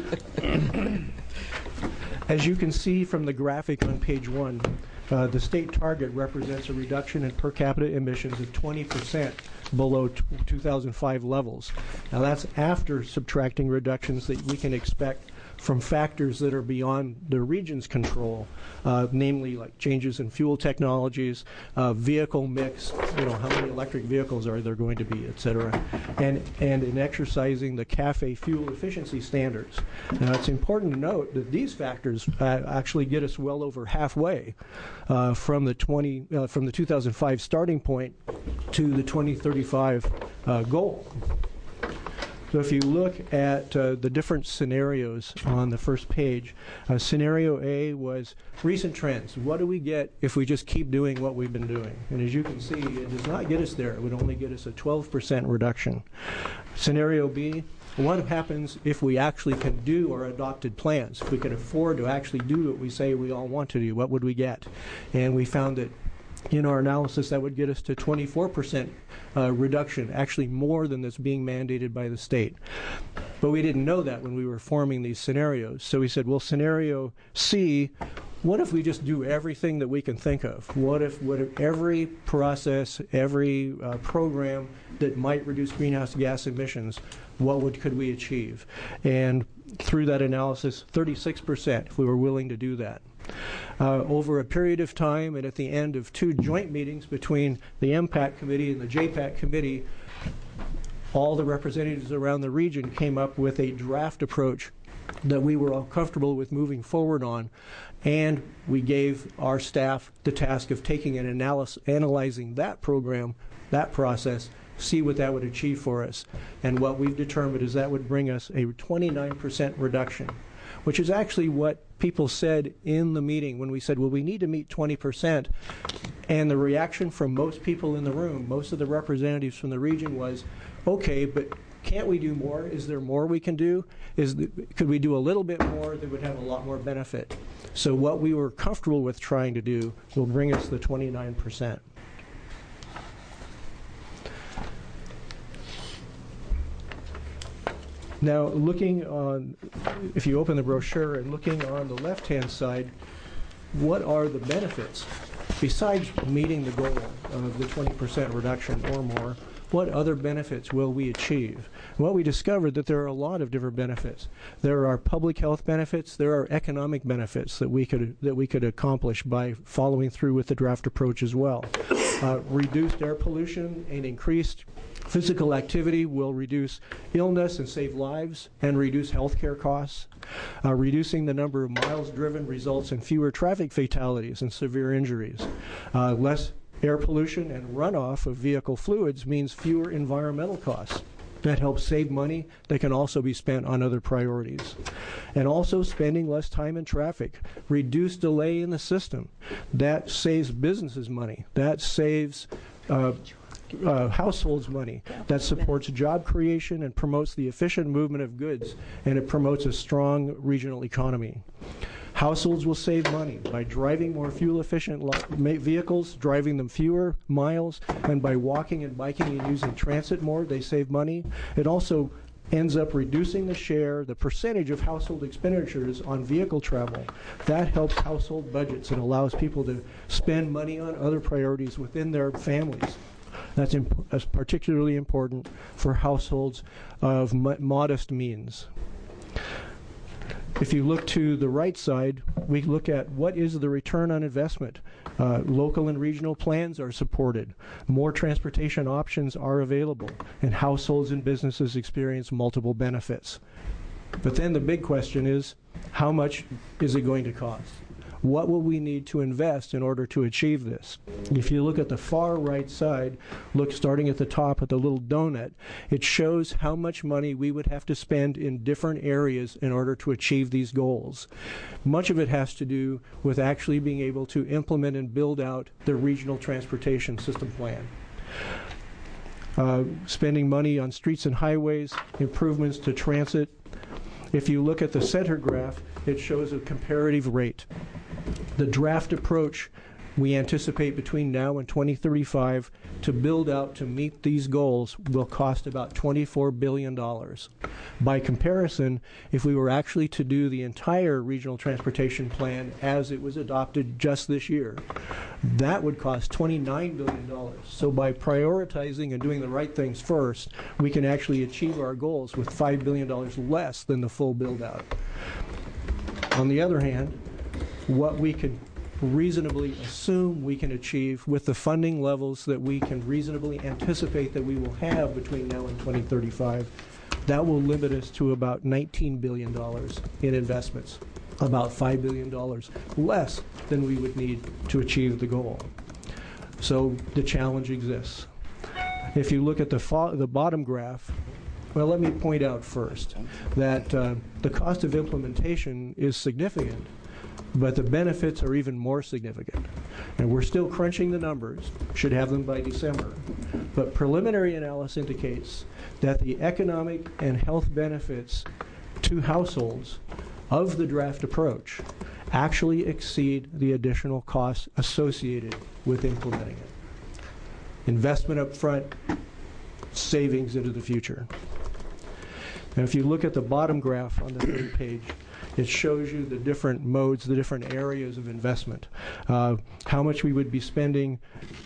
Speaker 18: As you can see from the graphic on page one, uh, the state target represents a reduction in per capita emissions of twenty percent below t- two thousand five levels. Now, that's after subtracting reductions that we can expect from factors that are beyond the region's control, uh, namely like changes in fuel technologies, uh, vehicle mix, you know, how many electric vehicles are there going to be, et cetera, and, and in exercising the CAFE fuel efficiency standards. Now, it's important to note that these factors uh, actually get us well over halfway uh, from the twenty uh, from the two thousand five starting point to the twenty thirty-five uh, goal. So if you look at uh, the different scenarios on the first page, uh, scenario A was recent trends. What do we get if we just keep doing what we've been doing? And as you can see, it does not get us there. It would only get us a twelve percent reduction. Scenario B, what happens if we actually can do our adopted plans? If we can afford to actually do what we say we all want to do, what would we get? And we found that in our analysis, that would get us to twenty-four percent uh, reduction, actually more than that's being mandated by the state. But we didn't know that when we were forming these scenarios. So we said, well, scenario C, what if we just do everything that we can think of? What if, what if every process, every uh, program that might reduce greenhouse gas emissions, what would could we achieve? And through that analysis, thirty-six percent if we were willing to do that. Uh, over a period of time and at the end of two joint meetings between the M PAC committee and the J PAC committee, all the representatives around the region came up with a draft approach that we were all comfortable with moving forward on, and we gave our staff the task of taking and analysis, analyzing that program, that process, see what that would achieve for us. And what we've determined is that would bring us a twenty-nine percent reduction, which is actually what people said in the meeting when we said, well, we need to meet twenty percent. And the reaction from most people in the room, most of the representatives from the region was, okay, but can't we do more? Is there more we can do? Is the, could we do a little bit more that would have a lot more benefit? So what we were comfortable with trying to do will bring us the twenty-nine percent. Now, looking on, if you open the brochure and looking on the left-hand side, what are the benefits? Besides meeting the goal of the twenty percent reduction or more, what other benefits will we achieve? Well, we discovered that there are a lot of different benefits. There are public health benefits. There are economic benefits that we could that we could accomplish by following through with the draft approach as well. Uh, reduced air pollution and increased physical activity will reduce illness and save lives and reduce healthcare costs. Uh, reducing the number of miles driven results in fewer traffic fatalities and severe injuries. Uh, less air pollution and runoff of vehicle fluids means fewer environmental costs. That helps save money that can also be spent on other priorities. And also spending less time in traffic, reduce delay in the system. That saves businesses money. That saves uh, uh, households money. That supports job creation and promotes the efficient movement of goods, and it promotes a strong regional economy. Households will save money by driving more fuel-efficient vehicles, driving them fewer miles, and by walking and biking and using transit more, they save money. It also ends up reducing the share, the percentage of household expenditures on vehicle travel. That helps household budgets and allows people to spend money on other priorities within their families. That's, imp- that's particularly important for households of mo- modest means. If you look to the right side, we look at what is the return on investment. Uh, local and regional plans are supported. More transportation options are available, and households and businesses experience multiple benefits. But then the big question is, how much is it going to cost? What will we need to invest in order to achieve this? If you look at the far right side, look starting at the top at the little donut, it shows how much money we would have to spend in different areas in order to achieve these goals. Much of it has to do with actually being able to implement and build out the regional transportation system plan. Uh, spending money on streets and highways, improvements to transit. If you look at the center graph, it shows a comparative rate. The draft approach we anticipate between now and twenty thirty-five to build out to meet these goals will cost about twenty-four billion dollars. By comparison, if we were actually to do the entire regional transportation plan as it was adopted just this year, that would cost twenty-nine billion dollars. So by prioritizing and doing the right things first, we can actually achieve our goals with five billion dollars less than the full build-out. On the other hand, what we can reasonably assume we can achieve with the funding levels that we can reasonably anticipate that we will have between now and twenty thirty-five, that will limit us to about nineteen billion dollars in investments, about five billion dollars less than we would need to achieve the goal. So the challenge exists. If you look at the, fo- the bottom graph, well, let me point out first that uh, the cost of implementation is significant, but the benefits are even more significant. And we're still crunching the numbers, should have them by December. But preliminary analysis indicates that the economic and health benefits to households of the draft approach actually exceed the additional costs associated with implementing it. Investment up front, savings into the future. And if you look at the bottom graph on the third page, it shows you the different modes, the different areas of investment, uh, how much we would be spending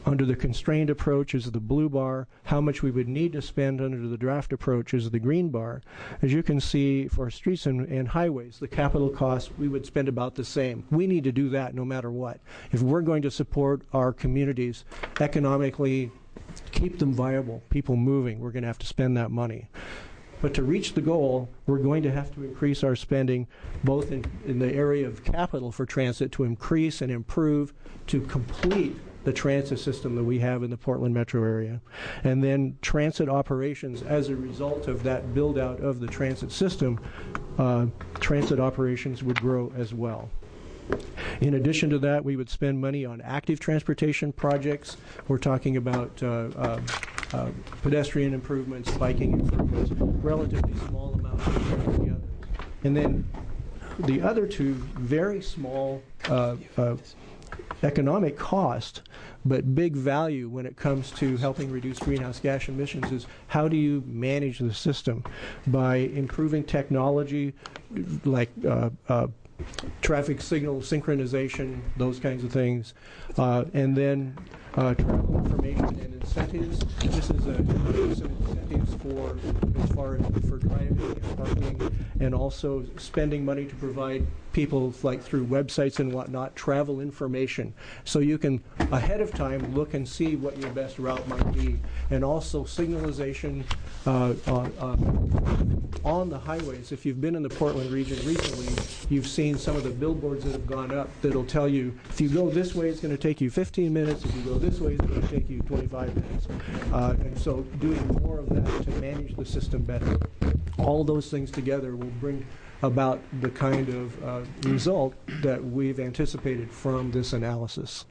Speaker 18: Under the constrained approach is the blue bar. How much we would need to spend under the draft approach is the green bar. As you can see, for streets and, and highways, the capital costs, we would spend about the same. We need to do that no matter what. If we're going to support our communities economically, keep them viable, people moving, we're going to have to spend that money. But to reach the goal, we're going to have to increase our spending both in, in the area of capital for transit to increase and improve to complete the transit system that we have in the Portland metro area. And then transit operations, as a result of that build out of the transit system, uh, transit operations would grow as well. In addition to that, we would spend money on active transportation projects. We're talking about uh, uh, uh, pedestrian improvements, biking improvements, relatively small amounts together. And then the other two very small uh, uh, economic cost, but big value when it comes to helping reduce greenhouse gas emissions is how do you manage the system by improving technology like uh, uh, traffic signal synchronization, those kinds of things, uh, and then uh, travel information and incentives. This is a, some incentives for as far as for driving and parking, and also spending money to provide people, like through websites and whatnot, travel information, so you can ahead of time look and see what your best route might be, and also signalization uh, uh, uh, on the highways. If you've been in the Portland region recently, you've seen some of the billboards that have gone up that'll tell you if you go this way it's going to take you fifteen minutes, if you go this way it's going to take you twenty-five minutes. Uh, and so doing more of that to manage the system better. All those things together will bring about the kind of uh, result that we've anticipated from this analysis.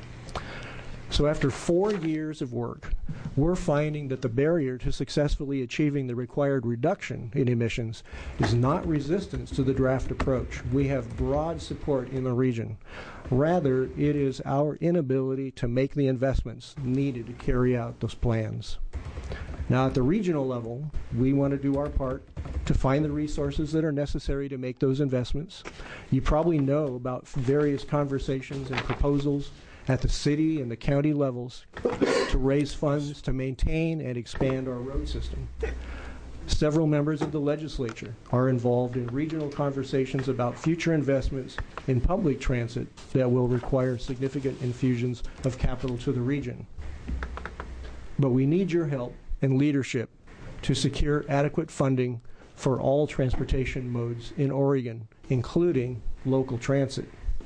Speaker 18: So after four years of work, we're finding that the barrier to successfully achieving the required reduction in emissions is not resistance to the draft approach. We have broad support in the region. Rather, it is our inability to make the investments needed to carry out those plans. Now, at the regional level, we want to do our part to find the resources that are necessary to make those investments. You probably know about various conversations and proposals at the city and the county levels to raise funds to maintain and expand our road system. Several members of the legislature are involved in regional conversations about future investments in public transit that will require significant infusions of capital to the region. But we need your help and leadership to secure adequate funding for all transportation modes in Oregon, including local transit.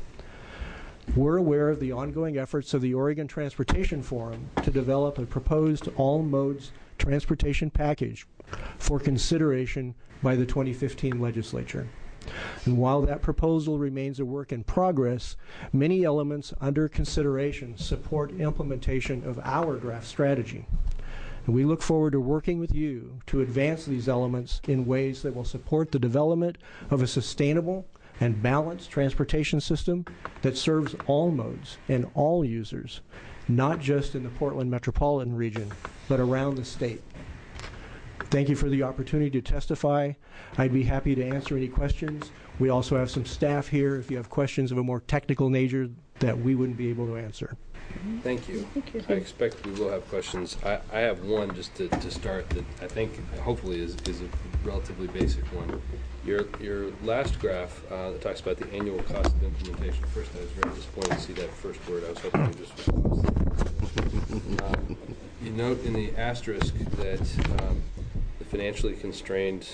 Speaker 18: We're aware of the ongoing efforts of the Oregon Transportation Forum to develop a proposed all modes transportation package for consideration by the twenty fifteen legislature. And while that proposal remains a work in progress, many elements under consideration support implementation of our draft strategy. And we look forward to working with you to advance these elements in ways that will support the development of a sustainable and balanced transportation system that serves all modes and all users, not just in the Portland metropolitan region, but around the state. Thank you for the opportunity to testify. I'd be happy to answer any questions. We also have some staff here if you have questions of a more technical nature that we wouldn't be able to answer.
Speaker 3: Thank you. Thank you. I expect we will have questions. I, I have one just to, to start that I think hopefully is, is a relatively basic one. Your your last graph uh, that talks about the annual cost of implementation. First, I was very disappointed to see that first word. I was hoping you just was um, you note in the asterisk that um, the financially constrained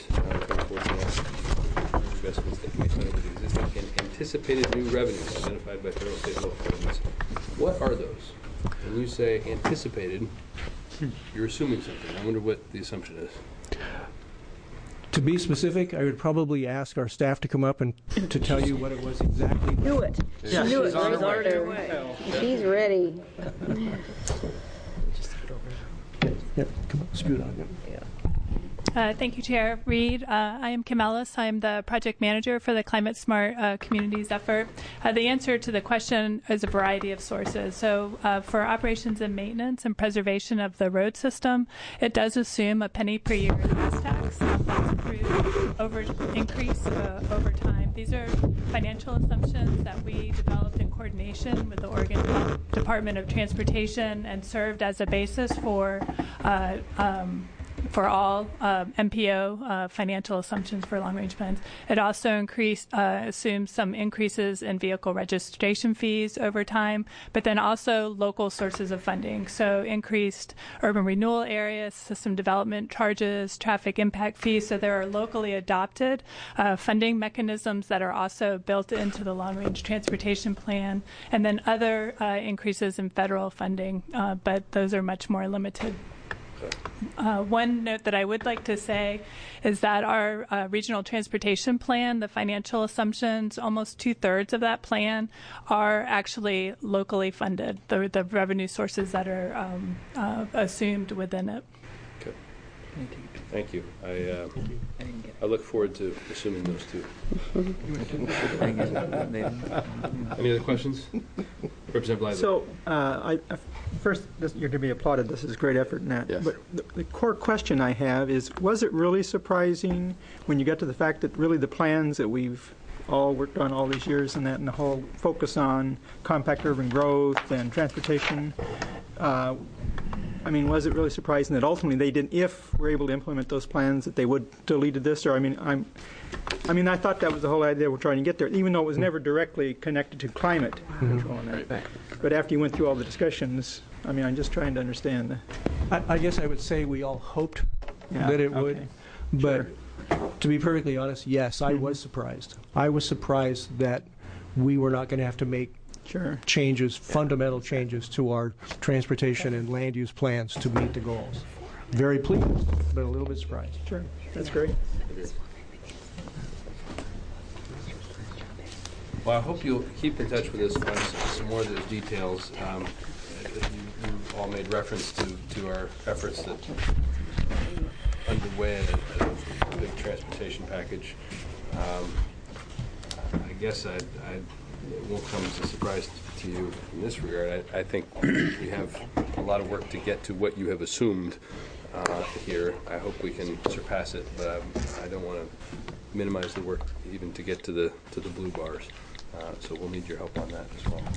Speaker 3: uh, investments that make sense of the existing and anticipated new revenues identified by federal, state, and local governments. What are those? When you say anticipated, you're assuming something. I wonder what the assumption is.
Speaker 18: To be specific, I would probably ask our staff to come up and to tell you what it was exactly.
Speaker 10: Do it. She
Speaker 18: Yeah.
Speaker 10: knew it.
Speaker 18: She's on
Speaker 10: She's
Speaker 18: her way.
Speaker 10: on her way. She's ready.
Speaker 18: Yeah, yeah, come on, scoot on. Yeah.
Speaker 19: Uh, thank you, Chair Reed. Uh, I am Kim Ellis. I am the project manager for the Climate Smart uh, Communities effort. Uh, the answer to the question is a variety of sources. So uh, for operations and maintenance and preservation of the road system, it does assume a penny per year gas tax. Um, that's approved over increase uh, over time. These are financial assumptions that we developed in coordination with the Oregon Department of Transportation and served as a basis for uh, um, for all uh, M P O uh, financial assumptions for long-range plans. It also increased, uh, assumes some increases in vehicle registration fees over time, but then also local sources of funding. So increased urban renewal areas, system development charges, traffic impact fees. So there are locally adopted uh, funding mechanisms that are also built into the long-range transportation plan, and then other uh, increases in federal funding, uh, but those are much more limited. Uh, one note that I would like to say is that our uh, regional transportation plan, the financial assumptions, almost two-thirds of that plan are actually locally funded, the, the revenue sources that are um, uh, assumed within it.
Speaker 3: Okay. Thank you. I, uh, I look forward to assuming those two. Any other questions? Representative Blythe.
Speaker 4: So, uh, I, I, first, this, you're going to be applauded. This is a great effort in that.
Speaker 3: Yes.
Speaker 4: But the, the core question I have is, was it really surprising when you get to the fact that really the plans that we've all worked on all these years and that and the whole focus on compact urban growth and transportation, uh, I mean, was it really surprising that ultimately they didn't, if we're able to implement those plans, that they would deleted this? Or I mean, I'm, I mean, I thought that was the whole idea we're trying to get there, even though it was never directly connected to climate control and that. Right. But after you went through all the discussions, I mean, I'm just trying to understand.
Speaker 18: I, I guess I would say we all hoped
Speaker 4: Yeah,
Speaker 18: that it
Speaker 4: okay.
Speaker 18: would, but to be perfectly honest, yes, I was surprised. I was surprised that we were not going to have to make
Speaker 4: Sure.
Speaker 18: changes, fundamental changes to our transportation and land use plans to meet the goals. Very pleased, but a little bit surprised.
Speaker 4: Sure, that's great.
Speaker 3: Well, I hope you'll keep in touch with us on some, some more of those details. Um, you, you all made reference to, to our efforts that underway at a, a big transportation package. Um, I guess I'd, I'd it won't come as a surprise to you in this regard. I, I think we have a lot of work to get to what you have assumed uh, here. I hope we can surpass it, but um, I don't want to minimize the work even to get to the to the blue bars. Uh, so we'll need your help on that as well.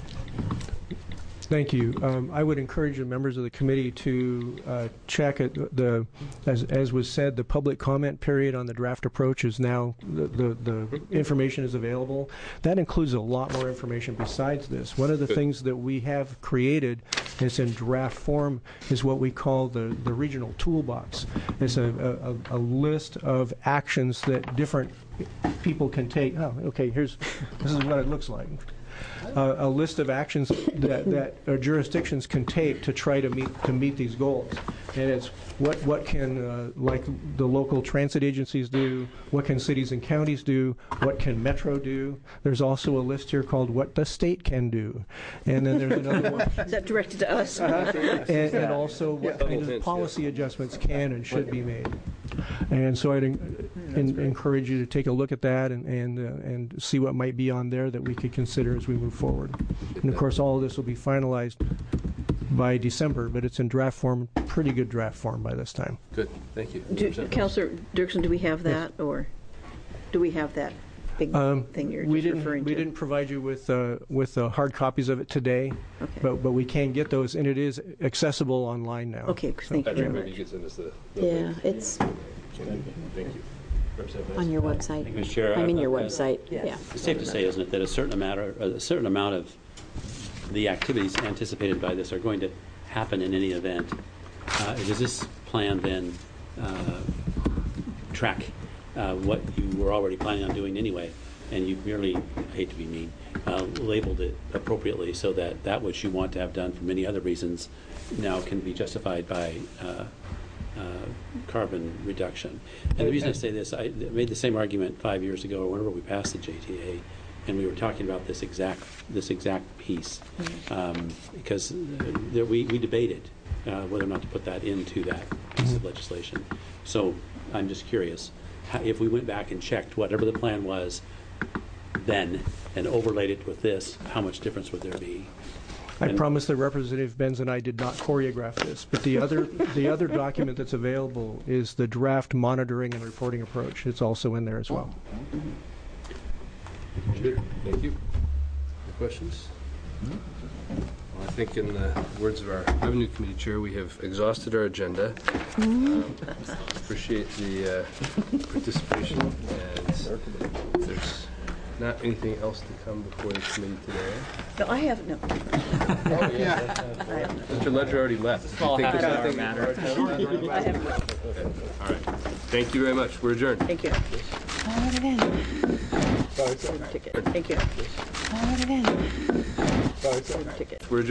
Speaker 18: Thank you. Um, I would encourage the members of the committee to uh, check it. The, as, as was said, the public comment period on the draft approach is now, the, the, the information is available. That includes a lot more information besides this. One of the
Speaker 3: Good.
Speaker 18: things that we have created, it's in draft form, is what we call the, the regional toolbox. It's a, a, a list of actions that different people can take. Oh, okay, here's, this is what it looks like. Uh, a list of actions that, that uh, jurisdictions can take to try to meet to meet these goals, and it's what what can uh, like the local transit agencies do, what can cities and counties do, what can Metro do. There's also a list here called what the state can do, and then there's another one.
Speaker 10: Is that directed to us?
Speaker 18: Uh-huh. and, and also what
Speaker 3: Yeah.
Speaker 18: kind of policy adjustments can and should be made. And so I'd en- en- encourage you to take a look at that and and, uh, and see what might be on there that we could consider as we move forward. And of course, all of this will be finalized by December, but it's in draft form, pretty good draft form by this time.
Speaker 3: Good, thank you.
Speaker 10: Do, Councilor Dirksen, do we have that, or do we have that big
Speaker 18: Um,
Speaker 10: thing you're
Speaker 18: we
Speaker 10: just
Speaker 18: didn't
Speaker 10: referring
Speaker 18: we
Speaker 10: to?
Speaker 18: didn't provide you with uh, with uh, hard copies of it today,
Speaker 10: Okay.
Speaker 18: but but we can get those, and it is accessible online now.
Speaker 10: Okay, thank you very
Speaker 3: Patrick, maybe
Speaker 10: much.
Speaker 3: you could send us the, the
Speaker 15: Yeah,
Speaker 3: link.
Speaker 15: it's
Speaker 3: Thank you. Representative
Speaker 15: on
Speaker 3: Bess.
Speaker 15: your website.
Speaker 5: Thank you, Mister Chair.
Speaker 15: I mean,
Speaker 5: Uh,
Speaker 15: your
Speaker 5: uh,
Speaker 15: website.
Speaker 10: Yes.
Speaker 15: Yeah.
Speaker 5: It's safe to say, isn't it, that a certain amount, of, a certain amount of the activities anticipated by this are going to happen in any event. Uh, does this plan then uh, track uh, what you were already planning on doing anyway, and you merely, I hate to be mean, uh, labeled it appropriately so that that which you want to have done for many other reasons now can be justified by uh, uh, carbon reduction? And the reason I say this, I made the same argument five years ago or whenever we passed the J T A, and we were talking about this exact this exact piece, um, because there, we, we debated uh, whether or not to put that into that piece of legislation. So I'm just curious, how, if we went back and checked whatever the plan was then and overlaid it with this, how much difference would there be?
Speaker 18: I
Speaker 5: And-
Speaker 18: promise that Representative Benz and I did not choreograph this, but the other the other document that's available is the draft monitoring and reporting approach. It's also in there as well.
Speaker 3: Sure. Thank you. Any questions? Well, I think in the words of our Revenue Committee Chair, we have exhausted our agenda. Um, appreciate the uh, participation, and if there's not anything else to come before the committee today.
Speaker 10: No, I have no.
Speaker 3: Oh, yeah. Mister Ledger already left.
Speaker 11: Small
Speaker 3: You think there's
Speaker 11: half-hour
Speaker 3: nothing-
Speaker 11: matter.
Speaker 10: I have no.
Speaker 3: Okay. All right. Thank you very much. We're adjourned.
Speaker 10: Thank you.
Speaker 2: Hold it in.
Speaker 10: Ticket. Thank you.
Speaker 2: Hold it in.
Speaker 10: Ticket.
Speaker 3: We're adjourned.